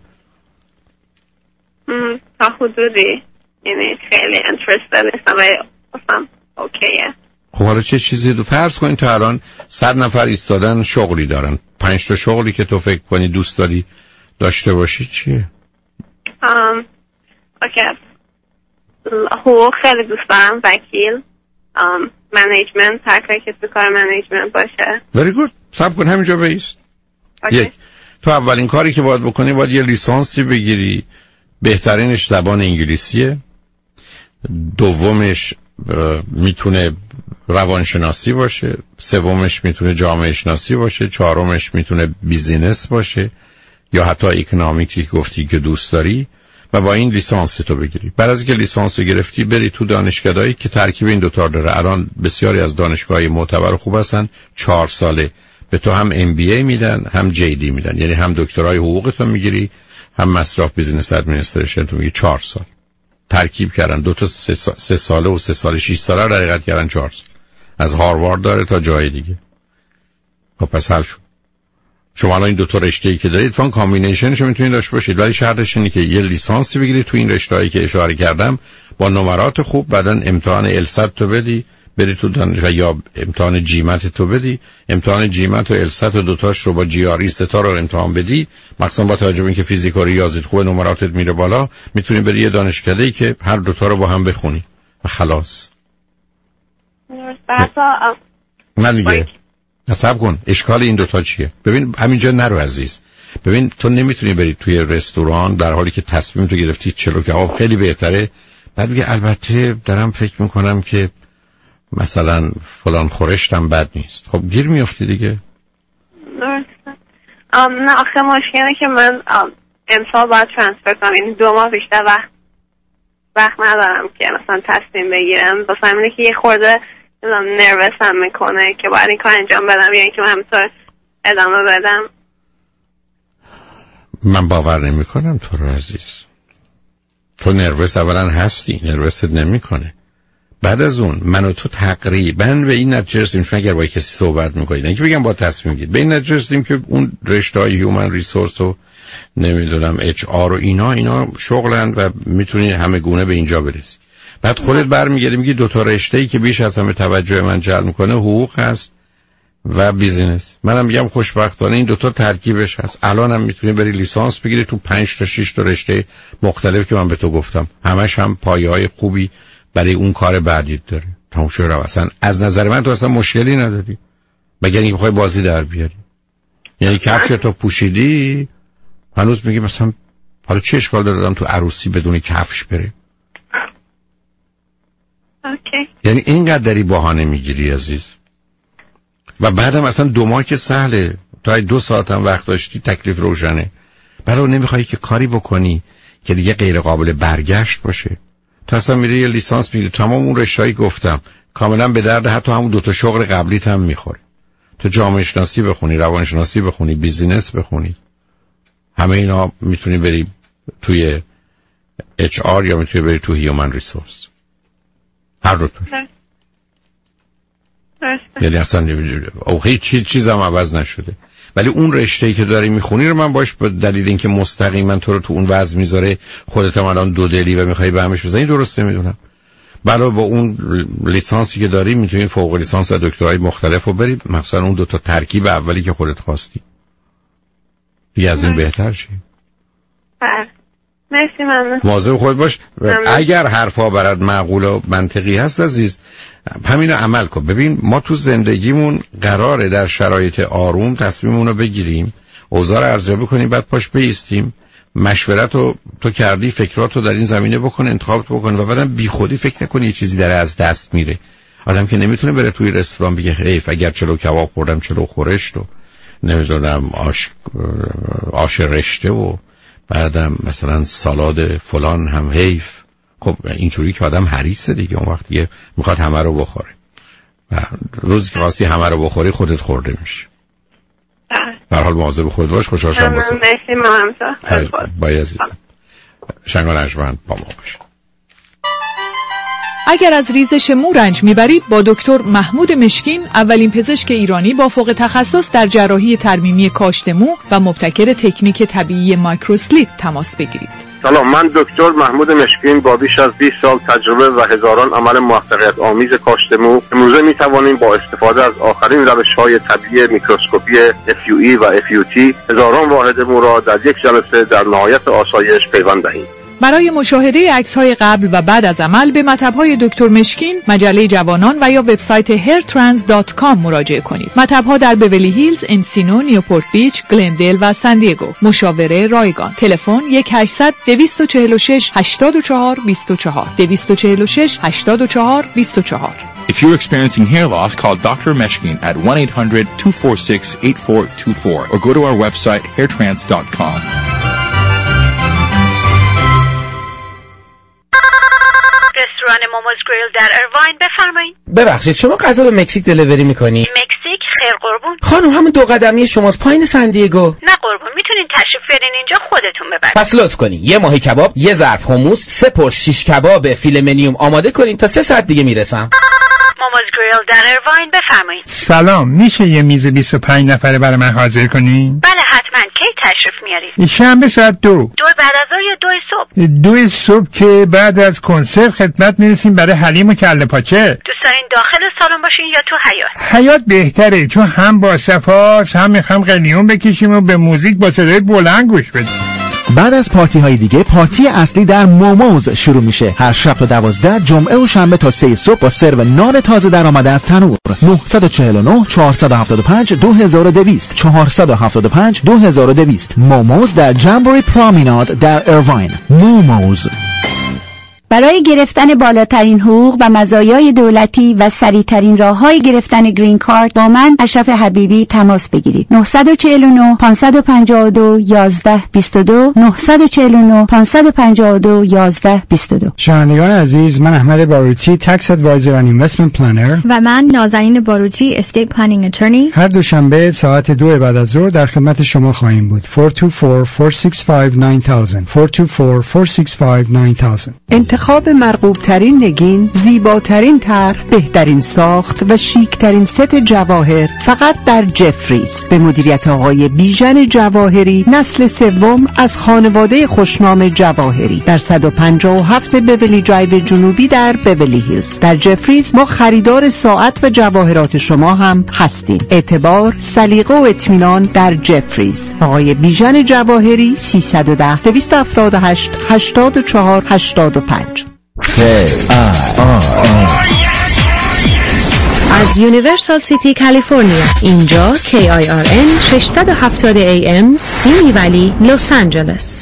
تا حدودی، یعنی خیلی انترستد نیستم ولی اصلا اوکیه. خب حالا چه چیزی دو فرض کنید تا الان 100 نفر ایستادن شغلی دارن، 5 تا شغلی که تو فکر کنی دوست داری داشته باشی چیه؟ اوکی، حقوق خیلی دوست دارم، وکیل، منیجمنت، هر که تو کار منیجمنت باشه. very good. صبر کن همینجا بایست. یک، تو اولین کاری که باید بکنی باید یه لیسانسی بگیری، بهترینش زبان انگلیسیه، دومش میتونه روانشناسی باشه، سومش میتونه جامعه شناسی باشه، چهارمش میتونه بیزینس باشه یا حتی اکونومیکی که گفتی که دوست داری، و با این لیسانس تو بگیری. بعد از اینکه لیسانس رو گرفتی بری تو دانشگاهایی که ترکیب این دوتا داره. الان بسیاری از دانشگاه‌های معتبر خوب هستن 4 ساله به تو هم MBA میدن هم JD میدن، یعنی هم دکترای حقوق تو میگیری هم مصرف بیزینس ادمنستریشن تو میگیری. 4 سال ترکیب کردن، 2 تا 3 ساله و 3 سال 6 ساله رو حقیقت کردن 4 سال. از هاروارد داره تا جای دیگه. خب پس حل شد. شما الان این دو تا رشته‌ای که دارید فان کامبینیشنشو میتونید داشته باشید، ولی شرطش اینه که یه لیسانسی بگیرید تو این رشته‌ای که اشاره کردم با نمرات خوب، بعدن امتحان السات تو بدی بری تو دانشگاه، یا امتحان جیمت تو بدی، امتحان جیمت و السات و دوتاش رو با GRE 3 تا رو امتحان بدی، مثلا با توجه به اینکه فیزیک و ریاضیت خوبه نمراتت میره بالا، میتونی بری یه دانشکده‌ای که هر دوتا رو با هم بخونی و خلاص. من دیگه حساب کن اشکال این دوتا چیه؟ ببین همینجا نرو عزیز. ببین تو نمیتونی بری توی رستوران در حالی که تصمیم تو گرفتی چلو کباب خیلی بهتره، بعد بگی البته دارم فکر میکنم که مثلا فلان خورشتم بد نیست. خب گیر میافتی دیگه. نه آخه مشکلی که من امسال باید ترانسفر کنم، این 2 ماه بیشتر وقت ندارم که مثلا تصمیم بگیرم، واسه همینه که یه خورده نروس هم میکنه که باید این کار انجام بدم یا اینکه من همینطور ادامه بدم. من باور نمی کنم تو رو عزیز. تو نروس اولا هستی، نروست نمی کنه. بعد از اون من و تو تقریبا به این نتیجه رسیدیم، چون اگر با کسی صحبت میکنید نه که بگم با تصمیم گیر، به این نتیجه رسیدیم که اون رشته‌های هیومن ریسورس و نمیدونم HR و اینا شغلن و میتونی همه گونه به اینجا برسی. بعد خودت برمیگردی میگی 2 تا رشته‌ای که بیش از همه توجه من جلب میکنه حقوق هست و بیزینس. منم میگم خوشبختانه این دوتا ترکیبش هست. الانم میتونی بری لیسانس بگیری تو 5 تا 6 تا رشته مختلف که من به تو گفتم، همش هم پایه‌های خوبی برای اون کار بعدی داره. تموم شد. اصلا از نظر من تو اصلا مشکلی نداری، مگر اینکه بخوای بازی در بیاری. یعنی کفش تو پوشیدی هنوز میگی مثلا حالا چه اشکال داره آدم تو عروسی بدون کفش بره؟ اوکی. یعنی اینقدر داری بهانه میگیری عزیز. و بعدم اصلا 2 ماه که سهله، تا 2 ساعت هم وقت داشتی تکلیف روشنه. برای نمیخوای که کاری بکنی که دیگه غیر قابل برگشت باشه. تو اصلا میری یه لیسانس میگیری، تمام اون رشته‌ای گفتم کاملا به درد حتی همون 2 تا شغل قبلیت هم میخوره. تو جامعه شناسی بخونی، روانشناسی بخونی، بیزینس بخونی، همه اینا میتونی بری توی HR یا میتونی بری تو هیومن ریسورس. هر دو توش. یعنی اصلا او هیچ چیزم عوض نشده. ولی اون رشته‌ای که داری میخونی رو من باش به دلیل اینکه مستقیما تو رو تو اون وضع میذاره، خودت هم الان 2 دلی و میخوای به همش بزنی، درسته میدونم. علاوه با اون لیسانسی که داری میتونی فوق لیسانس و دکترای مختلف رو بری، مثلا اون 2 تا ترکیب اولی که خودت خواستی. دیگه از این بهتر چی؟ مرسی ممنون. مواظب خود باش. اگر حرفا برات معقول و منطقی هست عزیز، همین رو عمل کن. ببین ما تو زندگیمون قراره در شرایط آروم تصمیممون رو بگیریم، اوضاع رو ارزیابی کنیم، بعد پاش بایستیم، مشورت رو تو کردی، فکرات رو در این زمینه بکن، انتخابت بکن و بعدم بی خودی فکر نکنی یه چیزی داره از دست میره. آدم که نمیتونه بره توی رستوران بگه حیف اگر چلو کباب خوردم چلو خورشت و نمیدونم آش رشته و بعدم مثلا سالاد فلان هم حیف. خب اینجوری که آدم حریصه دیگه، اون وقت دیگه میخواد همه رو بخوره و روزی که خواستی همه رو بخوری خودت خورده میشی. به هر حال مواظب خود باش. خوشحال شدم با تو. مرسی ممنون. بای عزیزم. شنگان اجمن با ما باش. اگر از ریزش مو رنج میبرید با دکتر محمود مشکین، اولین پزشک ایرانی با فوق تخصص در جراحی ترمیمی کاشت مو و مبتکر تکنیک طبیعی مایکروسلیت تماس بگیرید. سلام، من دکتر محمود مشکین با بیش از 20 سال تجربه و هزاران عمل موفقیت آمیز کاشت مو امروزه می توانیم با استفاده از آخرین روش‌های طبیعی میکروسکوپی FUE و FUT هزاران واحد مو را در یک جلسه در نهایت آسایش پیوند دهیم. برای مشاهده عکس‌های قبل و بعد از عمل به مطب‌های دکتر مشکین، مجله جوانان و یا وبسایت hairtrans.com مراجعه کنید. مطب‌ها در بیولی هیلز، انسینو، نیوپورت بیچ، گلندل و سان دیگو. مشاوره رایگان. تلفن 1-800-246-84-24 246-84-24. If you're experiencing hair loss, call Dr. Meshkin at 1-800-246-8424 or go to our website hairtrans.com. رستوران موموز گریل در ایرواین، بفرمایید. ببخشید شما غذا به مکزیک دلیوری میکنی؟ مکزیک؟ خیر قربون. خانم همون 2 قدمی شماست پایین سان دیگو. نه قربون، میتونین تشریف برین اینجا خودتون ببرید. پس لطف کنین یه ماهی کباب، یه ظرف حموس، 3 پرس شیش کباب فیله منیوم آماده کنین تا 3 ساعت دیگه میرسم. موموز گریل در ایرواین، بفرمایید. سلام، میشه یه میز 25 نفره برای من حاضر کنین؟ بله حتما. کی تشریف میارید؟ شنبه ساعت 2. 2 بعد از ظهر یا 2 صبح؟ 2 صبح که بعد از کنسرت خدمت میرسیم برای حلیم و کله پاچه. دوست دارین داخل سالن باشین یا تو حیاط؟ حیاط بهتره، چون هم با صفاست هم میخوام قلیون بکشیم و به موزیک با صدای بلند گوش بدیم. بعد از پارتی های دیگه پارتی اصلی در موموز شروع میشه. هر شب تا 12، جمعه و شنبه تا 3 صبح با سرو نان تازه در آمده از تنور. 949 475 2200 475 2200. موموز در جمبوری پرومیناد در ایرواین. موموز. برای گرفتن بالاترین حقوق و مزایای دولتی و سریعترین راههای گرفتن گرین کارت با من اشرف حبیبی تماس بگیرید. 949 552 1122 949 552 1122. شنوندگان عزیز، من احمد باروتی، تکس ادوایزر و اینوستمنت پلنر، و من نازنین باروتی، استیت پلنینگ اترنی، هر دوشنبه ساعت 2 بعد از ظهر در خدمت شما خواهیم بود. 424 465 9000 424 465 9000. انتخاب مرغوبترین نگین، زیباترین طرح، بهترین ساخت و شیکترین ست جواهر فقط در جفریز. به مدیریت آقای بیژن جواهری، نسل سوم از خانواده خوشنام جواهری، در 157 بیولی درایو جنوبی در بیولی هیلز. در جفریز ما خریدار ساعت و جواهرات شما هم هستیم. اعتبار، سلیقه و اطمینان در جفریز. آقای بیژن جواهری 310 278 84 85. از یونیورسال سیتی کالیفرنیا، اینجا KIRN 670 AM سیمی ولی لس آنجلس.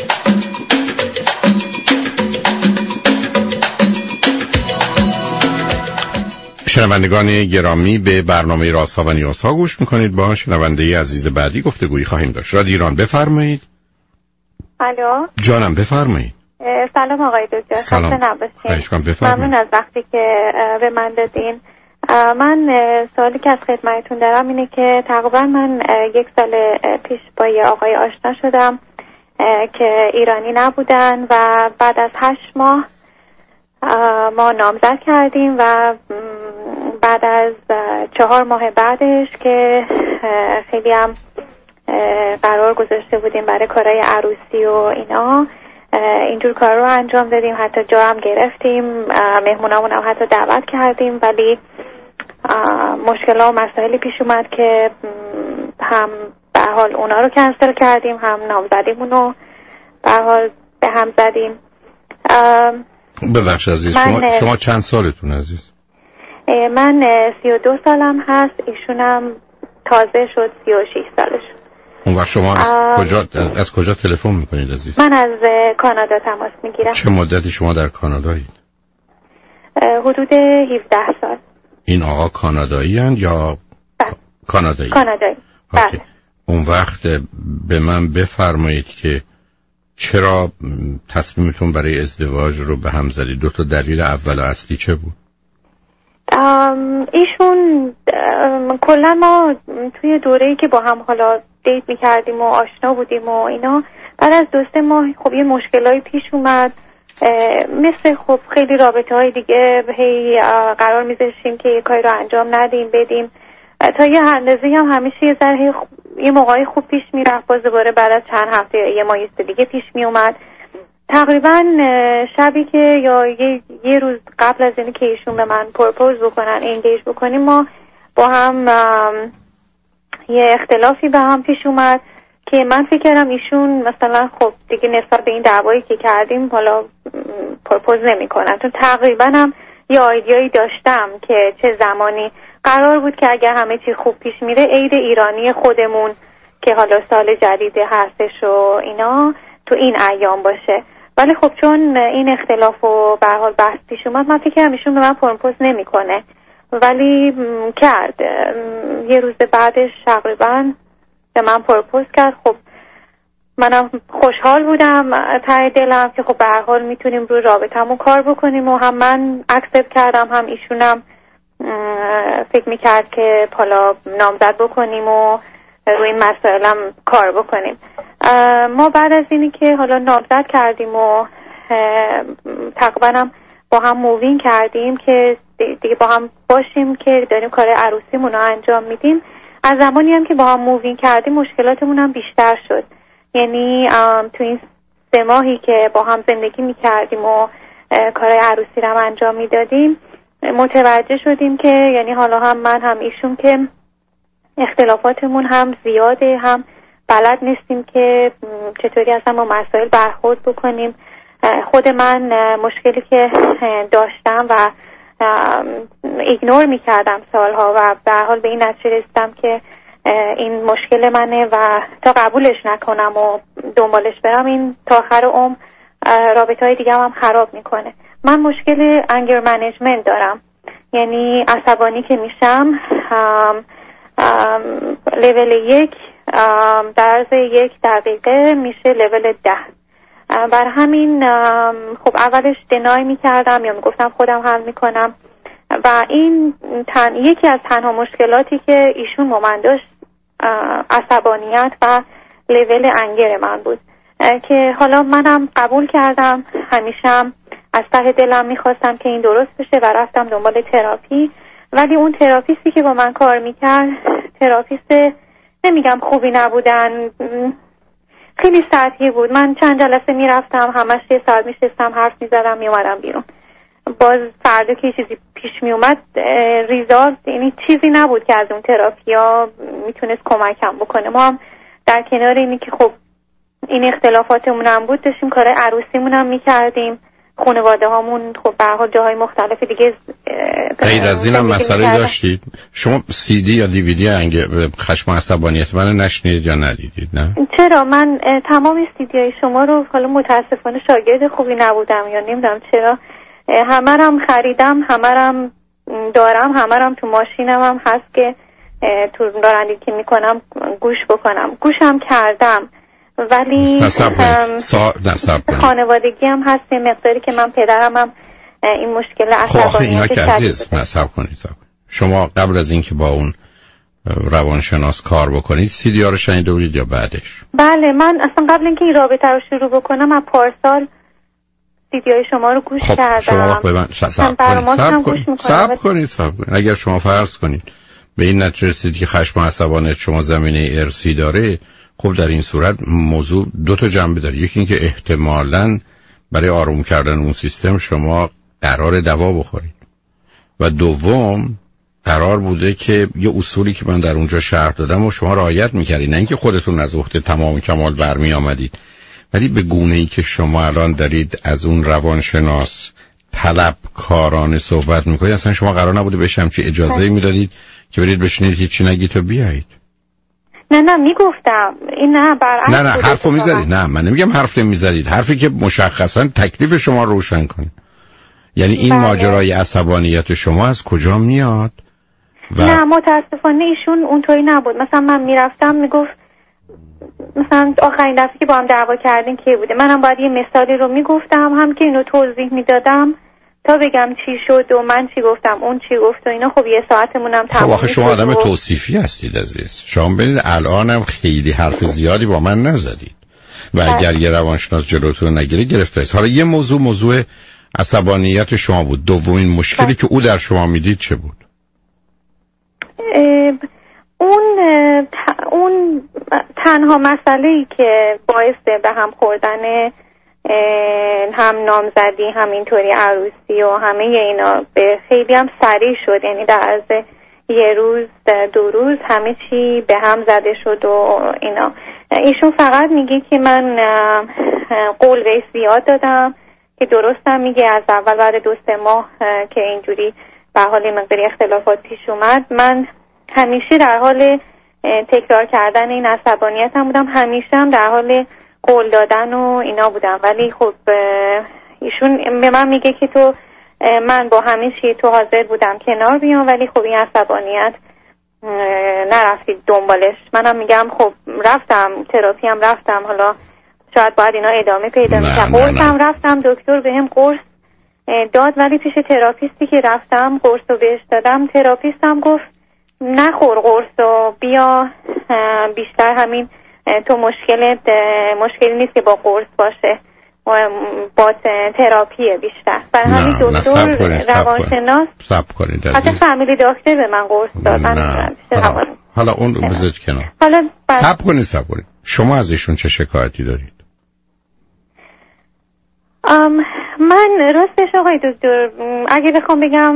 شنوندگان گرامی، به برنامه رازها و نیازها گوش میکنید. با شنونده عزیز بعدی گفتگویی خواهیم داشت. رادیو ایران، بفرمایید. الو جانم، بفرمایید. سلام آقای دکتر. سلام. ممنون از وقتی که به من دادین. من سوالی که از خدمتتون دارم اینه که تقریبا من 1 سال پیش با یه آقای آشنا شدم که ایرانی نبودن و بعد از 8 ماه ما نامزد کردیم و بعد از 4 ماه بعدش که خیلی هم قرار گذاشته بودیم برای کارهای عروسی و اینا، اینجور کار رو انجام دادیم، حتی جا هم گرفتیم، مهمونامون هم حتی دعوت کردیم، ولی مشکلات و مسائلی پیش اومد که هم به حال اونا رو کنسل کردیم، هم نامزدیمون رو به حال به هم زدیم. ببخش عزیز، شما چند سالتون عزیز؟ من 32 سالم هست، ایشونم تازه شد 36 سالش. اون وقت شما از کجا تلفن میکنید عزیز؟ من از کانادا تماس میگیرم. چه مدتی شما در کانادایید؟ حدود 17 سال. این آقا کانادایی هستند یا کانادایی؟ کانادایی. بله. اون وقت به من بفرمایید که چرا تصمیمتون برای ازدواج رو به هم زدید؟ 2 تا دلیل اول و اصلی چه بود؟ ایشون کلا ما توی دوره‌ای که با هم حالا دیت می‌کردیم و آشنا بودیم و اینا، بعد از 2-3 ماه خب یه مشکلایی پیش اومد، مثل خب خیلی رابطه‌های دیگه هی قرار می‌ذاشتیم که یه کاری رو انجام ندیم بدیم، تا یه اندازه‌ای هم همیشه یه ذره یه موقعی خوب پیش میرفت، باز دوباره بعد از چند هفته یه ماه دیگه پیش میومد. تقریبا شبی که یا یه روز قبل از اینکه ایشون به من پروپوز بکنن، انگیج بکنیم، ما با هم یه اختلافی به هم پیش اومد که من فکر کردم ایشون مثلا خب دیگه نسبت به این دعوایی که کردیم حالا پروپوز نمی‌کنن، چون تقریبا هم یه ایده‌ای داشتم که چه زمانی قرار بود که اگر همه چی خوب پیش میره عید ایرانی خودمون که حالا سال جدید هستش و اینا تو این ایام باشه، ولی خب چون این اختلاف و به هر حال بحث پیش اومد، من فکر کردم ایشون به من پروپوز نمی‌کنه، ولی کرد. یه روز بعدش تقریبا به من پروپوز کرد. خب منم خوشحال بودم ته دلم که خب به هر حال میتونیم روی رابطمون کار بکنیم و هم من اکسپت کردم، هم ایشونم فکر میکرد که حالا نامزد بکنیم و روی این مسائلم کار بکنیم. ما بعد از اینی که حالا نامزد کردیم و تقریبا با هم مووین کردیم که دیگه با هم باشیم که داریم کار عروسیمون رو انجام میدیم، از زمانی هم که با هم مووین کردیم مشکلاتمون هم بیشتر شد. یعنی تو این 3 ماهی که با هم زندگی میکردیم و کارهای عروسی رو هم انجام میدادیم، متوجه شدیم که یعنی حالا هم من هم ایشون که اختلافاتمون هم زیاده، هم بلد نیستیم که چطوری اصلا با مسائل برخورد بکنیم. خود من مشکلی که داشتم و ایگنور میکردم سالها و به هر حال به این نتیجه رسیدم که این مشکل منه و تا قبولش نکنم و دنبالش برم این تا آخر عمر رابطه‌های دیگه هم خراب میکنه. من مشکل انگر منیجمنت دارم، یعنی عصبانی که میشم لول 1 در عرض 1 دقیقه میشه لول 10. بر همین خب اولش دنای میکردم یا میگفتم خودم حل میکنم و این یکی از تنها مشکلاتی که ایشون با من داشت عصبانیت و لول انگر من بود که حالا منم قبول کردم، همیشه از ته دلم میخواستم که این درست بشه و رفتم دنبال تراپی. ولی اون تراپیستی که با من کار میکرد تراپیست نمیگم خوبی نبودن، خیلی سطحی بود. من چند جلسه میرفتم، همش یه ساعت میشستم حرف میزدم میومدم بیرون. باز فردا که چیزی پیش میومد ریزالت، یعنی چیزی نبود که از اون تراپیا میتونست کمکم بکنه. ما هم در کنار اینی که خب این اختلافاتمون هم بود داشتیم کارهای عروسیمون هم میکردیم، خانواده هامون خب به هر حال جاهای مختلف دیگه. غیر از اینم مسئله داشتید؟ شما سی دی یا دی وی دی خشم و عصبانیت من نشنیدید یا ندیدید؟ نه چرا من تمام سی دی های شما رو حالا متاسفانه شاگرد خوبی نبودم یا نمیدونم چرا همه رم خریدم، همه رم دارم، همه رم تو ماشینم هم هست که تو رانندگی که میکنم گوش بکنم، گوشم کردم. ولی خانوادگی هم هست یه مقداری که من پدرم هم این مشکل عصبانیت اینا که عزیز نصب کنید. شما قبل از اینکه با اون روانشناس کار بکنید سی دی ها رو شنیده بودید یا بعدش؟ بله من اصلا قبل اینکه این رابطه رو شروع بکنم از پارسال سی دی های شما رو گوش کردم. شما وقت به من صبر کنید. اگر شما فرض کنید به این نتیجه رسید که خشم و عصبانیت شما زمینه ارثی داره، خب در این صورت موضوع دو تا جنبه داره. یکی این که احتمالاً برای آروم کردن اون سیستم شما قرار دوا بخورید و دوم قرار بوده که یه اصولی که من در اونجا شرح دادم و شما رعایت میکردید، نه اینکه خودتون از عهده تمام کمال برمی آمدید، ولی به گونه‌ای که شما الان دارید از اون روانشناس طلبکارانه صحبت میکنید. اصلا شما قرار نبوده بهش همچی اجازه میدادید که برید بشینید هیچی نگید و بیایید. نه میگفتم این نه برعکس. نه حرفو میزدید. نه من نمیگم حرف نمیزدید، حرفی که مشخصا تکلیف شما روشن کنه. یعنی این ماجرای عصبانیت شما از کجا میاد؟ نه متاسفانه ایشون اونطوری نبود. مثلا من میرفتم میگفت مثلا آخرین دفعه که با هم دعوا کردین کی بوده، منم باید یه مثالی رو میگفتم هم که اینو توضیح میدادم تا بگم چی شد و من چی گفتم اون چی گفت و اینا. خب یه ساعتمونم تمام. خب آخه شما آدم توصیفی هستید عزیز. شما ببینید الانم خیلی حرف زیادی با من نزدید و اگر یه روانشناس جلوتون نگیره گرفتارید. حالا یه موضوع عصبانیت شما بود. دومین مشکلی که او در شما میدید چه بود؟ اون تنها مسئله‌ای که باعث به هم خوردن هم نامزدی همینطوری عروسی و همه اینا به خیلی هم سریع شد، یعنی در عرض یه روز دو روز همه چی به هم زده شد و اینا. ایشون فقط میگه که من قول بهش زیاد دادم که درستم میگه، از اول بعد 2-3 ماه که اینجوری به حال مقداری اختلافات پیش اومد من همیشه در حال تکرار کردن این عصبانیت هم بودم، همیشه هم در حال قول دادن و اینا بودم. ولی خب ایشون به من میگه که تو من با همه چی تو حاضر بودم کنار بیام ولی خب این عصبانیت نرفتید دنبالش. منم میگم خب رفتم تراپی هم رفتم، حالا شاید باید اینا ادامه پیدا میکنم. قرصم رفتم دکتر بهم قرص داد ولی پیش تراپیستی که رفتم قرص رو بهش دادم تراپیستم گفت نخور قرصو، بیا بیشتر همین تو مشکلی نیست که با قرص باشه، با تراپیه بیشتر. برای همین دکتر روانشناس حتی فامیلی دکتر به من قرص داد. حالا اون رو بذارید کنار. صبر کنید. شما از ایشون چه شکایتی دارید؟ من راستش آقای دکتر اگه بخوام بگم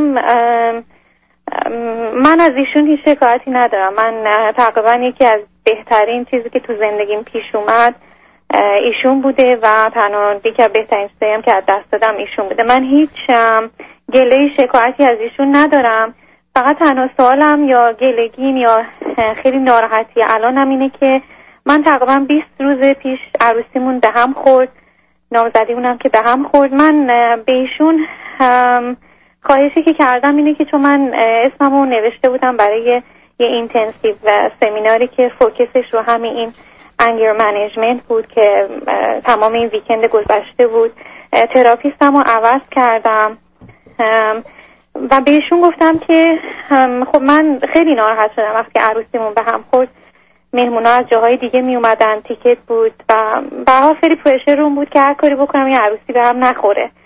من از ایشون هیچ شکایتی ندارم. من تقریبا یکی از بهترین چیزی که تو زندگیم پیش اومد ایشون بوده و تنها یکی از بهترین چیزایی هم که از دست دادم ایشون بوده. من هیچ گله شکایتی از ایشون ندارم. فقط تنها سوالم یا گلگیم یا خیلی ناراحتی الانم اینه که من تقریبا 20 روز پیش عروسیمون به هم خورد، نامزدیمونم که به هم خورد. من به ایشون خواهشی که کردم اینه که چون من اسممو نوشته بودم برای یه اینتنسیو سمیناری که فوکسش رو همین این انگر منیجمنت بود که تمام این ویکند گذشته بود، تراپیستمو عوض کردم و بهشون گفتم که خب من خیلی ناراحت شدم وقتی عروسیمون به هم خورد. مهمونا از جاهای دیگه می اومدن، تیکت بود و به هر حال خیلی پرشر روم بود که هر کاری بکنم این عروسی به هم نخوره.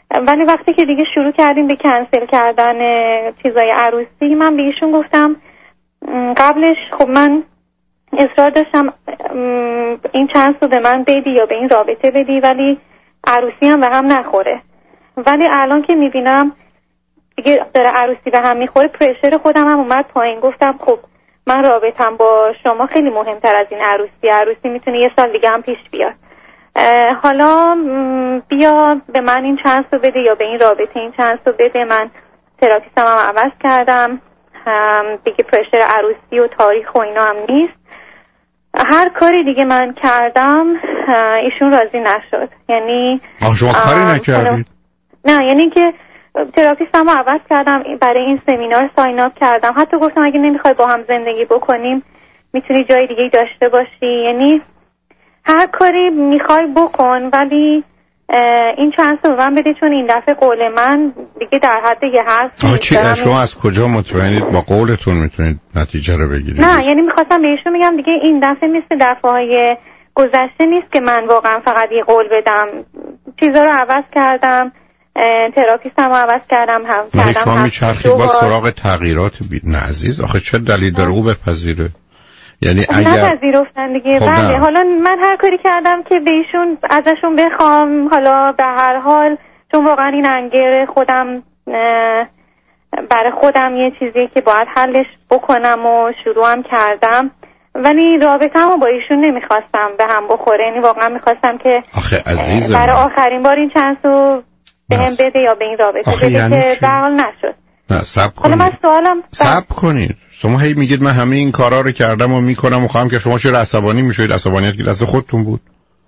ولی وقتی که دیگه شروع کردیم به کنسل کردن چیزای عروسی، من به ایشون گفتم قبلش خب من اصرار داشتم این چانس رو به من بدی یا به این رابطه بدی ولی عروسی هم به هم نخوره. ولی الان که میبینم دیگه داره عروسی به هم میخوره، پرشر خودم هم اومد پایین. گفتم خب من رابطم با شما خیلی مهمتر از این عروسی میتونه یه سال دیگه هم پیش بیاد. حالا بیا به من این چانس رو بده یا به این رابطه این چانس رو بده. من تراپیستم هم عوض کردم، دیگه پرشر عروسی و تاریخ و اینا هم نیست. هر کاری دیگه من کردم ایشون راضی نشد. یعنی شما کاری نکردید؟ نه، یعنی که تراپیستم رو عوض کردم، برای این سمینار ساین اپ کردم، حتی گفتم اگه نمیخوای با هم زندگی بکنیم میتونی جای دیگه داشته باشی، یعنی هر کاری میخوای بکن ولی این چانس رو من بده، چون این دفعه قول من دیگه در حد یه حرف نیست. شما از کجا مطمئنید با قولتون میتونید نتیجه رو بگیرید؟ نه، یعنی میخواستم بهشون میگم دیگه این دفعه مثل دفعه‌های گذشته نیست که من واقعا فقط یه قول بدم. چیزا رو عوض کردم، تراپیستم رو عوض کردم، هم کردم. شما میچرخید با سراغ تغییرات نه عزیز، آخه چه دلیل داره او بپذیره؟ یعنی اگر نپذیرفتن دیگه. بله، حالا من هر کاری کردم که به ایشون ازشون بخوام، حالا به هر حال چون واقعا این انگر خودم برای خودم یه چیزیه که باید حلش بکنم و شروعم کردم، ولی رابطه‌مو با ایشون نمیخواستم به هم بخوره. یعنی واقعا میخواستم که برای آخرین بار این چانس رو بهم بده یا به این رابطه بده که در حال نشد. نه صبر کنید. حالا من سوالم صبر کنید. شما هی میگید من همه این کارا رو کردم و میکنم و خواهم که شما چرا عصبانی میشوید؟ عصبانیت که دست خودتون بود.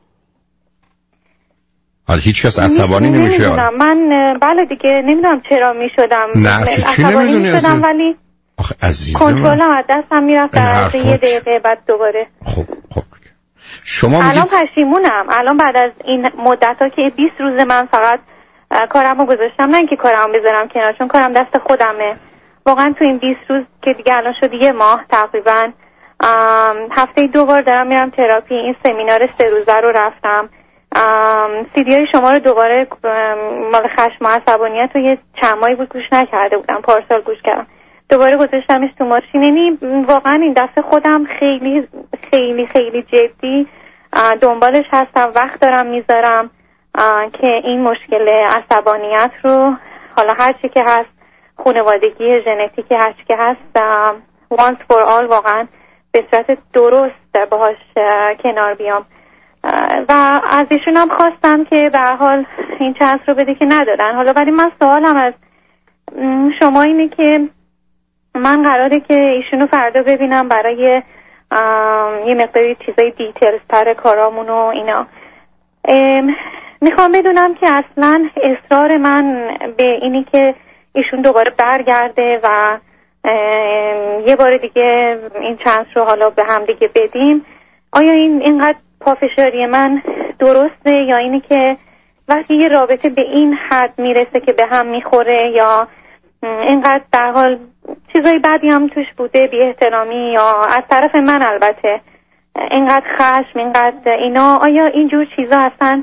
حالا هیچ کس عصبانی نمیشه. من بله دیگه نمیدونم چرا میشدم. نه چی نمیدونی ولی آخه عزیزم کنترلم از دستم میرفت در یه دقیقه بعد دوباره. خب شما الان پشیمونم. الان بعد از این مدت‌ها که 20 روز من فقط کارمو گذاشتم، نه اینکه کارمو بذارم کنار، چون کارم دست خودمه. واقعا تو این 20 روز که دیگه الان شد یه ماه تقریبا، هفته 2 بار دارم میرم تراپی. این سمینار 3 روزه رو رفتم. سیدیای شما رو دوباره مال خشم و عصبانیت رو یه چند ماهی بود گوش نکرده بودم، پارسال گوش کردم، دوباره گذاشتمش تو ماشین. یعنی واقعا این دفعه خودم خیلی خیلی خیلی جدی دنبالش هستم، وقت دارم میذارم که این مشکل عصبانیت رو، حالا هر چی که هست، خانوادگی، ژنتیکی، هر چی که هست، once for all واقعا به صورت درست باهاش کنار بیام. و از ایشون هم خواستم که به هر حال این چانس رو بده که ندادن. حالا ولی من سوالم از شما اینه که من قراره که ایشونو فردا ببینم برای یه مقداری چیزای دیتیلز تر کارامون و اینا. میخوام بدونم که اصلا اصرار من به اینی که ایشون دوباره برگرده و یه بار دیگه این چانس رو حالا به هم دیگه بدیم، آیا اینقدر پافشاری من درسته یا اینی که وقتی یه رابطه به این حد میرسه که به هم میخوره یا اینقدر در حال چیزای بدی هم توش بوده، بی احترامی یا از طرف من البته اینقدر خشم، اینقدر اینا، آیا اینجور چیزا هستن؟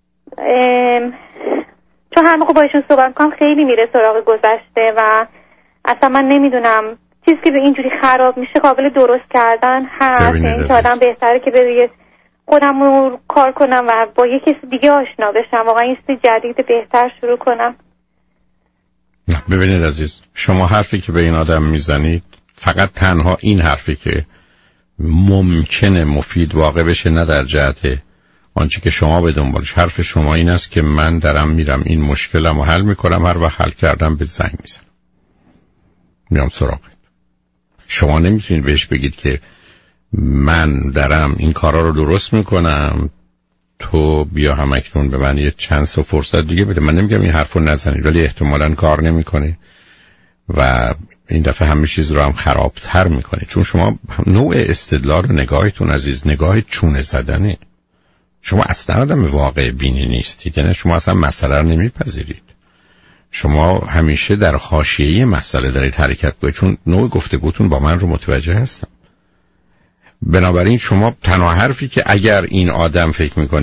چون هر موقع با ایشون صحبت کنم خیلی میره سراغ گذشته و اصلا من نمیدونم چیزی که به اینجوری خراب میشه قابل درست کردن هست. این که آدم بهتره که به خودم رو کار کنم و با یه کسی دیگه آشنا بشم، واقعا یه چیز جدید بهتر شروع کنم. نه ببینید عزیز، شما حرفی که به این آدم میزنید فقط تنها این حرفی که ممکنه مفید واقع بشه، نه در جهت آنچه که شما به دنبالش. حرف شما این است که من دارم میرم این مشکلم رو حل میکنم، هر وقت حل کردم به زنگ میزنم میام سراغت. شما نمیتونید بهش بگید که من دارم این کارا رو درست میکنم، تو بیا همکنون به من یه چانس و فرصت دیگه بده. من نمیگم این حرفو نزنید، ولی احتمالاً کار نمیکنه و این دفعه همه چیز رو هم خرابتر میکنه، چون شما نوع استدلال و نگاهتون عزیز نگاه چونه زدنه. شما اصلا آدم واقع بینی نیستید، یعنی شما اصلا مسئله رو نمیپذیرید. شما همیشه در حاشیه مسئله دارید حرکت کنید، چون نوع گفتگوتون با من رو متوجه هستم. بنابراین شما تنها حرفی که اگر این آدم فکر میکنید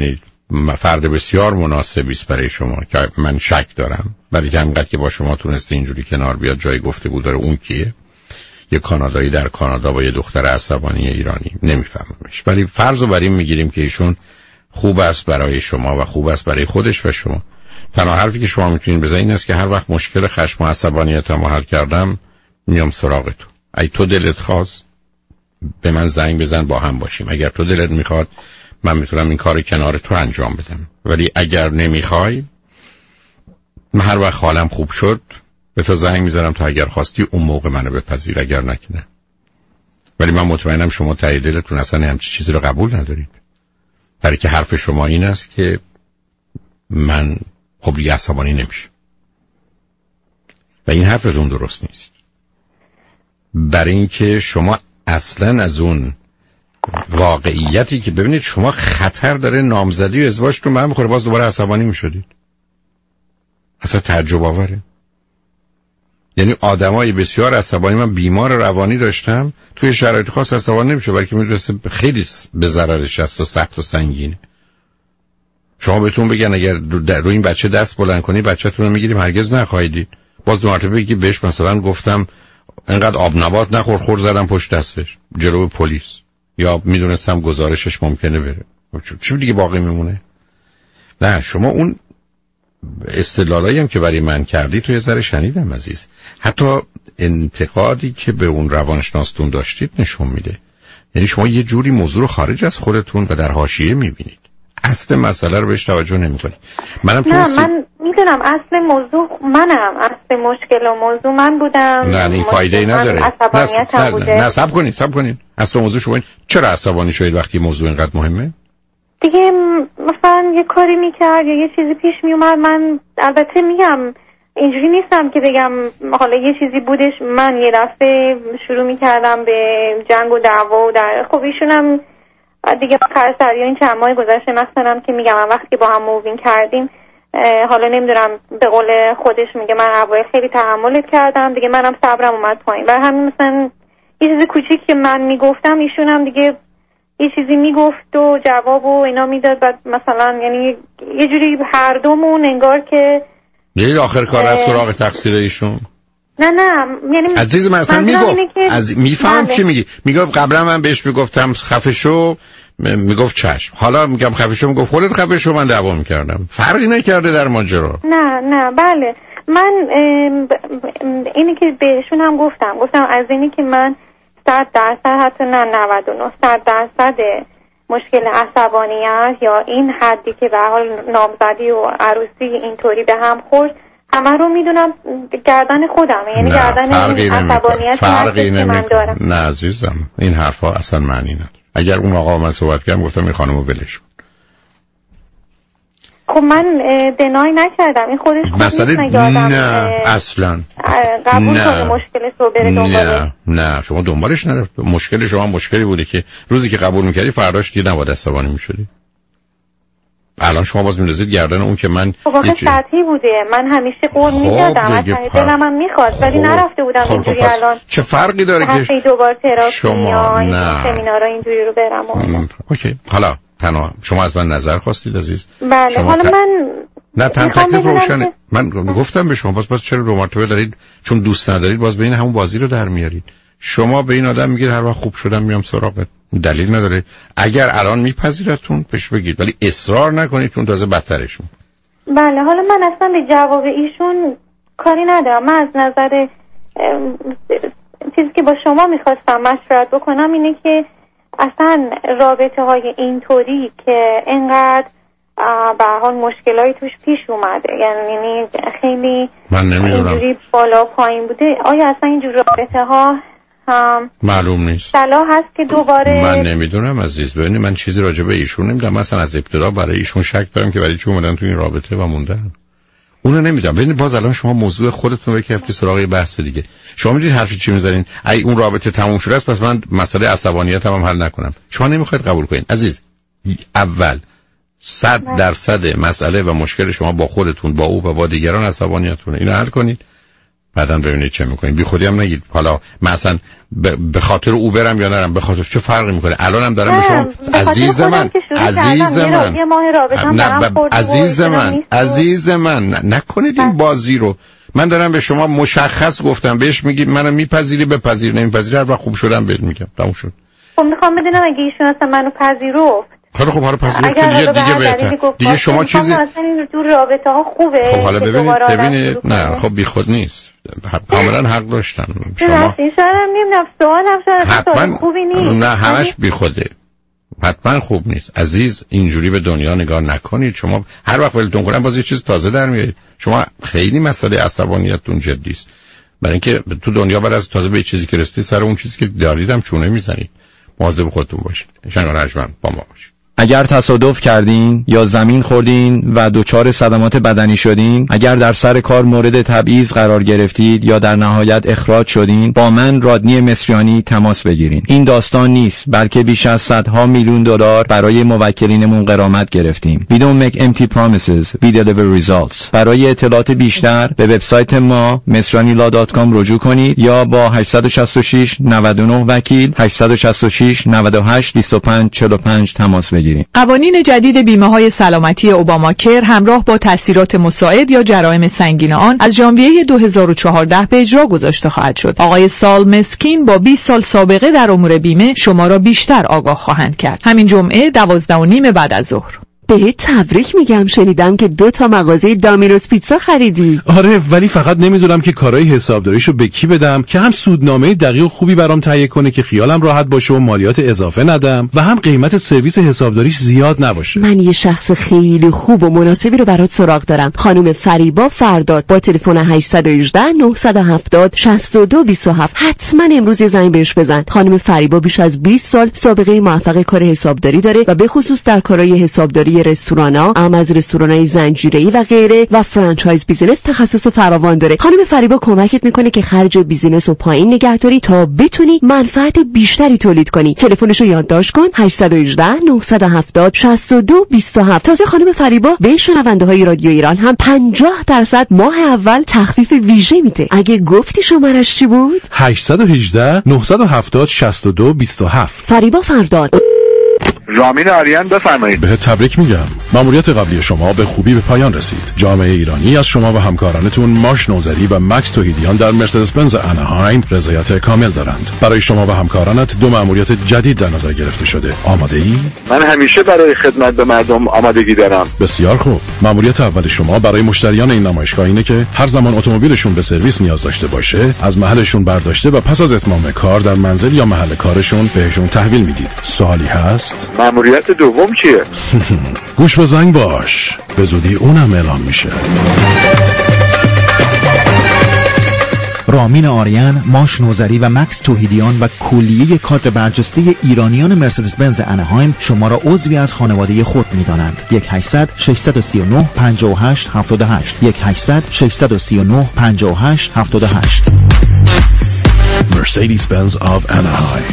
فرد بسیار مناسبی است برای شما که من شک دارم، ولی که همینقدر که با شما تونسته اینجوری کنار بیاد جای گفتگو داره. اون کیه؟ یه کانادایی در کانادا با یه دختر عصبانی ایرانی، نمیفهممش، ولی فرض رو بر این میگیریم که ایشون خوب است برای شما و خوب است برای خودش و شما. تنها حرفی که شما میتونین بزنید این است که هر وقت مشکل خشم و عصبانیتم حل کردم میام سراغ تو. اگه تو دلت خواست به من زنگ بزن، با هم باشیم. اگر تو دلت میخواد من میتونم این کار کنار تو انجام بدم، ولی اگر نمیخوای من هر وقت حالم خوب شد به تو زنگ میزنم تا اگر خواستی اون موقع منو بپذیر، اگر نکنه. ولی من مطمئنم شما ته دلتون اصلا همچین چیزی رو قبول ندارید، برای که حرف شما این است که من خب دیگه عصبانی نمیشه و این حرفتون درست نیست، برای اینکه شما اصلا از اون واقعیتی که ببینید شما خطر داره نامزدی و ازدواجتون به هم بخوره باز دوباره عصبانی میشدید. اصلا تعجب آوره. یعنی آدمای بسیار عصبانی، من بیمار روانی داشتم توی شرایط خاص عصبانی نمیشه، بلکه میدونسته خیلی به ضررش است و سخت و سنگینه. شما بهتون بگن اگر روی این بچه دست بلند کنی بچه‌تون رو میگیریم، هرگز نخواهیدید. باز دو مرتبه بگی بهش مثلا گفتم اینقدر آب نبات نخور، خور زدم پشت دستش جلوی پلیس، یا میدونستم گزارشش ممکنه بره. چی دیگه باقی میمونه؟ نه شما اون استدلالایی هم که برای من کردی تو یه ذره شنیدم عزیز، حتی انتقادی که به اون روانشناستون داشتید نشون میده. یعنی شما یه جوری موضوع رو خارج از خودتون و در حاشیه میبینید، اصل مسئله رو بهش توجه نمیکنید. من میدونم اصل موضوع منم، اصل مشکل و موضوع من بودم. نه این فایده ای نداره. نه صبر کنید. اصل موضوع شما چرا عصبانی شدید وقتی موضوع اینقدر مهمه؟ دیگه مثلا یه کاری میکرد یا یه چیزی پیش میومد، من البته میگم اینجوری نیستم که بگم حالا یه چیزی بودش من یه دفعه شروع میکردم به جنگ و دعوا و در خب ایشونم دیگه خرسر یا این چند ماه گذشته مثلا که میگم وقتی که با هم مووین کردیم، حالا نمیدونم به قول خودش میگه من اوایل خیلی تحملت کردم، دیگه منم صبرم اومد پایین. برای همین مثلا یه چیز کوچیک که من میگفتم ایشونم دیگه یه چیزی میگفت و جواب و اینا میداد، بعد مثلا یعنی یه جوری هر دومون انگار که یه آخر کار از سراغ تقصیر ایشون. نه یعنی عزیز من اصلا میفهم چی میگی. میگم قبلا من بهش میگفتم خفه شو، میگفت چشم. حالا میگم خفه شو، میگفت خودت خفه شو، من دعوا میکردم. فرقی نکرده در ماجرا. نه بله من اینی که بهشون هم گفتم از اینی که من 100% حتی نه 99 100% مشکل عصبانیت یا این حدی که به حال نامزدی و عروسی اینطوری به هم خورد همه رو میدونم گردن خودم، یعنی گردن عصبانیت فرقی نمیکنه. نه عزیزم این حرفا اصلا معنی نداره. اگر اون آقا من صحبت کردم گفتم این خانمو ولش کن. خب من دنای نکردم، این خودش نه اصلا قبول کنه مشکلش رو بره دنبالش. نه شما دنبالش نرفت. مشکل شما مشکلی بوده که روزی که قبول میکردی فرداش دیگه نباید عصبانی میشدی. الان شما باز میندازید گردن اون که من خب واقعا سطحی بوده، من همیشه قول میدادم از دلم هم میخواد ولی نرفته بودم اینجوری. الان چه فرقی داره که دوبار تراپی شما نه سمینارها اینجوری رو برم اوکی. حالا تنها شما از من نظر خواستید عزیز. بله حالا من نه تکلیف روشنه. من گفتم به شما باز چرا دو مرتبه دارید چون دوست ندارید باز بین همون بازی رو در میارید. شما به این آدم میگید هر وقت خوب شدم میام سراغت، دلیل نداره. اگر الان میپذیرتون پیش بگید ولی اصرار نکنید چون تازه بدترش میشه. بله حالا من اصلا به جواب ایشون کاری ندارم. من از نظر چیزی که با شما میخواستم مشورت بکنم اینه که اصلا رابطه های اینطوری که اینقدر به حال مشکلایی توش پیش اومده، یعنی خیلی اینجوری بالا پایین بوده، آیا اصلا اینجور رابطه ها معلوم نیست صلاح هست که دوباره؟ من نمیدونم عزیز. ببینید من چیزی راجع به ایشون نمیدونم. مثلا از ابتدا برای ایشون شک دارم که برای چی اومدن تو این رابطه و موندن. اونو نمیدونم. ببینید باز الان شما موضوع خودتون رو بکفتید سراغ بحث دیگه. شما میدونید حرفی چی میزنین؟ ای اون رابطه تموم شده است پس من مسئله عصبانیتم هم حل نکنم. شما نمیخواید قبول کنین عزیز. اول 100% مسئله و مشکل شما با خودتون، با او و با دیگران عصبانیتونه. اینو حل کنید. بعداً ببینید چه میکنید. بی خودی هم نگید حالا مثلا به خاطر او برم یا نرم، به خاطر چه فرقی میکنه؟ الانم دارم به شما عزیز من عزیز من نکنید این بازی رو. من دارم به شما مشخص گفتم، بهش میگید منو میپذیری بپذیر، نمیپذیری هر وقت خوب شدم بهت میگم تموم شد. خب میخوام بدونم اگه ایشون اصلا منو پذیرفت. خیلی خب حالا پذیرفت دیگه بهتر. دیگه شما چیزی اصلا این دور رابطه ها خوبه. خب حالا ببینید نه خب بی خود نیست. کاملا حق داشتن شما. این شاید نمیدونم سوالم شاید خوبی نیست. نه همش بی خوده. حتما خوب نیست عزیز. اینجوری به دنیا نگاه نکنید. شما هر وقت ولتون کنن باز یه چیز تازه در میارید. شما خیلی مسئله عصبانیتتون جدی است، برای اینکه تو دنیا بعد از تازه به چیزی که رسیدید سر اون چیزی که داریدم چونه میزنید. مواظب خودتون باشید. شنگ رجمن با ما باشید. اگر تصادف کردین یا زمین خوردین و دچار صدمات بدنی شدین، اگر در سر کار مورد تبعیض قرار گرفتید یا در نهایت اخراج شدین، با من رادنی مصریانی تماس بگیرین. این داستان نیست، بلکه بیش از صدها میلیون دلار برای موکلینمون غرامت گرفتیم. We don't make empty promises, we deliver results. برای اطلاعات بیشتر به وبسایت ما mesranila.com رجوع کنید یا با 866 99 وکیل 866 98 25 45 تماس بگیرید. قوانین جدید بیمه‌های سلامتی اوباماکر همراه با تاثیرات مساعد یا جرائم سنگین آن از ژانویه 2014 به اجرا گذاشته خواهد شد. آقای سال مسکین با 20 سال سابقه در امور بیمه شما را بیشتر آگاه خواهند کرد. همین جمعه 12:30 بعد از ظهر. بهت تبریک میگم، شنیدم که 2 تا مغازه دامینوز پیتزا خریدی. آره ولی فقط نمیدونم که کارهای حسابداریشو به کی بدم که هم سودنامه دقیق خوبی برام تهیه کنه که خیالم راحت باشه و مالیات اضافه ندم و هم قیمت سرویس حسابداریش زیاد نباشه. من یه شخص خیلی خوب و مناسبی رو برات سراغ دارم. خانم فریبا فرداد با تلفن 818 970 6227. حتما امروز یه زنگ بهش بزن. خانم فریبا بیش از 20 سال سابقه موفق کار حسابداری داره و به خصوص در کارهای حسابداری رستورانا، از رستورانای زنجیره‌ای و غیره و فرانچایز بیزینس تخصص فراوان داره. خانم فریبا کمکت میکنه که خرج بیزینس رو پایین نگه داری تا بتونی منفعت بیشتری تولید کنی. تلفنشو یادداشت کن 818 970 6227. تازه خانم فریبا به شنونده‌های رادیو ایران هم 50% ماه اول تخفیف ویژه میده. اگه گفتی شمارش چی بود؟ 818 970 6227. فریبا فرداد. رامین آریان بفرمایید. به تبریک میگم. مأموریت قبلی شما به خوبی به پایان رسید. جامعه ایرانی از شما و همکارانتون ماش نوذری و مکس توحیدیان در مرسدس بنز اناهایم رضایت کامل دارند. برای شما و همکارانت 2 مأموریت جدید در نظر گرفته شده. آماده ای؟ من همیشه برای خدمت به مردم آمادگی دارم. بسیار خوب. مأموریت اول شما برای مشتریان این نمایشگاه اینه که هر زمان اتومبیلشون به سرویس نیاز داشته باشه، از محلشون برداشته و پس از اتمام کار در منزل یا محل کارشون بهشون تحویل میدید. سوالی هست؟ مأموریت دوم چیه؟ گوش به زنگ باش، به زودی اونم اعلام میشه. رامین آریان، ماش نوذری و مکس توحیدیان و کلیه کادر برجسته ایرانیان مرسدس بنز اناهایم شما را عضوی از خانواده خود می‌دانند. 1800 639 58 78 1800 639 58 78. Mercedes-Benz of Anaheim.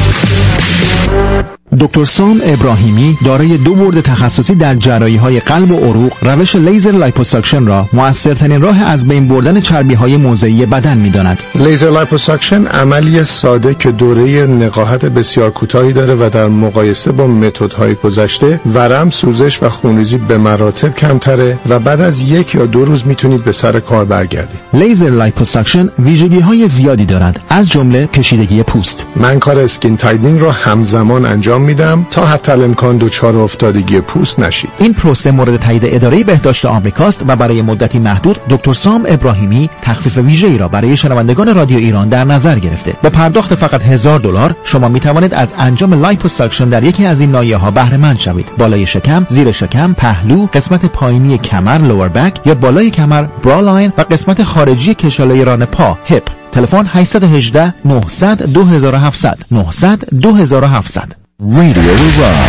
دکتر سام ابراهیمی دارای 2 بورد تخصصی در جراحی‌های قلب و عروق، روش لیزر لایپوساکشن را مؤثرترین راه از بین بردن چربی‌های موضعی بدن می‌داند. لیزر لایپوساکشن عملی ساده که دوره نقاهت بسیار کوتاهی داره و در مقایسه با متدهای گذشته ورم، سوزش و خونریزی به مراتب کمتره و بعد از 1 یا 2 روز میتونید به سر کار برگردید. لیزر لایپوساکشن ویژگی‌های زیادی دارد، از جمله کشیدگی پوست. من کار اسکین تایدینگ را همزمان انجام میدم تا حتی الامکان دچار افتادگی پوست نشید. این پروسه مورد تایید اداره بهداشت آمریکاست و برای مدتی محدود دکتر سام ابراهیمی تخفیف ویژه‌ای را برای شنوندگان رادیو ایران در نظر گرفته. با پرداخت فقط $1000 شما می توانید از انجام لایپوساکشن در یکی از این ناحیه‌ها بهره مند شوید. بالای شکم، زیر شکم، پهلو، قسمت پایینی کمر لور بک یا بالای کمر برا لاین و قسمت خارجی کشاله ران پا هپ. تلفن 818 900 2700 900 2700. Radio Iran.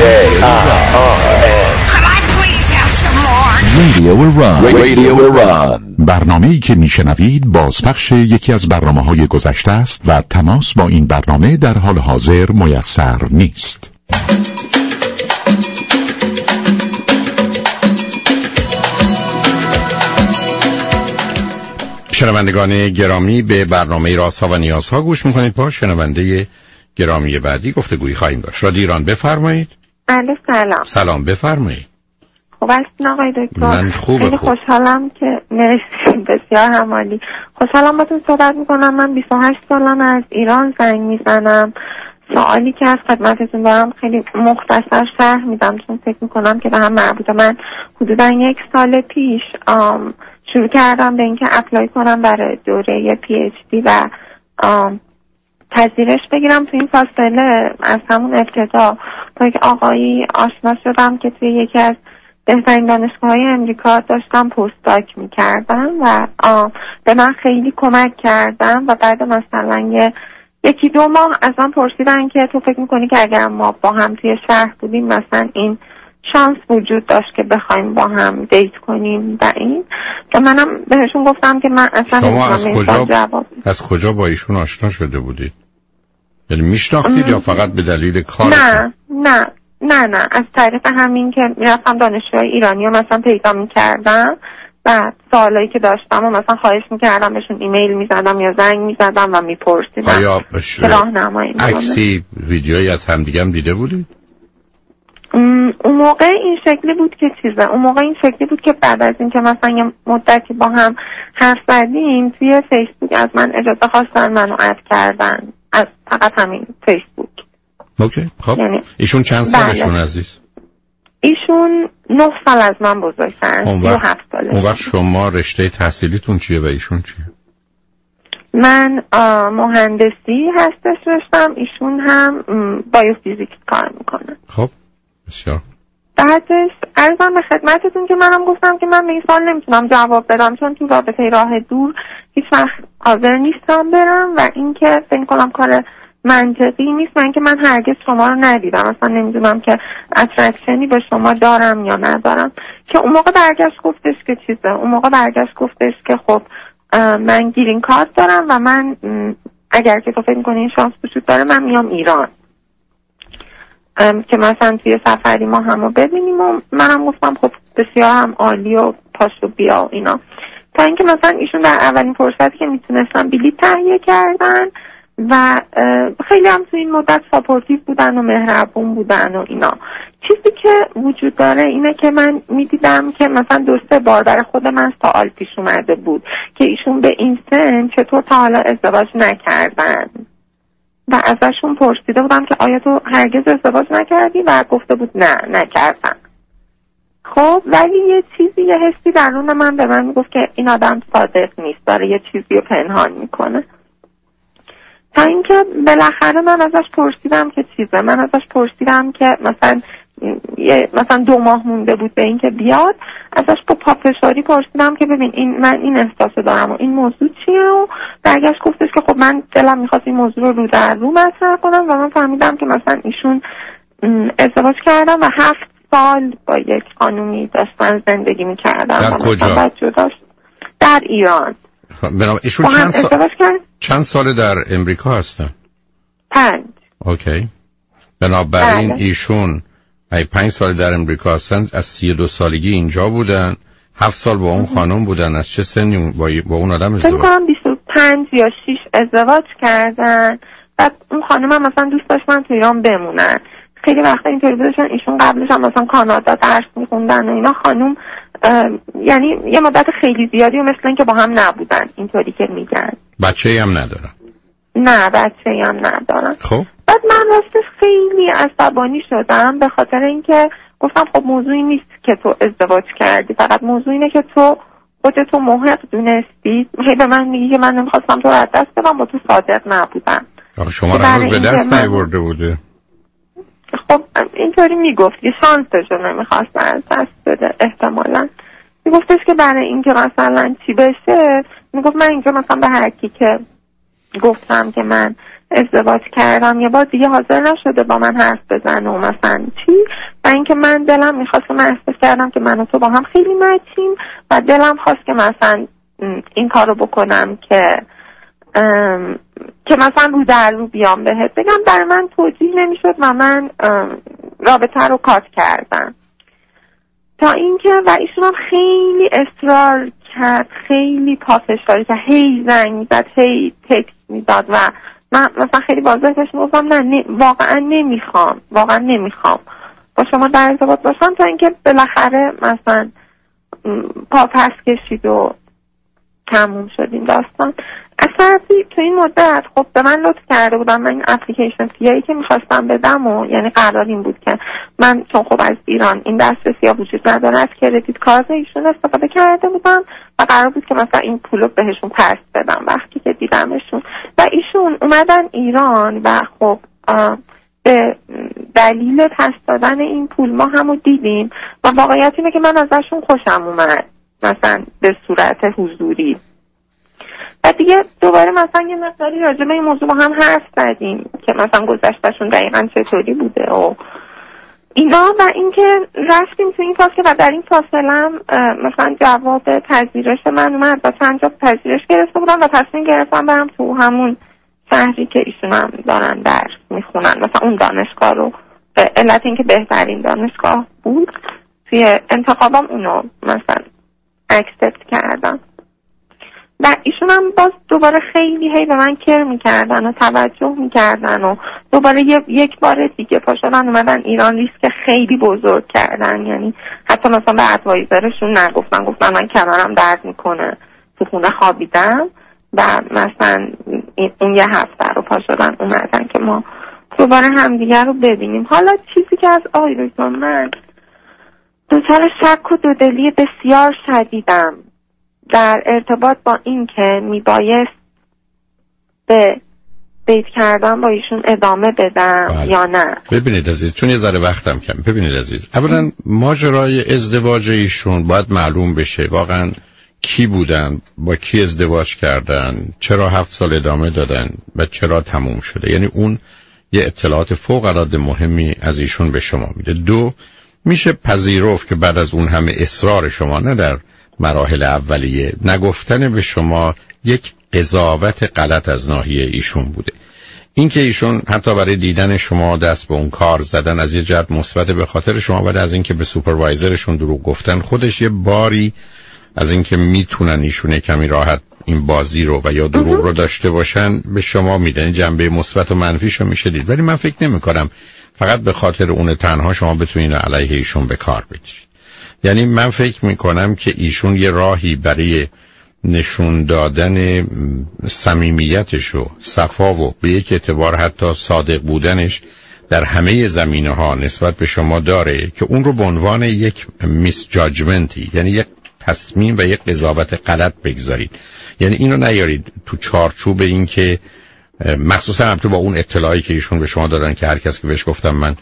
Radio Iran. Radio Iran. برنامه‌ای که میشنوید بازپخش یکی از برنامه‌های گذشته است و تماس با این برنامه در حال حاضر میسر نیست. شنوندگان گرامی، به برنامه رازها و نیازها گوش میکنید. با شنونده گرامی بعدی گفتگویی خواهیم داشت. رادیو ایران بفرمایید. بله سلام. سلام بفرمایید. خوب هستین آقای دکتر؟ من خوبه. خیلی خوشحالم که مرسی، بسیار همالی. خوشحالم باتون صحبت میکنم. من 28 سالم از ایران زنگ میزنم. سوالی که از خدمتتون دارم خیلی مختصر شرح میدم چون فکر میکنم که به هم مربوطه. من حدودا 1 سال پیش شروع کردم به اینکه اپلای کنم برای دوره PhD و پذیرش بگیرم. تو این فاصله از همون ابتدا با یک آقایی آشنا شدم که توی یکی از بهترین دانشگاه‌های امریکا داشتم پست‌داک می‌کردم و به من خیلی کمک کردم و بعد مثلا 1-2 ماه از من پرسیدن که تو فکر می‌کنی که اگر ما با هم توی شهر بودیم مثلا این شانس وجود داشت که بخوایم با هم دیت کنیم و این که منم بهشون گفتم که من اصلا شما از کجا با ایشون آشنا شده بودید؟ یعنی میشناختید یا فقط به دلیل کار؟ نه از طریق همین که میرفتم دانشجوهای ایرانی رو مثلا پیدا میکردم و سوالایی که داشتم و مثلا خواهش میکردم بهشون ایمیل میزدم یا زنگ میزدم و میپرسیدم. آیا راهنمایی عکسی ویدیویی از همدیگه هم دیده بودید؟ اون موقع این شکلی بود که بعد از این که مثلا یه مدتی با هم حرف زدیم توی فیسبوک از من اجازه خواستن منو اد کردن، از فقط همین فیسبوک. اوکی. خب یعنی ایشون چند سالشون عزیز؟ ایشون 9 سال از من بزرگترن. 37 ساله. اون وقت شما رشته تحصیلیتون چیه و ایشون چیه؟ من مهندسی هستش رشتم، ایشون هم بایوفیزیک کار میکنه. خب بسیار. بعدش عرضم به خدمتتون که منم گفتم که من به این سوال نمیتونم جواب بدم چون تو رابطه راه دور هیچ وقت حاضر نیستم برم و اینکه فکر کنم کار منطقی نیست. من که من هرگز شما رو ندیدم، اصلا نمیدونم که اترکشنی به شما دارم یا ندارم. که اون موقع برگشت گفتش که خب من گرین کارت دارم و من اگر که تو فکر می‌کنی این شانس وجود داره من میام ایران که مثلا توی سفری ما همو ببینیم و منم گفتم خب بسیار هم عالی و پاشو بیا و اینا. تا اینکه مثلا ایشون در اولین فرصتی که میتونستن بلیط تهیه کردن و خیلی هم تو این مدت ساپورتیو بودن و مهربون بودن و اینا. چیزی که وجود داره اینه که من میدیدم که مثلا 2-3 بار برای خود من سوال پیش اومده بود که ایشون به این سن چطور تا حالا ازدواج نکردن و ازشون پرسیده بودم که آیا تو هرگز ازدواج نکردی و گفته بود نه نکردم. خب ولی یه حسی درون من به من میگفت که این آدم صادق نیست، داره یه چیزی رو پنهان میکنه. تا اینکه بالاخره من ازش پرسیدم که مثلا 2 ماه مونده بود به این که بیاد، ازش با پافشاری پرسیدم که ببین من این احساسو دارم و این موضوع چیه و برگشت گفتش که خب من دلم میخواست این موضوع رو در رو مطرح کنم و من فهمیدم که مثلا ایشون ازدواج کردن و 7 سال با یک خانومی داشتن زندگی میکردن. در کجا؟ در ایران. ایشون چند سال در امریکا هستن؟ 5. اوکی. بنابراین ایشون 5 سال در امریکا هستن، از 32 سالگی اینجا بودن، 7 سال با اون خانم بودن. از چه سنی با اون آدم ازدواج؟ فکر کنم 25 یا 6 ازدواج کردن. بعد اون خانم هم مثلا دوست داشت من تو ایران بمونن. خیلی وقتا اینطوری بودشن ایشون قبلش هم مثلا کانادا درس میخوندن و اینا. خانم یعنی یه مدت خیلی زیادی و مثل این که با هم نبودن اینطوری که میگن. بچه‌ای هم ندارن؟ نه بچه‌ای هم ندارن. خب بعد من راستش خیلی عصبانی شدم به خاطر اینکه گفتم خب موضوعی نیست که تو ازدواج کردی، فقط موضوع اینه که تو خودتو محق دونستی. هی به من میگی که من نمیخواستم تو رو از دست بدم، با تو صادق نبودم. آخه شما رو هنوز به دست نیاورده بوده. خب اینطوری میگفت که شانسشو نمیخواست از دست بده احتمالاً. میگفتش که برای اینکه مثلا چی بشه، میگفت من اینجا مثلا به هر کی که گفتم که من ازدواج کردم یه بار دیگه حاضر نشده با من حرف بزنه و مثلا چی، و اینکه من دلم میخواست، من احساس کردم که من و تو با هم خیلی مچیم و دلم خواست که مثلا این کارو بکنم که مثلا رو در رو بیام بهت بگم. برای من توجیه نمیشد و من رابطه رو کات کردم. تا اینکه و ایشون هم خیلی اصرار کرد، خیلی پافشاری کرد، هی زنگ میزد، هی تکست میداد و من مثلا خیلی واضح بهش میگفتم نه واقعا نمیخوام با شما در ارتباط باشم، تا اینکه بالاخره مثلا پا پس کشید و تموم شدیم داستان. اصلا تو این مدت خب به من لطف کرده بودم، من این اپلیکیشن فیایی که میخواستم بدم و یعنی قرار این بود که من چون خب از ایران این دسترسی ها وجود نداره از کردیت کارت ایشون استفاده کرده بودم و قرار بود که مثلا این پولو بهشون پس بدم وقتی که دیدمشون و ایشون اومدن ایران و خب به دلیل پس دادن این پول ما همو دیدیم و واقعیت اینه که من ازشون خوشم اومد مثلا به صورت حضوری و دیگه دوباره مثلا یه مقداری راجع به این موضوع با هم حرف زدیم که مثلا گذشتهشون دقیقا چطوری بوده و اینا و اینکه رفتیم تو این فاصله و در این فاصله مثلا جواب پذیرش من اومد و چند جا پذیرش گرفته بودم و تصمیم گرفتم برم تو همون شهری که ایشون هم دارن درس میخونن مثلا اون دانشگاه رو به علت اینکه بهترین دانشگاه بود توی انتخابم اونو مثلا اکسپت کردم و ایشون هم باز دوباره خیلی هی به من کر میکردن و توجه میکردن و دوباره یک بار دیگه پا شدن اومدن ایران، ریسک خیلی بزرگ کردن، یعنی حتی مثلا به ادوایزرشون نگفتن، گفتن من کمرم درد میکنه تو خونه خوابیدم و مثلا اون یه هفته رو پا شدن اومدن که ما دوباره همدیگر رو ببینیم. حالا چیزی که از آقای دکتر من دچار شک و دودلی بسیار شدیدم در ارتباط با این که میبایست به دیت کردن با ایشون ادامه بدم یا نه. ببینید عزیز، چون یه ذره وقتم کم. ببینید عزیز، اولا ماجرای ازدواج ایشون باید معلوم بشه واقعا کی بودن، با کی ازدواج کردن، چرا 7 سال ادامه دادن و چرا تموم شده. یعنی اون یه اطلاعات فوق العاده مهمی از ایشون به شما میده. 2 میشه پذیرفت که بعد از اون همه اصرار شما، نه در مراحل اولیه، نگفتن به شما یک قضاوت غلط از ناحیه ایشون بوده. این که ایشون حتی برای دیدن شما دست به اون کار زدن از یه جهت مثبت به خاطر شما، بعد از اینکه به سوپروایزرشون دروغ گفتن خودش یه باری از اینکه میتونن ایشون کمی راحت این بازی رو و یا دروغ رو داشته باشن به شما میدن، جنبه مثبت و منفیشو میشه دید. ولی من فکر نمی‌کنم فقط به خاطر اون تنها شما بتونین علیه ایشون به کار بگیرید. یعنی من فکر میکنم که ایشون یه راهی برای نشون دادن صمیمیتش و صفا و به یک اعتبار حتی صادق بودنش در همه زمینه‌ها نسبت به شما داره که اون رو به عنوان یک میس جاجمنتی، یعنی یک تصمیم و یک قضاوت غلط بگذارید. یعنی اینو نیارید تو چارچوب این که مخصوصا هم تو با اون اطلاعی که ایشون به شما دادن که هر کس که بهش گفتم من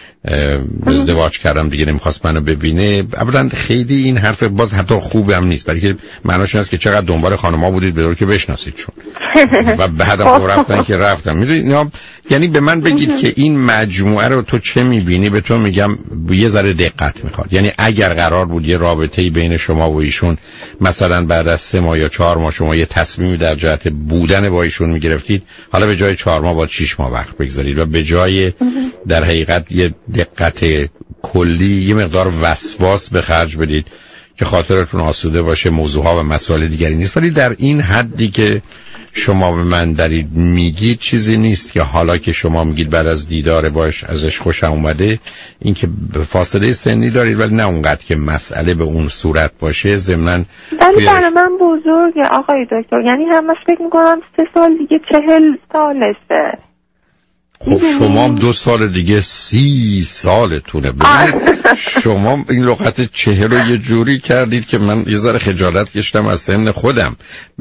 ازدواج کردم دیگه نمیخواست منو ببینه، ابدا خیلی این حرف باز حتی خوب هم نیست، بلکه معناش این است که چقدر دنبال خانم‌ها بودید به طور که بشناسیدشون و بعدم رفتن که رفتم. میدونید یعنی به من بگید که این مجموعه رو تو چه میبینی، به تو میگم یه ذره دقت میخواد. یعنی اگر قرار بود یه رابطه‌ای بین شما و ایشون مثلا بعد از 3 ماه یا 4 ماه شما یه تصمیمی در جهت بودن با ایشون میگرفتید، حالا به جای 4 ماه باید 6 ماه وقت بگذارید و به جای در حقیقت یه دقت کلی یه مقدار وسواس به خرج بدید که خاطرتون آسوده باشه، موضوعها و مسائل دیگری نیست. ولی در این حدی که شما به من دارید میگید چیزی نیست که حالا که شما میگید بعد از دیدار باش ازش خوشم اومده، این که فاصله سنی دارید ولی نه اونقدر که مسئله به اون صورت باشه. ضمناً ولی برای من بزرگه آقای دکتر، یعنی همش فکر میکنم 3 سال دیگه 40 سالشه. خب شما 2 سال دیگه 30 سالتونه. ببینید شما این لغت 40 رو یه جوری کردید که من یه ذره خجالت کشیدم از سن خودم.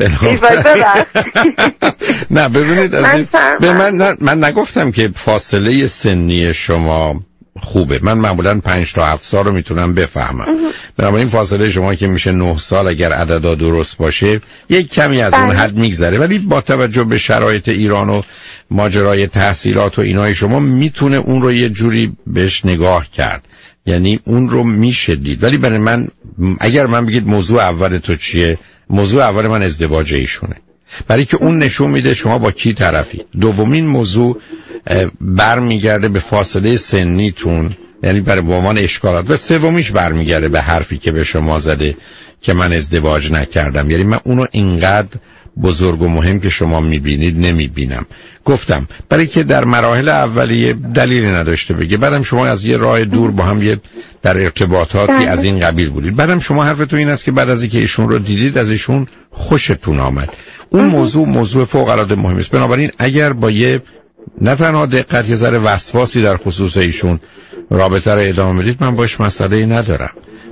نه ببینید به من نگفتم که فاصله سنی شما خوبه. من معمولا 5 تا 7 سال رو میتونم بفهمم. بنابراین فاصله شما که میشه 9 سال اگر عددا درست باشه یک کمی از اون حد میگذره، ولی با توجه به شرایط ایران و ماجرای تحصیلات و اینای شما میتونه اون رو یه جوری بهش نگاه کرد، یعنی اون رو میشه دید. ولی برای من اگر من بگید موضوع اول تو چیه، موضوع اول من ازدواج ایشونه، برای که اون نشون میده شما با کی طرفی. دومین موضوع برمیگرده به فاصله سنیتون، یعنی برای عنوان اشکالات. و سومیش برمیگرده به حرفی که به شما زده که من ازدواج نکردم. یعنی من اونو اینقدر بزرگ و مهم که شما میبینید نمیبینم. گفتم برای که در مراحل اولیه دلیلی نداشته بگه، بعدم شما از یه راه دور با هم یه در ارتباطاتی از این قبیل بودید، بعدم شما حرفتون این است که بعد از اینکه ایشون رو دیدید از ایشون خوشتون آمد. اون موضوع فوق العاده مهمی است. بنابراین اگر با یه نه تنها دقت یه ذره وسواسی در خصوص ایشون رابطه رو ادامه بدید، من باش مسئله‌ای ندارم.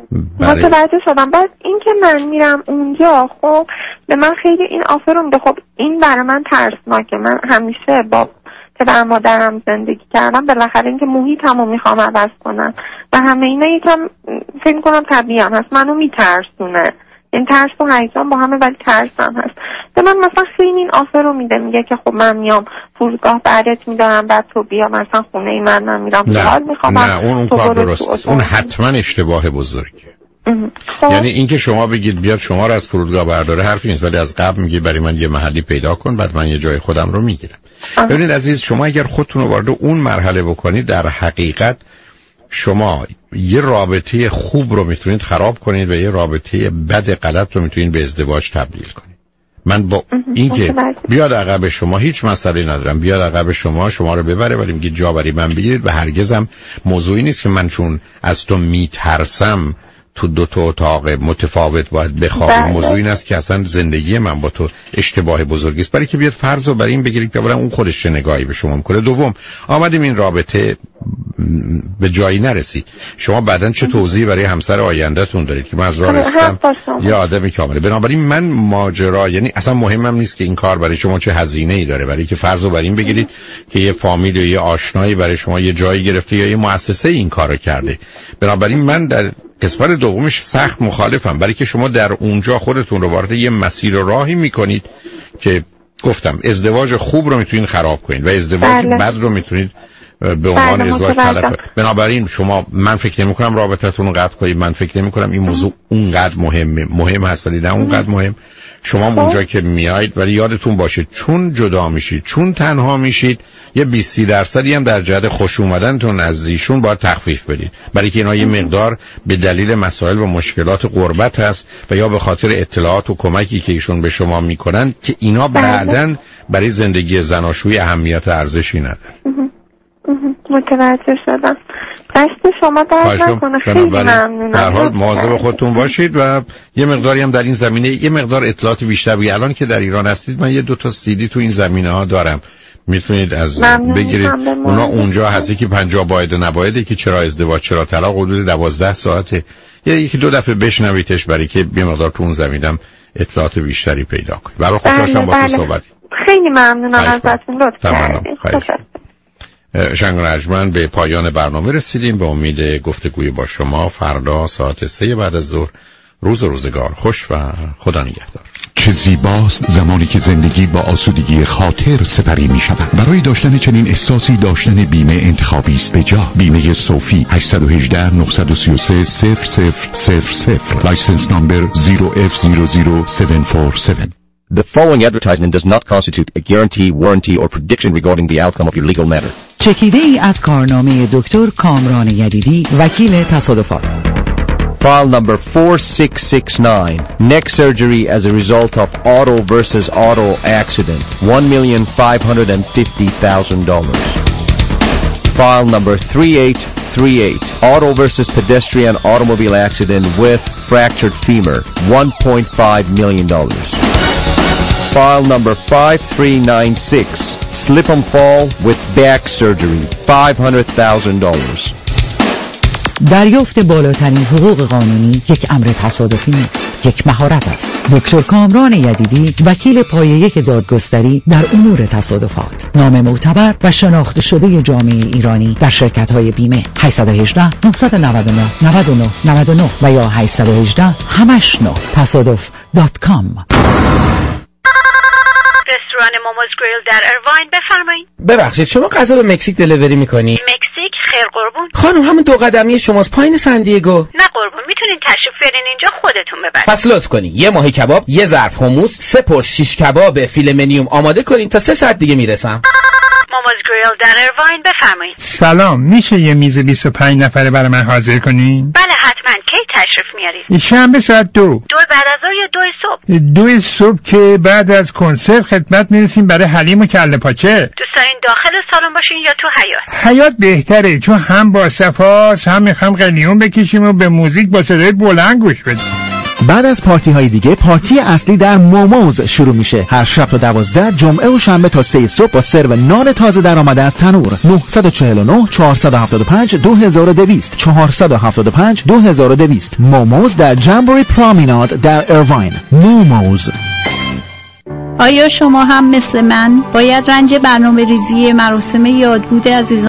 متوجه شدم. بعد این که من میرم اونجا، خب به من خیلی این آفر رو میده. خب این برای من ترسناکه. من همیشه با پدر مادرم زندگی کردم، بالاخره اینکه محیطمو میخوام عوض کنم و همه اینا یکم فکر کنم طبیعی هم هست، منو میترسونه. این ترس و هیجان با همه، ولی ترس هم هست. به من مثلا خیلی این آفر رو میده، میگه که خب من میام فرودگاه بعدت میدارم، بعد تو بیا مثلا خونه ای من میرم حال میخوام. نه اون کار درست، اون حتما اشتباه بزرگیه. یعنی اینکه شما بگید بیاد شما رو از فرودگاه برداره حرفی نیست، ولی از قبل میگه برای من یه محلی پیدا کن، بعد من یه جای خودم رو میگیرم. ببینید عزیز، شما اگر خودتون رو وارد اون مرحله بکنید، در حقیقت شما یه رابطه خوب رو میتونید خراب کنید و یه رابطه بد غلط رو میتونید به ازدواج تبدیل کنید. من با اینکه بیاد عقب شما هیچ مسئله ندارم، بیاد عقب شما رو ببره، ولی میگه جا برای من بگیرید. و هرگزم موضوعی نیست که من چون از تو میترسم تو دو تا اتاق متفاوت باید بخوابیم. موضوع این است که اصلا زندگی من با تو اشتباه بزرگی است. برای که بیاد فرض رو بر این بگیرید که اولا اون خودش چه نگاهی به شما میکنه، دوم آمدیم این رابطه به جایی نرسید، شما بعداً چه توضیحی برای همسر آیندهتون دارید که من از راه رسیدم یا آدمی کامله. بنابراین من ماجرا، یعنی اصلا مهمم نیست که این کار برای شما چه هزینه‌ای داره، برای که فرض رو بر این بگیرید که یه فامیل یا یه آشنایی برای شما یه جایی گرفته یا یه مؤسسه این کارو کرده. بنابراین من در قسمت دومش سخت مخالفم، برای که شما در اونجا خودتون رو وارد یه مسیر راهی میکنید که گفتم ازدواج خوب رو میتونید خراب کنید و ازدواج بد رو میتونید به عنوان ازدواج طلب کنید. بنابراین شما، من فکر نمی کنم رابطتون رو قطع کنید، من فکر نمی کنم این موضوع اونقدر مهم هست، ولی نه اونقدر مهم. شما اونجا که میایید، ولی یادتون باشه چون جدا میشید، چون تنها میشید، یه 20% هم در جهت خوش اومدنتون از ایشون باید تخفیف بدید، برای که اینا یه مقدار به دلیل مسائل و مشکلات غربت هست و یا به خاطر اطلاعات و کمکی که ایشون به شما میکنن که اینا بعداً برای زندگی زناشویی اهمیت و ارزشی نداره. متوجه شدم. دست شما درد نکنه، خیلی ممنونم. در حال مواظب خودتون باشید و یه مقداری هم در این زمینه یه مقدار اطلاعات بیشتر بگید. الان که در ایران هستید من یه 2 CD تو این زمینه ها دارم، میتونید از بگیرید. اونا اونجا هستی که 50 باید و نبایده، که چرا ازدواج چرا طلاق، حدود 12 ساعته. یکی 2 دفعه بشنویدش برای که یه مقدار تو اون زمینم اطلاعات بیشتری پیدا کنید. برای خوشحالم با تو صحبت. خیلی ممنونم ازتون، لطف کردید. شنگ و نجمن به پایان برنامه رسیدیم. به امید گفتگوی با شما فردا ساعت 3 بعد از ظهر. روز و روزگار خوش و خدا نگهدار. چه زیباست زمانی که زندگی با آسودگی خاطر سپری می شود. برای داشتن چنین احساسی داشتن بیمه انتخابی است به جا. بیمه صوفی 818 933 0000 لایسنس نمبر 0F00747. The following advertisement does not constitute a guarantee, warranty, or prediction regarding the outcome of your legal matter. چکیده ای از کارنامه دکتر کامران یدیدی، وکیل تصادفات. File number 4669. Neck surgery as a result of auto versus auto accident. $1,550,000. File number 3838. Auto versus pedestrian automobile accident with fractured femur. $1.5 million. File number 5396. Slip and fall with back surgery. $500,000. دریافت بالاترین حقوق قانونی یک امر تصادفی نیست، یک مهارت است. دکتر کامران یدیدی، وکیل پایه 1 دادگستری در امور تصادفات. نام معتبر و شناخته شده جامعه ایرانی در شرکت‌های بیمه. 818 999 99 99 و یا 818 89 تصادف.com. رستوران موموز گریل در اروین، بفرمایید. ببخشید شما غذا به مکزیک دلیوری میکنی؟ مکزیک؟ خیر قربون. خانم همون 2 قدمی شماست پایین سندیگو. نه قربون، میتونین تشریف برین اینجا خودتون ببرید. پس لطف کنین یه ماهی کباب، یه ظرف حموس، 3 پرس شیش کباب فیلمنیوم آماده کنین تا 3 ساعت دیگه میرسم. موموز گریل در ایرواین. بفرمایید. سلام، میشه یه میز 25 نفره برای من حاضر کنین؟ بله حتما. کی تشریف میارید؟ شنبه ساعت 2. 2 بعد از ظهر یا 2 صبح؟ 2 صبح که بعد از کنسرت خدمت میرسیم برای حلیم و کله پاچه. دوست دارین داخل سالن باشین یا تو حیاط؟ حیاط بهتره، چون هم با صفاست هم میخوام قلیون بکشیم و به موزیک با صدای بلند گوش بدیم. بعد از پارتی های دیگه پارتی اصلی در موموز شروع میشه. هر شب تا 12، جمعه و شنبه تا 3 صبح با سرو نان تازه درآمده از تنور. 949 475 2200 475 2200. موموز در جمبوری پرومیناد در ایرواین. موموز. آیا شما هم مثل من باید رنج برنامه ریزی مراسم یادبود عزیزان